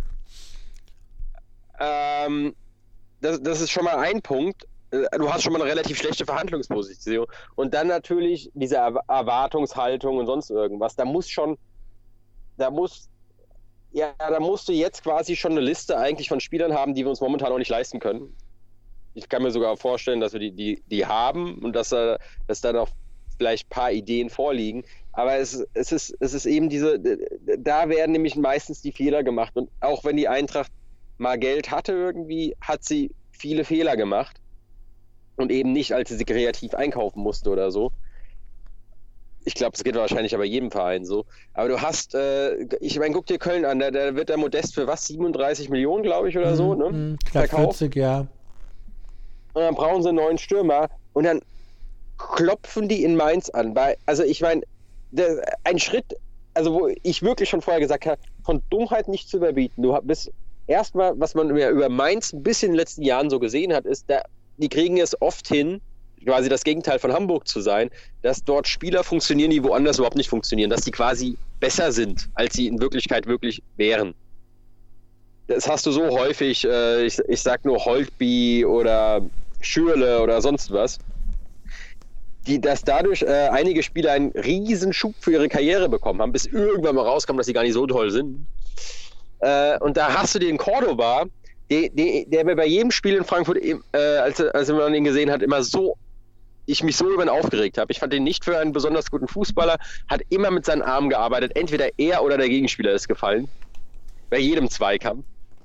Ähm, das, das ist schon mal ein Punkt. Du hast schon mal eine relativ schlechte Verhandlungsposition. Und dann natürlich diese Er- Erwartungshaltung und sonst irgendwas. Da muss schon, da muss, ja, da musst du jetzt quasi schon eine Liste eigentlich von Spielern haben, die wir uns momentan auch nicht leisten können. Ich kann mir sogar vorstellen, dass wir die, die, die haben und dass, äh, dass da noch vielleicht ein paar Ideen vorliegen. Aber es, es, ist, es ist eben diese, da werden nämlich meistens die Fehler gemacht. Und auch wenn die Eintracht mal Geld hatte irgendwie, hat sie viele Fehler gemacht. Und eben nicht, als sie sie kreativ einkaufen musste oder so. Ich glaube, das geht wahrscheinlich aber jedem Verein so. Aber du hast, äh, ich meine, guck dir Köln an, da, da wird der Modest für was, siebenunddreißig Millionen, glaube ich, oder so, ne? Mhm, knapp Verkauft. vierzig, ja. Und dann brauchen sie einen neuen Stürmer und dann klopfen die in Mainz an. Weil, also ich meine, ein Schritt, also wo ich wirklich schon vorher gesagt habe, von Dummheit nicht zu überbieten. Du bist erstmal, was man über Mainz ein bisschen in den letzten Jahren so gesehen hat, ist, da, die kriegen es oft hin, quasi das Gegenteil von Hamburg zu sein, dass dort Spieler funktionieren, die woanders überhaupt nicht funktionieren, dass die quasi besser sind, als sie in Wirklichkeit wirklich wären. Das hast du so häufig, äh, ich, ich sag nur Holtby oder Schürle oder sonst was, die, dass dadurch äh, einige Spieler einen riesen Schub für ihre Karriere bekommen haben, bis irgendwann mal rauskam, dass sie gar nicht so toll sind. Äh, und da hast du den Cordoba, der, der, der mir bei jedem Spiel in Frankfurt, äh, als, als man ihn gesehen hat, immer so, ich mich so über ihn aufgeregt habe. Ich fand ihn nicht für einen besonders guten Fußballer, hat immer mit seinen Armen gearbeitet, entweder er oder der Gegenspieler ist gefallen. Bei jedem Zweikampf.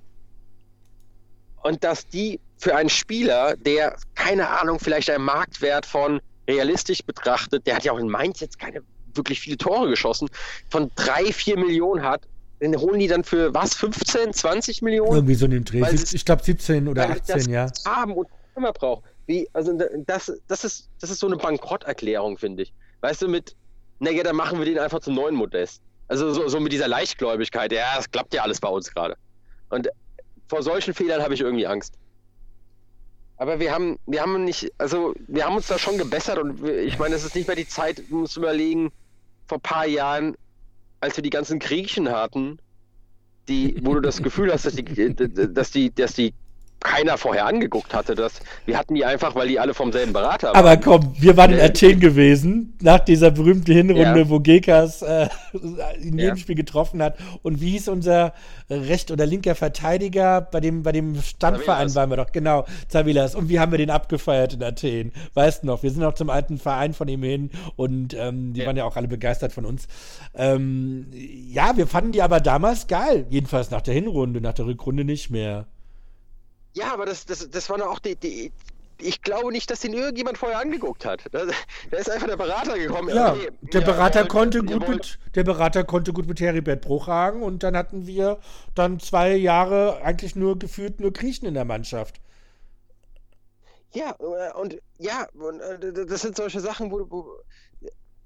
Und dass die für einen Spieler, der, keine Ahnung, vielleicht einen Marktwert von realistisch betrachtet, der hat ja auch in Mainz jetzt keine wirklich viele Tore geschossen, von drei, vier Millionen hat, den holen die dann für was, fünfzehn, zwanzig Millionen? Irgendwie so in dem Dreh. Weil Sieb- Ich glaube siebzehn oder Weil achtzehn, das ja. haben und immer braucht. Wie, also das, das, ist, das ist so eine Bankrotterklärung, finde ich. Weißt du, mit, naja, dann machen wir den einfach zum neuen Modest. Also so, so mit dieser Leichtgläubigkeit, ja, das klappt ja alles bei uns gerade. Und vor solchen Fehlern habe ich irgendwie Angst. Aber wir haben, wir haben nicht, also wir haben uns da schon gebessert und wir, ich meine, es ist nicht mehr die Zeit, du musst überlegen, vor ein paar Jahren, als wir die ganzen Griechen hatten, die, wo du das Gefühl hast, dass die, dass die, dass die keiner vorher angeguckt hatte. Das, wir hatten die einfach, weil die alle vom selben Berater waren. Aber komm, wir waren in Äh, Athen gewesen, nach dieser berühmten Hinrunde, Ja. wo Gekas äh, in jedem Ja. Spiel getroffen hat. Und wie hieß unser recht- oder linker Verteidiger? Bei dem, bei dem Stammverein Zavilas. waren wir doch, genau, Zavilas. Und wie haben wir den abgefeiert in Athen? Weißt du noch, wir sind auch zum alten Verein von ihm hin und ähm, die Ja. waren ja auch alle begeistert von uns. Ähm, ja, wir fanden die aber damals geil. Jedenfalls nach der Hinrunde, nach der Rückrunde nicht mehr. Ja, aber das, das, das war doch auch die, die. Ich glaube nicht, dass den irgendjemand vorher angeguckt hat. Da, da ist einfach der Berater gekommen. Ja, okay, der ihr Berater wollt- konnte ihr gut wollt- mit der Berater konnte gut mit Heribert Bruchhagen und dann hatten wir dann zwei Jahre eigentlich nur gefühlt nur Griechen in der Mannschaft. Ja, äh, und ja, und, äh, das sind solche Sachen, wo, wo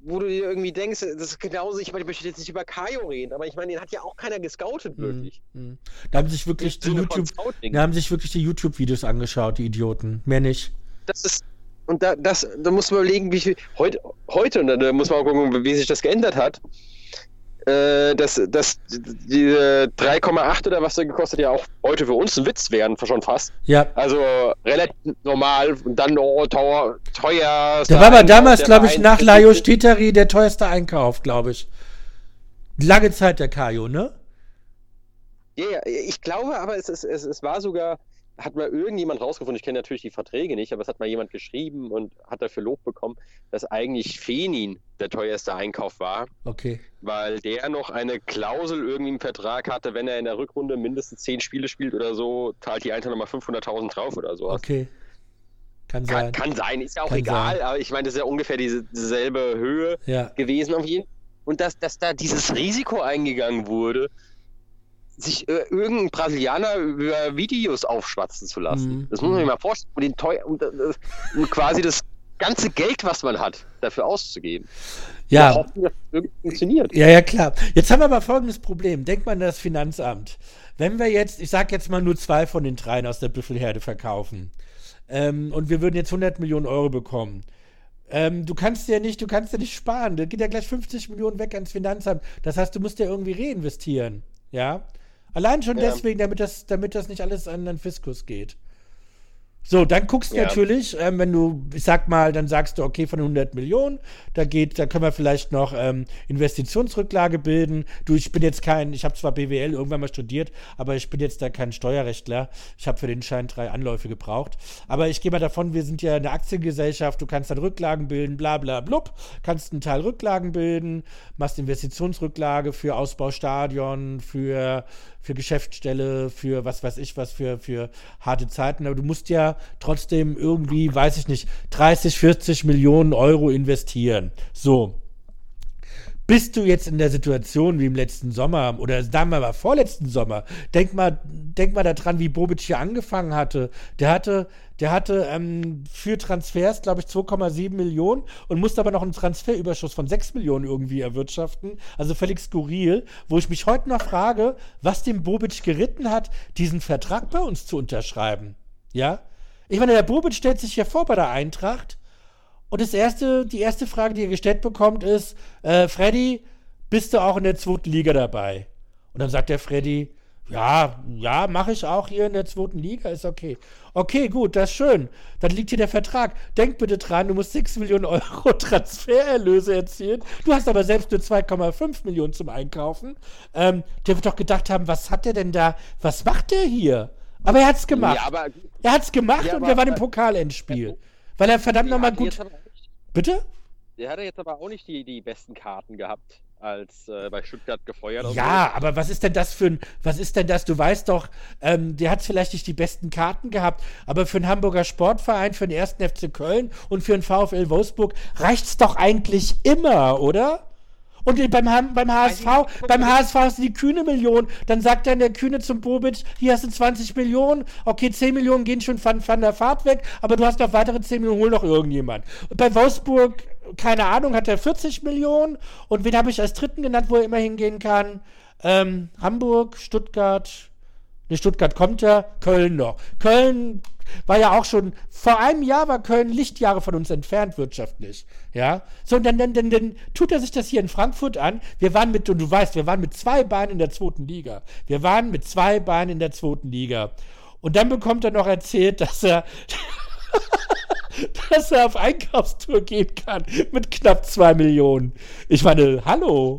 wo du dir irgendwie denkst, das ist genauso, ich meine, ich möchte jetzt nicht über Kajo reden, aber ich meine, den hat ja auch keiner gescoutet, wirklich. Mhm. Da haben sich wirklich die YouTube, da haben sich wirklich die YouTube-Videos angeschaut, die Idioten. Mehr nicht. Das ist, und da, das, da muss man überlegen, wie viel, heute, heute, und da muss man auch gucken, wie sich das geändert hat. Äh, dass, dass die drei Komma acht oder was der gekostet ja auch heute für uns ein Witz wären, schon fast. Ja. Also relativ normal und dann oh, teuer. teuer der war aber damals, glaube ich, nach Lajos Teteri der teuerste Einkauf, glaube ich. Lange Zeit der Kajo, ne? Ja, yeah, ich glaube, aber es, es, es, es war sogar, hat mal irgendjemand rausgefunden, ich kenne natürlich die Verträge nicht, aber es hat mal jemand geschrieben und hat dafür Lob bekommen, dass eigentlich Fenin der teuerste Einkauf war. Okay. Weil der noch eine Klausel irgendwie im Vertrag hatte, wenn er in der Rückrunde mindestens zehn Spiele spielt oder so, zahlt die Eintracht nochmal fünfhunderttausend drauf oder so. Okay. Kann sein. Kann, kann sein, ist ja auch kann egal, sein. aber ich meine, das ist ja ungefähr diese, dieselbe Höhe ja. gewesen auf jeden Fall. Und dass, dass da dieses Risiko eingegangen wurde, sich äh, irgendein Brasilianer über Videos aufschwatzen zu lassen. Mhm. Das muss man sich mal vorstellen. Und, den teuer, und, äh, und quasi das ganze Geld, was man hat, dafür auszugeben. Ja. Wir hoffen, dass das irgendwie funktioniert. Ja, ja, klar. Jetzt haben wir aber folgendes Problem. Denkt man an das Finanzamt. Wenn wir jetzt, ich sag jetzt mal nur zwei von den dreien aus der Büffelherde verkaufen ähm, und wir würden jetzt hundert Millionen Euro bekommen, ähm, du kannst ja nicht, du kannst ja nicht sparen. Da geht ja gleich fünfzig Millionen weg ans Finanzamt. Das heißt, du musst ja irgendwie reinvestieren. Ja? Allein schon Ja. deswegen, damit das, damit das nicht alles an den Fiskus geht. So, dann guckst du Ja. natürlich, ähm, wenn du, ich sag mal, dann sagst du, okay, von hundert Millionen, da geht, da können wir vielleicht noch ähm, Investitionsrücklage bilden. Du, ich bin jetzt kein, ich habe zwar B W L irgendwann mal studiert, aber ich bin jetzt da kein Steuerrechtler. Ich habe für den Schein drei Anläufe gebraucht. Aber ich gehe mal davon, wir sind ja eine Aktiengesellschaft, du kannst dann Rücklagen bilden, bla bla blub, kannst einen Teil Rücklagen bilden, machst Investitionsrücklage für Ausbaustadion, für, für Geschäftsstelle, für was weiß ich was, für, für harte Zeiten. Aber du musst ja trotzdem irgendwie, weiß ich nicht, dreißig, vierzig Millionen Euro investieren. So. Bist du jetzt in der Situation wie im letzten Sommer oder sagen wir mal vorletzten Sommer, denk mal, denk mal daran, wie Bobic hier angefangen hatte. Der hatte, der hatte ähm, für Transfers, glaube ich, zwei Komma sieben Millionen und musste aber noch einen Transferüberschuss von sechs Millionen irgendwie erwirtschaften. Also völlig skurril, wo ich mich heute noch frage, was dem Bobic geritten hat, diesen Vertrag bei uns zu unterschreiben. Ja? Ich meine, der Bobic stellt sich hier vor bei der Eintracht und das erste, die erste Frage, die er gestellt bekommt, ist, äh, Freddy, bist du auch in der zweiten Liga dabei? Und dann sagt der Freddy, ja, ja, mache ich auch hier in der zweiten Liga, ist okay. Okay, gut, das ist schön. Dann liegt hier der Vertrag. Denk bitte dran, du musst sechs Millionen Euro Transfererlöse erzielen. Du hast aber selbst nur zwei Komma fünf Millionen zum Einkaufen. Ähm, der wird doch gedacht haben, was hat der denn da, was macht der hier? Aber er hat's gemacht. Ja, aber, er hat's gemacht ja, und aber, wir waren im Pokalendspiel. Weil er verdammt nochmal gut... Bitte? Der hat jetzt aber auch nicht die, die besten Karten gehabt, als äh, bei Stuttgart gefeuert. Ja, so. Aber was ist denn das für ein, was ist denn das, du weißt doch, ähm, der hat vielleicht nicht die besten Karten gehabt, aber für einen Hamburger Sportverein, für den ersten F C Köln und für den VfL Wolfsburg reicht's doch eigentlich immer, oder? Und beim, beim H S V, beim H S V hast du die Kühne Million, dann sagt dann der Kühne zum Bobic, hier hast du zwanzig Millionen, okay, zehn Millionen gehen schon von, von der Fahrt weg, aber du hast noch weitere zehn Millionen, hol noch irgendjemand. Und bei Wolfsburg, keine Ahnung, hat er vierzig Millionen und wen habe ich als Dritten genannt, wo er immer hingehen kann? Ähm, Hamburg, Stuttgart, ne, Stuttgart kommt ja, Köln noch. Köln war ja auch schon, vor einem Jahr war Köln Lichtjahre von uns entfernt wirtschaftlich, ja. So, und dann, dann, dann, dann tut er sich das hier in Frankfurt an. Wir waren mit, und du weißt, wir waren mit zwei Beinen in der zweiten Liga. Wir waren mit zwei Beinen in der zweiten Liga. Und dann bekommt er noch erzählt, dass er, dass er auf Einkaufstour gehen kann mit knapp zwei Millionen. Ich meine, hallo.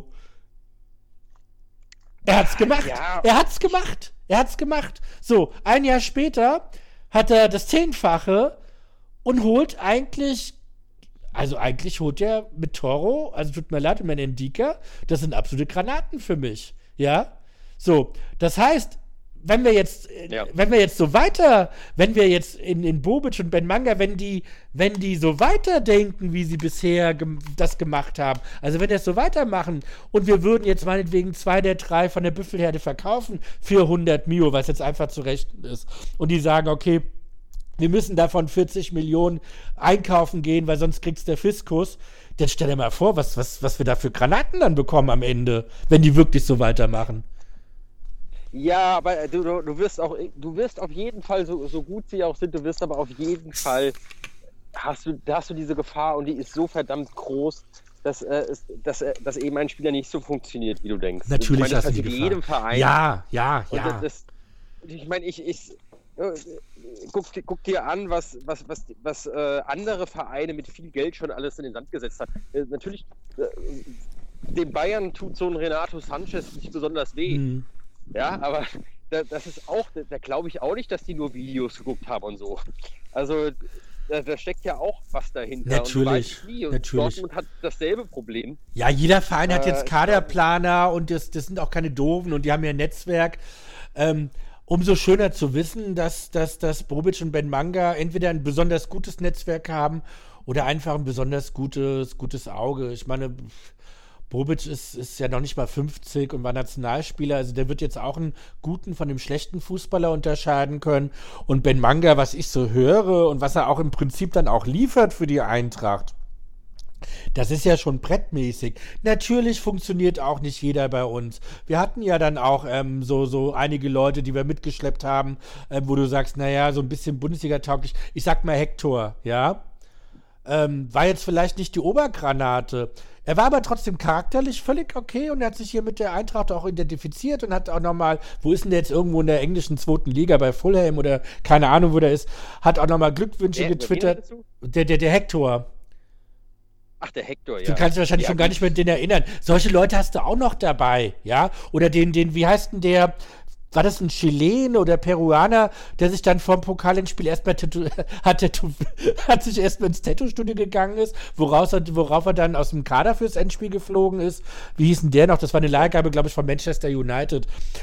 Er hat's gemacht. Ja. Er hat's gemacht. Er hat's gemacht. So, ein Jahr später hat er das Zehnfache und holt eigentlich, also eigentlich holt er mit Toro, also tut mir leid, und mein Endika, das sind absolute Granaten für mich, ja? So, das heißt, wenn wir jetzt, ja. wenn wir jetzt so weiter, wenn wir jetzt in, in Bobic und Ben Manga, wenn die, wenn die so weiterdenken, wie sie bisher gem- das gemacht haben, also wenn die das so weitermachen und wir würden jetzt meinetwegen zwei der drei von der Büffelherde verkaufen für hundert Mio, was jetzt einfach zu rechnen ist, und die sagen, okay, wir müssen davon vierzig Millionen einkaufen gehen, weil sonst kriegt's der Fiskus. Dann stell dir mal vor, was, was, was wir da für Granaten dann bekommen am Ende, wenn die wirklich so weitermachen. Ja, aber du, du, du wirst auch, du wirst auf jeden Fall, so, so gut sie auch sind, du wirst aber auf jeden Fall, hast du, da hast du diese Gefahr und die ist so verdammt groß, dass, äh, dass, äh, dass eben ein Spieler nicht so funktioniert, wie du denkst. Natürlich ich meine, das hast du die passiert in Gefahr. jedem Verein. Ja, ja, Und ja. das, das, ich meine, ich, ich äh, guck, guck dir an, was, was, was, was äh, andere Vereine mit viel Geld schon alles in den Sand gesetzt haben. Äh, natürlich, äh, dem Bayern tut so ein Renato Sanchez nicht besonders weh. Mhm. Ja, aber da, das ist auch, da, da glaube ich auch nicht, dass die nur Videos geguckt haben und so. Also da, da steckt ja auch was dahinter. Natürlich, und du weißt nie. Und natürlich. Dortmund hat dasselbe Problem. Ja, jeder Verein hat Äh, jetzt Kaderplaner und das, das sind auch keine Doofen und die haben ja ein Netzwerk. Ähm, umso schöner zu wissen, dass, dass, dass Bobic und Ben Manga entweder ein besonders gutes Netzwerk haben oder einfach ein besonders gutes, gutes Auge. Ich meine, Bobic ist, ist ja noch nicht mal fünfzig und war Nationalspieler, also der wird jetzt auch einen guten von dem schlechten Fußballer unterscheiden können. Und Ben Manga, was ich so höre und was er auch im Prinzip dann auch liefert für die Eintracht, das ist ja schon brettmäßig. Natürlich funktioniert auch nicht jeder bei uns. Wir hatten ja dann auch ähm, so, so einige Leute, die wir mitgeschleppt haben, äh, wo du sagst, naja, so ein bisschen Bundesliga-tauglich. Ich sag mal Hector, ja. Ähm, war jetzt vielleicht nicht die Obergranate. Er war aber trotzdem charakterlich völlig okay und er hat sich hier mit der Eintracht auch identifiziert und hat auch nochmal, wo ist denn der jetzt irgendwo in der englischen zweiten Liga, bei Fulham oder keine Ahnung, wo der ist, hat auch nochmal Glückwünsche Der- getwittert. wen Der, der, der Hector. Ach, der Hector, ja. Du kannst dich wahrscheinlich ja, schon gar gut. nicht mehr an den erinnern. Solche Leute hast du auch noch dabei, ja? Oder den, den, wie heißt denn der, war das ein Chilen oder Peruaner, der sich dann vom Pokalendspiel erstmal tätow- hat, tätow- hat sich erstmal ins Tattoo-Studio gegangen ist, woraus er, worauf er dann aus dem Kader fürs Endspiel geflogen ist. Wie hieß denn der noch? Das war eine Leihgabe, glaube ich, von Manchester United.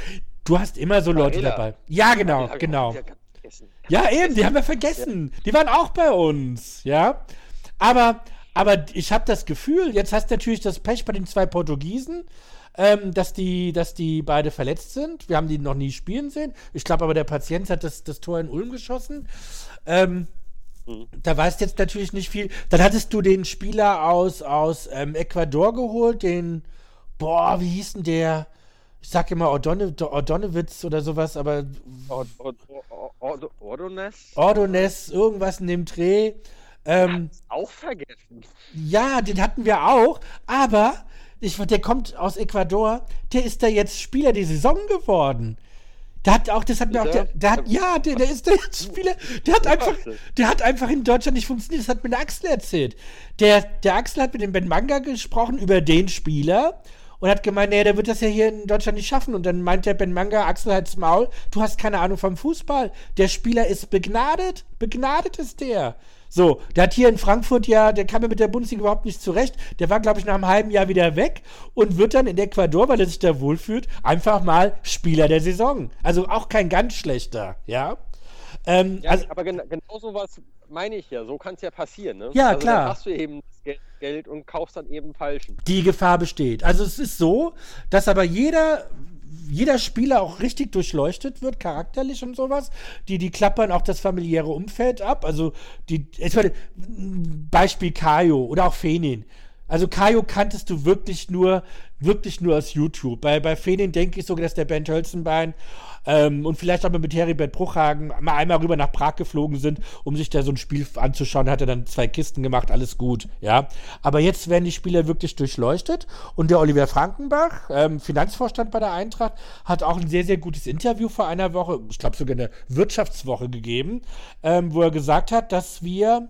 Du hast immer so Leute Barilla. dabei. Ja, genau, Den hab ich genau. auch wieder ganz vergessen. Ja, eben, die haben wir vergessen. Die waren auch bei uns, ja. Aber, aber ich habe das Gefühl, jetzt hast du natürlich das Pech bei den zwei Portugiesen, ähm, dass die, dass die beide verletzt sind. Wir haben die noch nie spielen sehen. Ich glaube aber, der Patient hat das, das Tor in Ulm geschossen. Ähm, Mhm. Da weißt du jetzt natürlich nicht viel. Dann hattest du den Spieler aus, aus ähm, Ecuador geholt, den, boah, wie hieß denn der? Ich sag immer Ordone, Ordonewitz oder sowas, aber Or- Or- Or- Or- Ordonez? Ordonez, irgendwas in dem Dreh. Ähm, Auch vergessen. ja, den hatten wir auch, aber ich, der kommt aus Ecuador, der ist da jetzt Spieler der Saison geworden. Der hat auch, das hat mir auch, Ist der, er? der hat, ja, der, der ist der jetzt Spieler, der hat einfach, Axel. der hat einfach in Deutschland nicht funktioniert, das hat mir der Axel erzählt. Der, der Axel hat mit dem Ben Manga gesprochen über den Spieler und hat gemeint, nee, der wird das ja hier in Deutschland nicht schaffen. Und dann meint der Ben Manga, Axel, halt's Maul, du hast keine Ahnung vom Fußball. Der Spieler ist begnadet, begnadet ist der. So, der hat hier in Frankfurt ja, der kam ja mit der Bundesliga überhaupt nicht zurecht. Der war, glaube ich, nach einem halben Jahr wieder weg und wird dann in Ecuador, weil er sich da wohlfühlt, einfach mal Spieler der Saison. Also auch kein ganz schlechter, ja. Ähm, Ja, also, aber gen genau sowas meine ich ja. So kann es ja passieren, ne? Ja, also klar. Dann hast du eben das Geld, Geld und kaufst dann eben falschen. die Gefahr besteht. Also es ist so, dass aber jeder, jeder Spieler auch richtig durchleuchtet wird, charakterlich und sowas. Die, die klappern auch das familiäre Umfeld ab. Also die, jetzt mal, Beispiel Kajo oder auch Fenin. Also Kajo kanntest du wirklich nur, wirklich nur aus YouTube. Bei, bei Fenin denke ich sogar, dass der Bernd Hölzenbein ähm, und vielleicht auch mal mit Heribert Bruchhagen mal einmal rüber nach Prag geflogen sind, um sich da so ein Spiel anzuschauen. Hat er dann zwei Kisten gemacht, alles gut, ja. Aber jetzt werden die Spieler wirklich durchleuchtet und der Oliver Frankenbach, ähm, Finanzvorstand bei der Eintracht, hat auch ein sehr, sehr gutes Interview vor einer Woche, ich glaube sogar eine Wirtschaftswoche gegeben, ähm, wo er gesagt hat, dass wir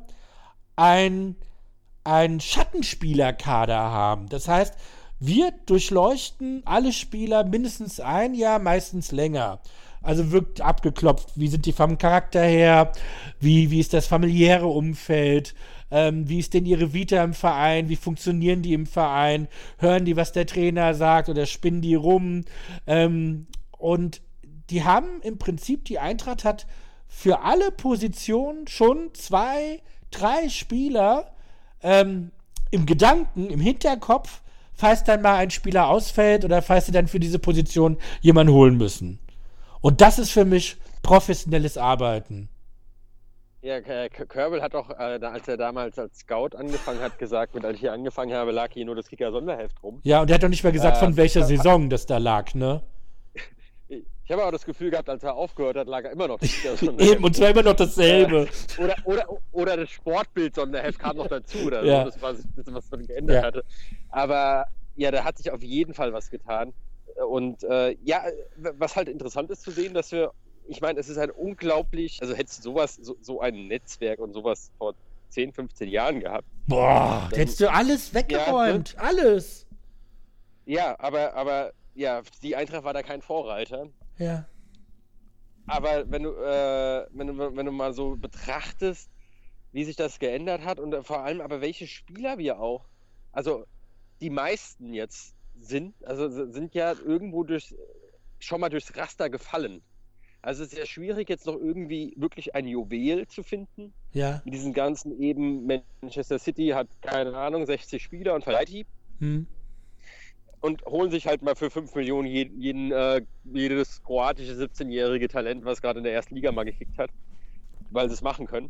ein einen Schattenspielerkader haben. Das heißt, wir durchleuchten alle Spieler mindestens ein Jahr, meistens länger. Also wirkt abgeklopft, wie sind die vom Charakter her, wie, wie ist das familiäre Umfeld, ähm, wie ist denn ihre Vita im Verein, wie funktionieren die im Verein, hören die, was der Trainer sagt oder spinnen die rum. Ähm, und die haben im Prinzip, die Eintracht hat für alle Positionen schon zwei, drei Spieler, Ähm, im Gedanken, im Hinterkopf, falls dann mal ein Spieler ausfällt oder falls sie dann für diese Position jemanden holen müssen. Und das ist für mich professionelles Arbeiten. Ja, K- K- Körbel hat doch, äh, da- als er damals als Scout angefangen hat, gesagt, mit als ich hier angefangen habe, lag hier nur das Kicker-Sonderheft rum. Ja, und er hat doch nicht mehr gesagt, Äh, von welcher äh, Saison das da lag, ne? Ich habe aber das Gefühl gehabt, als er aufgehört hat, lag er immer noch das Kicker-Sonderheft Eben, und zwar immer noch dasselbe. Äh, oder, oder, oder das Sportbild-Sonderheft kam noch dazu, oder so, Ja. das war das, was man geändert Ja. hatte. Aber ja, da hat sich auf jeden Fall was getan. Und äh, ja, was halt interessant ist zu sehen, dass wir, ich meine, es ist ein unglaublich, also hättest du sowas, so, so ein Netzwerk und sowas vor zehn, fünfzehn Jahren gehabt. Boah, Dann- hättest du alles weggeräumt. alles. Ja, aber, aber ja, die Eintracht war da kein Vorreiter. Ja. Aber wenn du, äh, wenn du, wenn du mal so betrachtest, wie sich das geändert hat und vor allem aber welche Spieler wir auch, also die meisten jetzt sind, also sind ja irgendwo durch, schon mal durchs Raster gefallen. Also es ist ja schwierig jetzt noch irgendwie wirklich ein Juwel zu finden. Ja. Mit diesen ganzen eben, Manchester City hat, keine Ahnung, sechzig Spieler und verleiht die Hm. und holen sich halt mal für fünf Millionen jeden, jeden, äh, jedes kroatische siebzehnjährige Talent, was gerade in der ersten Liga mal gekickt hat, weil sie es machen können.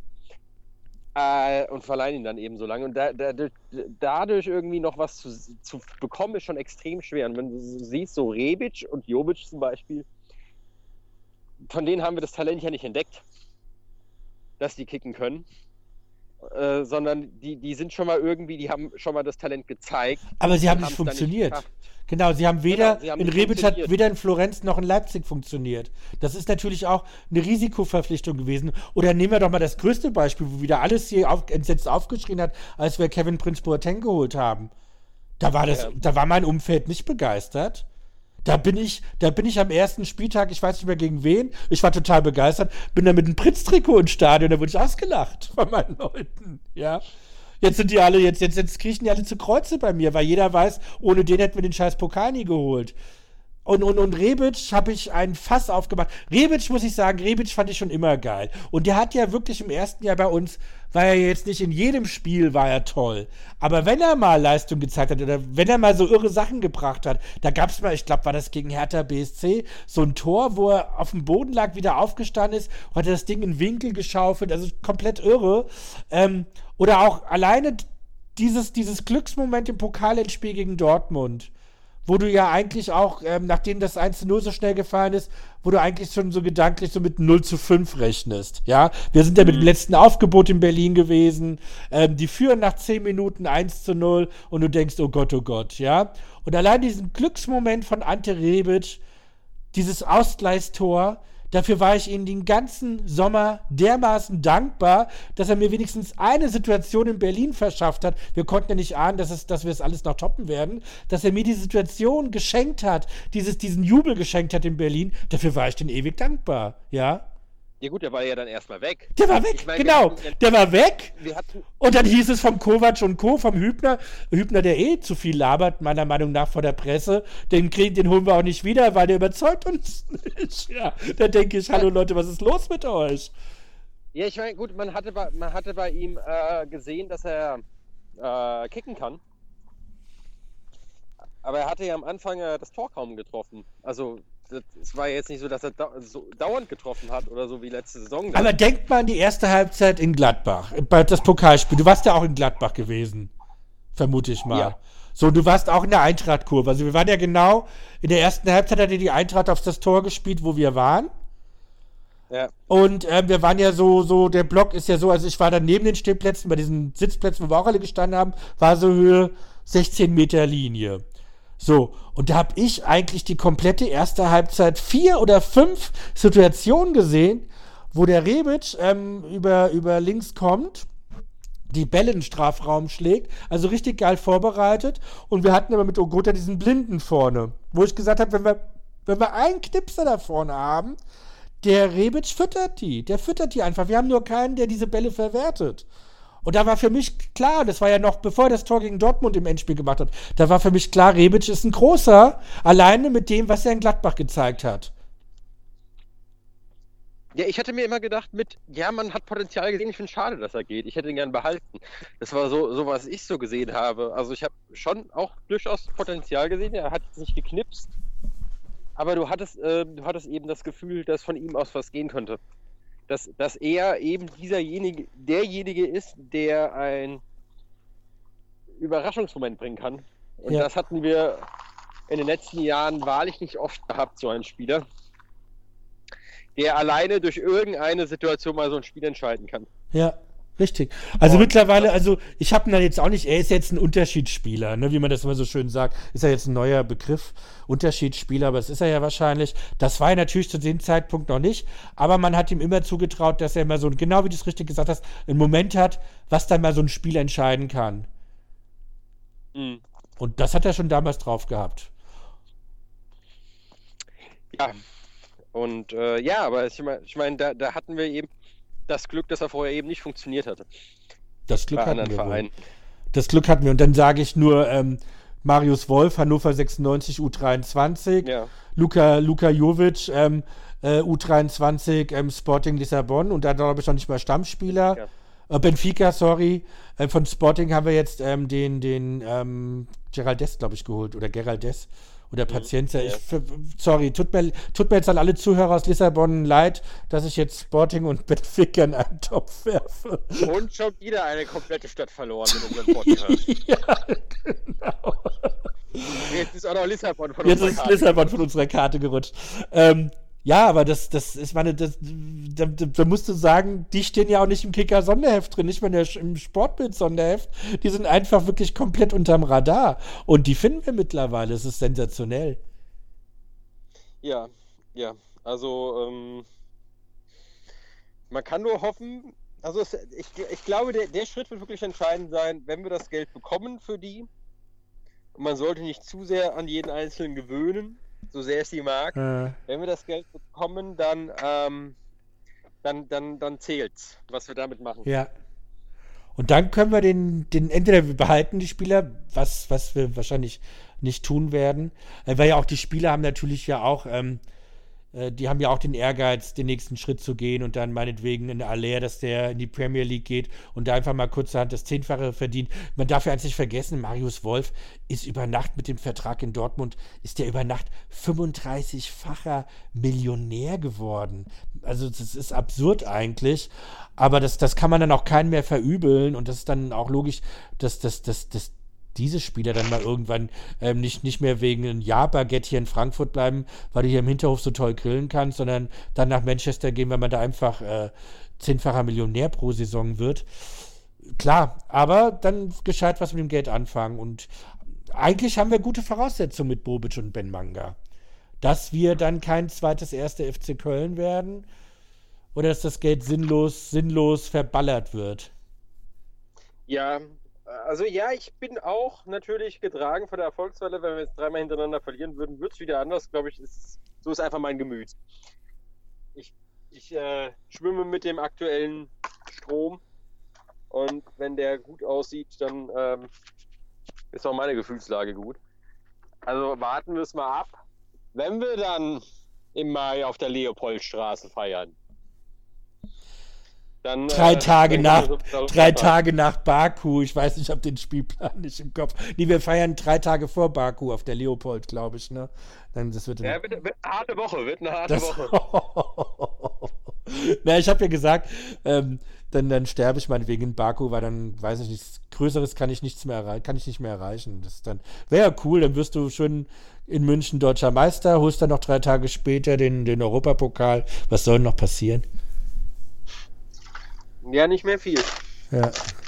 Äh, und verleihen ihn dann eben so lange. Und da, da, dadurch irgendwie noch was zu, zu bekommen, ist schon extrem schwer. Und wenn du siehst, so Rebic und Jovic zum Beispiel, von denen haben wir das Talent ja nicht entdeckt, dass die kicken können. Äh, sondern die, die sind schon mal irgendwie, die haben schon mal das Talent gezeigt. Aber sie haben und nicht haben's dann funktioniert. geschafft. Genau, sie haben weder, Genau, sie haben in nicht Rebic hat funktioniert. weder in Florenz noch in Leipzig funktioniert. Das ist natürlich auch eine Risikoverpflichtung gewesen. Oder nehmen wir doch mal das größte Beispiel, wo wieder alles hier auf, entsetzt aufgeschrien hat, als wir Kevin Prince Boateng geholt haben. Da war das, Ja. da war mein Umfeld nicht begeistert. Da bin ich, da bin ich am ersten Spieltag, ich weiß nicht mehr gegen wen, ich war total begeistert, bin da mit einem Prinz-Trikot ins Stadion, da wurde ich ausgelacht von meinen Leuten, ja. Jetzt sind die alle, jetzt, jetzt, jetzt kriechen die alle zu Kreuze bei mir, weil jeder weiß, ohne den hätten wir den scheiß Pokal nie geholt. Und, und, und Rebic habe ich einen Fass aufgemacht. Rebic, muss ich sagen, Rebic fand ich schon immer geil. Und der hat ja wirklich im ersten Jahr bei uns, war er jetzt nicht in jedem Spiel, war er toll. Aber wenn er mal Leistung gezeigt hat oder wenn er mal so irre Sachen gebracht hat, da gab es mal, ich glaube, war das gegen Hertha B S C, so ein Tor, wo er auf dem Boden lag, wieder aufgestanden ist und hat das Ding in den Winkel geschaufelt, also komplett irre. Ähm, oder auch alleine dieses, dieses Glücksmoment im Pokalendspiel gegen Dortmund, wo du ja eigentlich auch, ähm, nachdem das eins zu null so schnell gefallen ist, wo du eigentlich schon so gedanklich so mit null zu fünf rechnest, ja. Wir sind ja mit dem letzten Aufgebot in Berlin gewesen, ähm, die führen nach zehn Minuten eins zu null und du denkst, oh Gott, oh Gott, ja. Und allein diesen Glücksmoment von Ante Rebic, dieses Ausgleichstor, dafür war ich ihm den ganzen Sommer dermaßen dankbar, dass er mir wenigstens eine Situation in Berlin verschafft hat. Wir konnten ja nicht ahnen, dass, es, dass wir es alles noch toppen werden. Dass er mir diese Situation geschenkt hat, dieses, diesen Jubel geschenkt hat in Berlin. Dafür war ich den ewig dankbar, ja. Ja gut, der war ja dann erstmal weg. Der war weg, Ich meine, wir genau. hatten ja- Der war weg. Wir hatten, Und dann hieß es vom Kovac und Co., vom Hübner, Hübner, der eh zu viel labert, meiner Meinung nach vor der Presse, den, kriegen, den holen wir auch nicht wieder, weil der überzeugt uns nicht. Ja, da denke ich, hallo Leute, was ist los mit euch? ja, ich meine, gut, man hatte bei, man hatte bei ihm äh, gesehen, dass er äh, kicken kann. Aber er hatte ja am Anfang äh, das Tor kaum getroffen. Also, das- es war jetzt nicht so, dass er dau so dauernd getroffen hat oder so wie letzte Saison. Aber denkt mal an die erste Halbzeit in Gladbach, bei das Pokalspiel. Du warst ja auch in Gladbach gewesen, vermute ich mal. Ja. So, du warst auch in der Eintracht-Kurve. Also wir waren ja genau, in der ersten Halbzeit hat ja die Eintracht auf das Tor gespielt, wo wir waren. Ja. Und ähm, wir waren ja so, so, der Block ist ja so, also ich war dann neben den Stehplätzen, bei diesen Sitzplätzen, wo wir auch alle gestanden haben, war so Höhe sechzehn Meter Linie. So, und da habe ich eigentlich die komplette erste Halbzeit vier oder fünf Situationen gesehen, wo der Rebic ähm, über, über links kommt, die Bälle in den Strafraum schlägt, also richtig geil vorbereitet. Und wir hatten aber mit Ogota diesen Blinden vorne, wo ich gesagt habe, wenn wir, wenn wir einen Knipser da vorne haben, der Rebic füttert die, der füttert die einfach. Wir haben nur keinen, der diese Bälle verwertet. Und da war für mich klar, das war ja noch bevor er das Tor gegen Dortmund im Endspiel gemacht hat, da war für mich klar, Rebic ist ein großer, alleine mit dem, was er in Gladbach gezeigt hat. Ja, ich hätte mir immer gedacht, mit, ja, man hat Potenzial gesehen, ich finde es schade, dass er geht. Ich hätte ihn gern behalten. Das war so, so was ich so gesehen habe. Also ich habe schon auch durchaus Potenzial gesehen. Er hat jetzt nicht geknipst, aber du hattest, äh, du hattest eben das Gefühl, dass von ihm aus was gehen könnte. dass, dass er eben dieserjenige, derjenige ist, der ein Überraschungsmoment bringen kann. Und Ja. das hatten wir in den letzten Jahren wahrlich nicht oft gehabt, so einen Spieler, der alleine durch irgendeine Situation mal so ein Spiel entscheiden kann. Ja, richtig. Also Und- mittlerweile, also ich habe ihn dann jetzt auch nicht, er ist jetzt ein Unterschiedsspieler, ne, wie man das immer so schön sagt, ist ja jetzt ein neuer Begriff, Unterschiedsspieler, aber das ist er ja wahrscheinlich. Das war er natürlich zu dem Zeitpunkt noch nicht, aber man hat ihm immer zugetraut, dass er immer so, genau wie du es richtig gesagt hast, einen Moment hat, was dann mal so ein Spiel entscheiden kann. Mhm. Und das hat er schon damals drauf gehabt. Ja, und äh, ja, aber ich meine, ich mein, da, da hatten wir eben das Glück, dass er vorher eben nicht funktioniert hatte Das Glück bei hatten anderen wir wohl. Vereinen. Das Glück hatten wir. Und dann sage ich nur, ähm, Marius Wolf, Hannover sechsundneunzig, U dreiundzwanzig. Ja. Luka, Luka Jovic, ähm, äh, U dreiundzwanzig, ähm, Sporting Lissabon. Und da glaube ich noch nicht mal Stammspieler. Ja. Äh, Benfica, sorry. Äh, von Sporting haben wir jetzt ähm, den, den ähm, Geraldes, glaube ich, geholt. Oder Geraldes. Oder Paciencia. ja. Ich, f- sorry, tut mir, tut mir jetzt an alle Zuhörer aus Lissabon leid, dass ich jetzt Sporting und Benfica in einen Topf werfe. Und schon wieder eine komplette Stadt verloren mit unserem Podcast. Ja, genau. Jetzt ist auch noch Lissabon von Jetzt unserer ist Karte. Lissabon von unserer Karte gerutscht. Ähm, ja, aber das, das ist meine, das, da, da da musst du sagen, die stehen ja auch nicht im Kicker-Sonderheft drin, nicht mal in der, im Sportbild-Sonderheft. Die sind einfach wirklich komplett unterm Radar. Und die finden wir mittlerweile. Es ist sensationell. Ja, ja. Also, ähm, man kann nur hoffen, also es, ich, ich glaube, der, der Schritt wird wirklich entscheidend sein, wenn wir das Geld bekommen für die. Und man sollte nicht zu sehr an jeden Einzelnen gewöhnen, so sehr es sie mag. Äh, Wenn wir das Geld bekommen, dann, ähm, dann, dann, dann zählt's, was wir damit machen. ja. Und dann können wir den, den entweder wir behalten die Spieler, was, was wir wahrscheinlich nicht tun werden, äh, weil ja auch die Spieler haben natürlich ja auch, ähm, äh, die haben ja auch den Ehrgeiz, den nächsten Schritt zu gehen und dann meinetwegen in Aller, dass der in die Premier League geht und da einfach mal kurzerhand das Zehnfache verdient. Man darf ja eins nicht vergessen, Marius Wolf ist über Nacht mit dem Vertrag in Dortmund, ist der über Nacht fünfunddreißigfacher Millionär geworden. Also das ist absurd eigentlich, aber das, das kann man dann auch keinen mehr verübeln und das ist dann auch logisch, dass das, das, das diese Spieler dann mal irgendwann ähm, nicht, nicht mehr wegen einem Jahrbaguette hier in Frankfurt bleiben, weil du hier im Hinterhof so toll grillen kannst, sondern dann nach Manchester gehen, weil man da einfach äh, zehnfacher Millionär pro Saison wird. Klar, aber dann gescheit was mit dem Geld anfangen und eigentlich haben wir gute Voraussetzungen mit Bobic und Ben Manga. Dass wir dann kein zweites erste F C Köln werden oder dass das Geld sinnlos, sinnlos verballert wird. Ja, also ja, ich bin auch natürlich getragen von der Erfolgswelle. Wenn wir jetzt dreimal hintereinander verlieren würden, wird es wieder anders, glaube ich. Ist, so ist einfach mein Gemüt. Ich, ich äh, schwimme mit dem aktuellen Strom und wenn der gut aussieht, dann ähm, ist auch meine Gefühlslage gut. Also warten wir es mal ab. Wenn wir dann im Mai auf der Leopoldstraße feiern, dann, Drei äh, Tage dann nach, können wir so- darüber drei sprechen. Tage nach Baku. Ich weiß nicht, ich habe den Spielplan nicht im Kopf. Nee, wir feiern drei Tage vor Baku auf der Leopold, glaube ich, ne? Dann, das wird Ja, wird, wird eine harte Woche, wird eine harte das, Woche. Na, ich habe ja gesagt, ähm, dann, dann sterbe ich meinetwegen in Baku, weil dann, weiß ich nicht, Größeres kann ich nichts mehr erreichen, kann ich nicht mehr erreichen. Das dann wäre ja cool, dann wirst du schon in München deutscher Meister, holst dann noch drei Tage später den, den Europapokal. Was soll noch passieren? Ja, nicht mehr viel. Ja.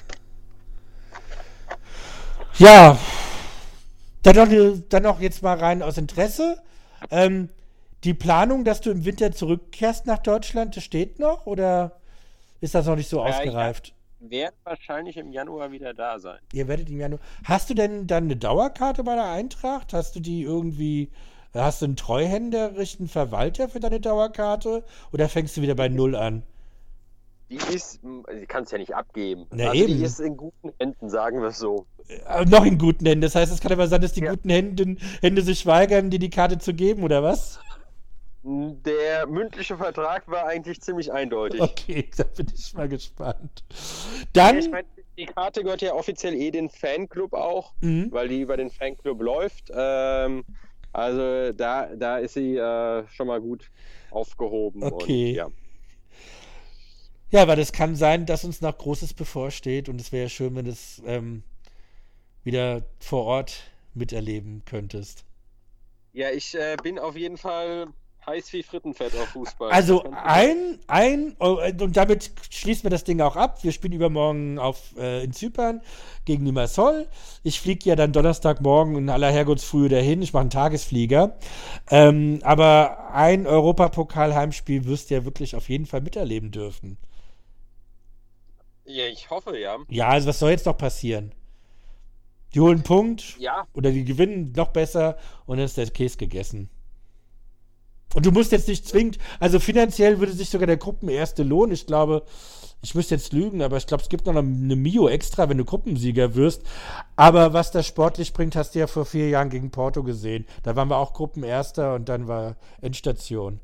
Ja, dann noch, dann noch jetzt mal rein aus Interesse. Ähm, die Planung, dass du im Winter zurückkehrst nach Deutschland, das steht noch oder ist das noch nicht so Ja, ich ausgereift? Werden wahrscheinlich im Januar wieder da sein. Ihr werdet im Januar. Hast du denn dann eine Dauerkarte bei der Eintracht? Hast du die irgendwie, hast du einen treuhänderischen Verwalter für deine Dauerkarte oder fängst du wieder bei Null an? Die ist, die kannst ja nicht abgeben. Na also eben. die ist in guten Händen, sagen wir es so. Äh, noch in guten Händen. Das heißt, es kann aber sein, dass die Ja. guten Hände, Hände sich weigern, dir die Karte zu geben, oder was? Der mündliche Vertrag war eigentlich ziemlich eindeutig. Okay, da bin ich mal gespannt. Ja, Dann. ich meine, die Karte gehört ja offiziell eh den Fanclub auch, Mhm. weil die über den Fanclub läuft. Ähm, also da, da ist sie äh, schon mal gut aufgehoben. Okay. Und, ja. Ja, aber das kann sein, dass uns noch Großes bevorsteht und es wäre schön, wenn du es ähm, wieder vor Ort miterleben könntest. Ja, ich äh, bin auf jeden Fall heiß wie Frittenfett auf Fußball. Also ein, ein, und damit schließen wir das Ding auch ab. Wir spielen übermorgen auf, äh, in Zypern gegen Limassol. Ich fliege ja dann Donnerstagmorgen in aller Herrgottsfrühe dahin. Ich mache einen Tagesflieger. Ähm, aber ein Europapokal-Heimspiel wirst du ja wirklich auf jeden Fall miterleben dürfen. Ja, ich hoffe, ja. Ja, also was soll jetzt noch passieren? Die holen einen Punkt Ja. oder die gewinnen noch besser und dann ist der Käse gegessen. Und du musst jetzt nicht zwingend, also finanziell würde sich sogar der Gruppenerste lohnen. Ich glaube, ich müsste jetzt lügen, aber ich glaube, es gibt noch eine Mio extra, wenn du Gruppensieger wirst. Aber was das sportlich bringt, hast du ja vor vier Jahren gegen Porto gesehen. Da waren wir auch Gruppenerster und dann war Endstation.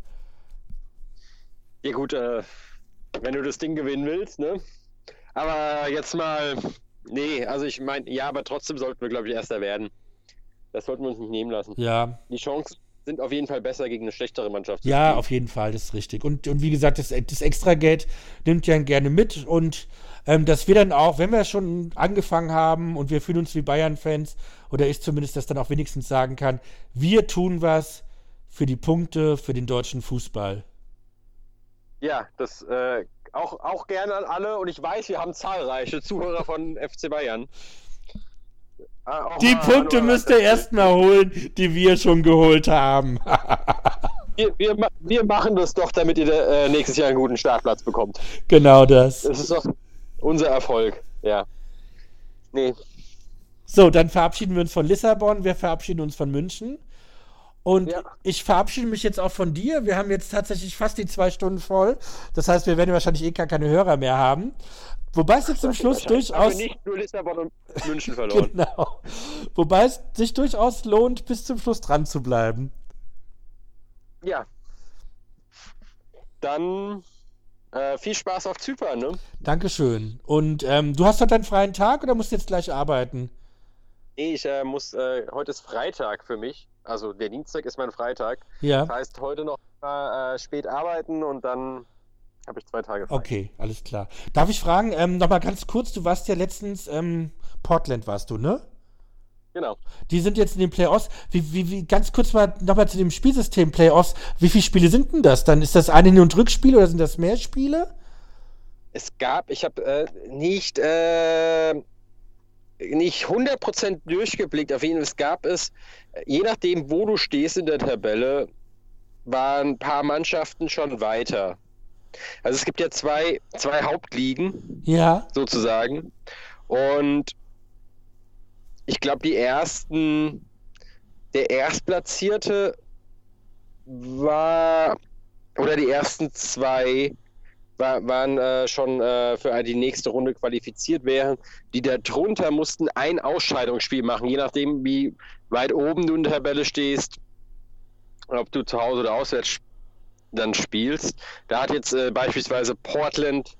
Ja gut, äh, wenn du das Ding gewinnen willst, ne? Aber jetzt mal, nee, also ich meine, ja, aber trotzdem sollten wir, glaube ich, Erster werden. Das sollten wir uns nicht nehmen lassen. Ja. Die Chancen sind auf jeden Fall besser gegen eine schlechtere Mannschaft. Ja, auf jeden Fall, das ist richtig. Und, und wie gesagt, das, das Extrageld nimmt ja gerne mit und ähm, dass wir dann auch, wenn wir schon angefangen haben und wir fühlen uns wie Bayern-Fans, oder ich zumindest das dann auch wenigstens sagen kann, wir tun was für die Punkte, für den deutschen Fußball. Ja, das äh, auch, auch gerne an alle und ich weiß, wir haben zahlreiche Zuhörer von F C Bayern. Ah, die Punkte müsst ihr erstmal holen, die wir schon geholt haben. wir, wir, wir machen das doch, damit ihr äh, nächstes Jahr einen guten Startplatz bekommt. Genau das. Das ist doch unser Erfolg, ja. Nee. So, dann verabschieden wir uns von Lissabon, wir verabschieden uns von München. Und ja. Ich verabschiede mich jetzt auch von dir. Wir haben jetzt tatsächlich fast die zwei Stunden voll. Das heißt, wir werden wahrscheinlich eh gar keine Hörer mehr haben. Wobei es jetzt zum Schluss durchaus... Haben wir nicht nur Lissabon und München verloren. Genau. Wobei es sich durchaus lohnt, bis zum Schluss dran zu bleiben. Ja. Dann äh, viel Spaß auf Zypern, ne? Dankeschön. Und ähm, du hast heute einen freien Tag oder musst du jetzt gleich arbeiten? Nee, ich äh, muss... Äh, heute ist Freitag für mich. Also der Dienstag ist mein Freitag. Ja. Das heißt, heute noch äh, spät arbeiten und dann... habe ich zwei Tage frei. Okay, alles klar. Darf ich fragen, ähm, nochmal ganz kurz, du warst ja letztens, ähm, Portland warst du, ne? Genau. Die sind jetzt in den Playoffs. Wie, wie, wie, ganz kurz mal nochmal zu dem Spielsystem Playoffs. Wie viele Spiele sind denn das dann? Ist das ein Hin- und Rückspiel oder sind das mehr Spiele? Es gab, ich habe äh, nicht, äh, nicht hundert Prozent durchgeblickt. Auf jeden Fall, es gab es, je nachdem, wo du stehst in der Tabelle, waren ein paar Mannschaften schon weiter. Also es gibt ja zwei, zwei Hauptligen, ja, sozusagen. Und ich glaube, die ersten, der Erstplatzierte war, oder die ersten zwei war, waren äh, schon äh, für die nächste Runde qualifiziert wären. Die da drunter mussten ein Ausscheidungsspiel machen, je nachdem, wie weit oben du in der Tabelle stehst, ob du zu Hause oder auswärts dann spielst. Da hat jetzt äh, beispielsweise Portland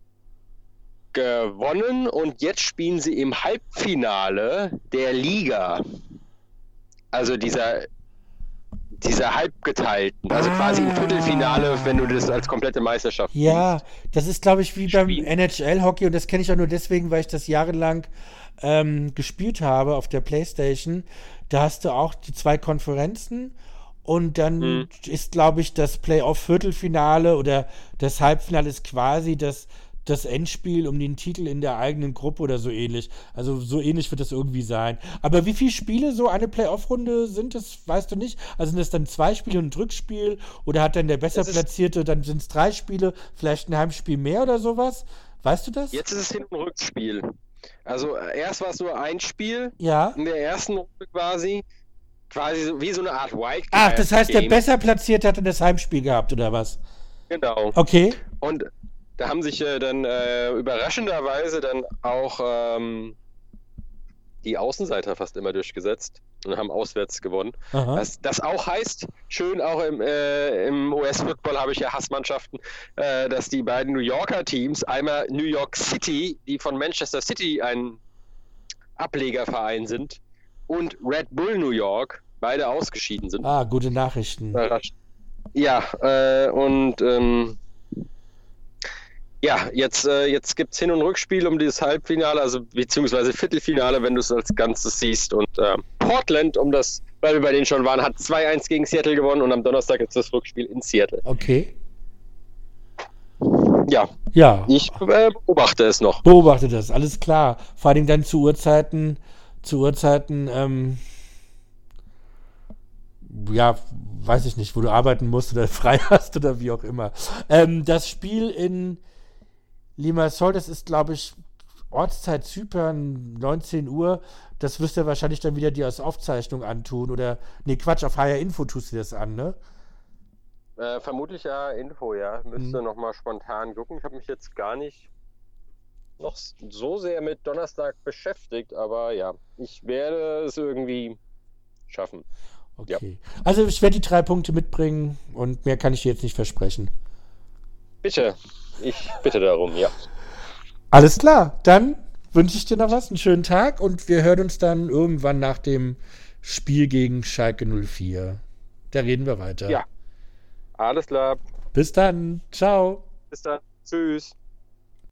gewonnen und jetzt spielen sie im Halbfinale der Liga. Also dieser dieser halbgeteilten, also ah. quasi im Viertelfinale, wenn du das als komplette Meisterschaft Ja, spielst. Das ist, glaube ich, wie beim Spiel. N H L-Hockey und das kenne ich auch nur deswegen, weil ich das jahrelang ähm, gespielt habe auf der Playstation. Da hast du auch die zwei Konferenzen. Und dann hm. ist, glaube ich, das Playoff-Viertelfinale oder das Halbfinale ist quasi das, das Endspiel um den Titel in der eigenen Gruppe oder so ähnlich. Also so ähnlich wird das irgendwie sein. Aber wie viele Spiele so eine Playoff-Runde sind, das weißt du nicht. Also sind das dann zwei Spiele und ein Rückspiel oder hat dann der besser Platzierte, dann sind es drei Spiele, vielleicht ein Heimspiel mehr oder sowas? Weißt du das? Jetzt ist es Hin- und Rückspiel. Also erst war es nur ein Spiel ja. in der ersten Runde quasi. Quasi so, wie so eine Art Wildcard. Ach, das heißt, der besser Platzierte hat dann das Heimspiel gehabt, oder was? Genau. Okay. Und da haben sich äh, dann äh, überraschenderweise dann auch ähm, die Außenseiter fast immer durchgesetzt und haben auswärts gewonnen. Das, das auch heißt, schön auch im, äh, im U S-Football habe ich ja Hassmannschaften, äh, dass die beiden New Yorker Teams, einmal New York City, die von Manchester City ein Ablegerverein sind, und Red Bull New York beide ausgeschieden sind. Ah, gute Nachrichten. Ja, äh, und ähm, Ja, jetzt, äh, jetzt gibt es Hin- und Rückspiel um dieses Halbfinale, also beziehungsweise Viertelfinale, wenn du es als Ganzes siehst. Und äh, Portland, um das, weil wir bei denen schon waren, hat zwei eins gegen Seattle gewonnen und am Donnerstag ist das Rückspiel in Seattle. Okay. Ja, Ja. ich äh, beobachte es noch. Beobachte das, alles klar. Vor allem dann zu Uhrzeiten, zu Uhrzeiten, ähm, ja, weiß ich nicht, wo du arbeiten musst oder frei hast oder wie auch immer. Ähm, das Spiel in Limassol, das ist, glaube ich, Ortszeit Zypern, neunzehn Uhr. Das wirst du wahrscheinlich dann wieder dir als Aufzeichnung antun. Oder, nee, Quatsch, auf H R Info tust du das an, ne? Äh, vermutlich ja Info, ja. Müsste Mhm. nochmal spontan gucken. Ich habe mich jetzt gar nicht noch so sehr mit Donnerstag beschäftigt, aber ja, ich werde es irgendwie schaffen. Okay. Also ich werde die drei Punkte mitbringen und mehr kann ich dir jetzt nicht versprechen. Bitte, ich bitte darum, ja. Alles klar, dann wünsche ich dir noch was, einen schönen Tag und wir hören uns dann irgendwann nach dem Spiel gegen Schalke null vier. Da reden wir weiter. Ja. Alles klar, Bis dann, ciao. bis dann, tschüss.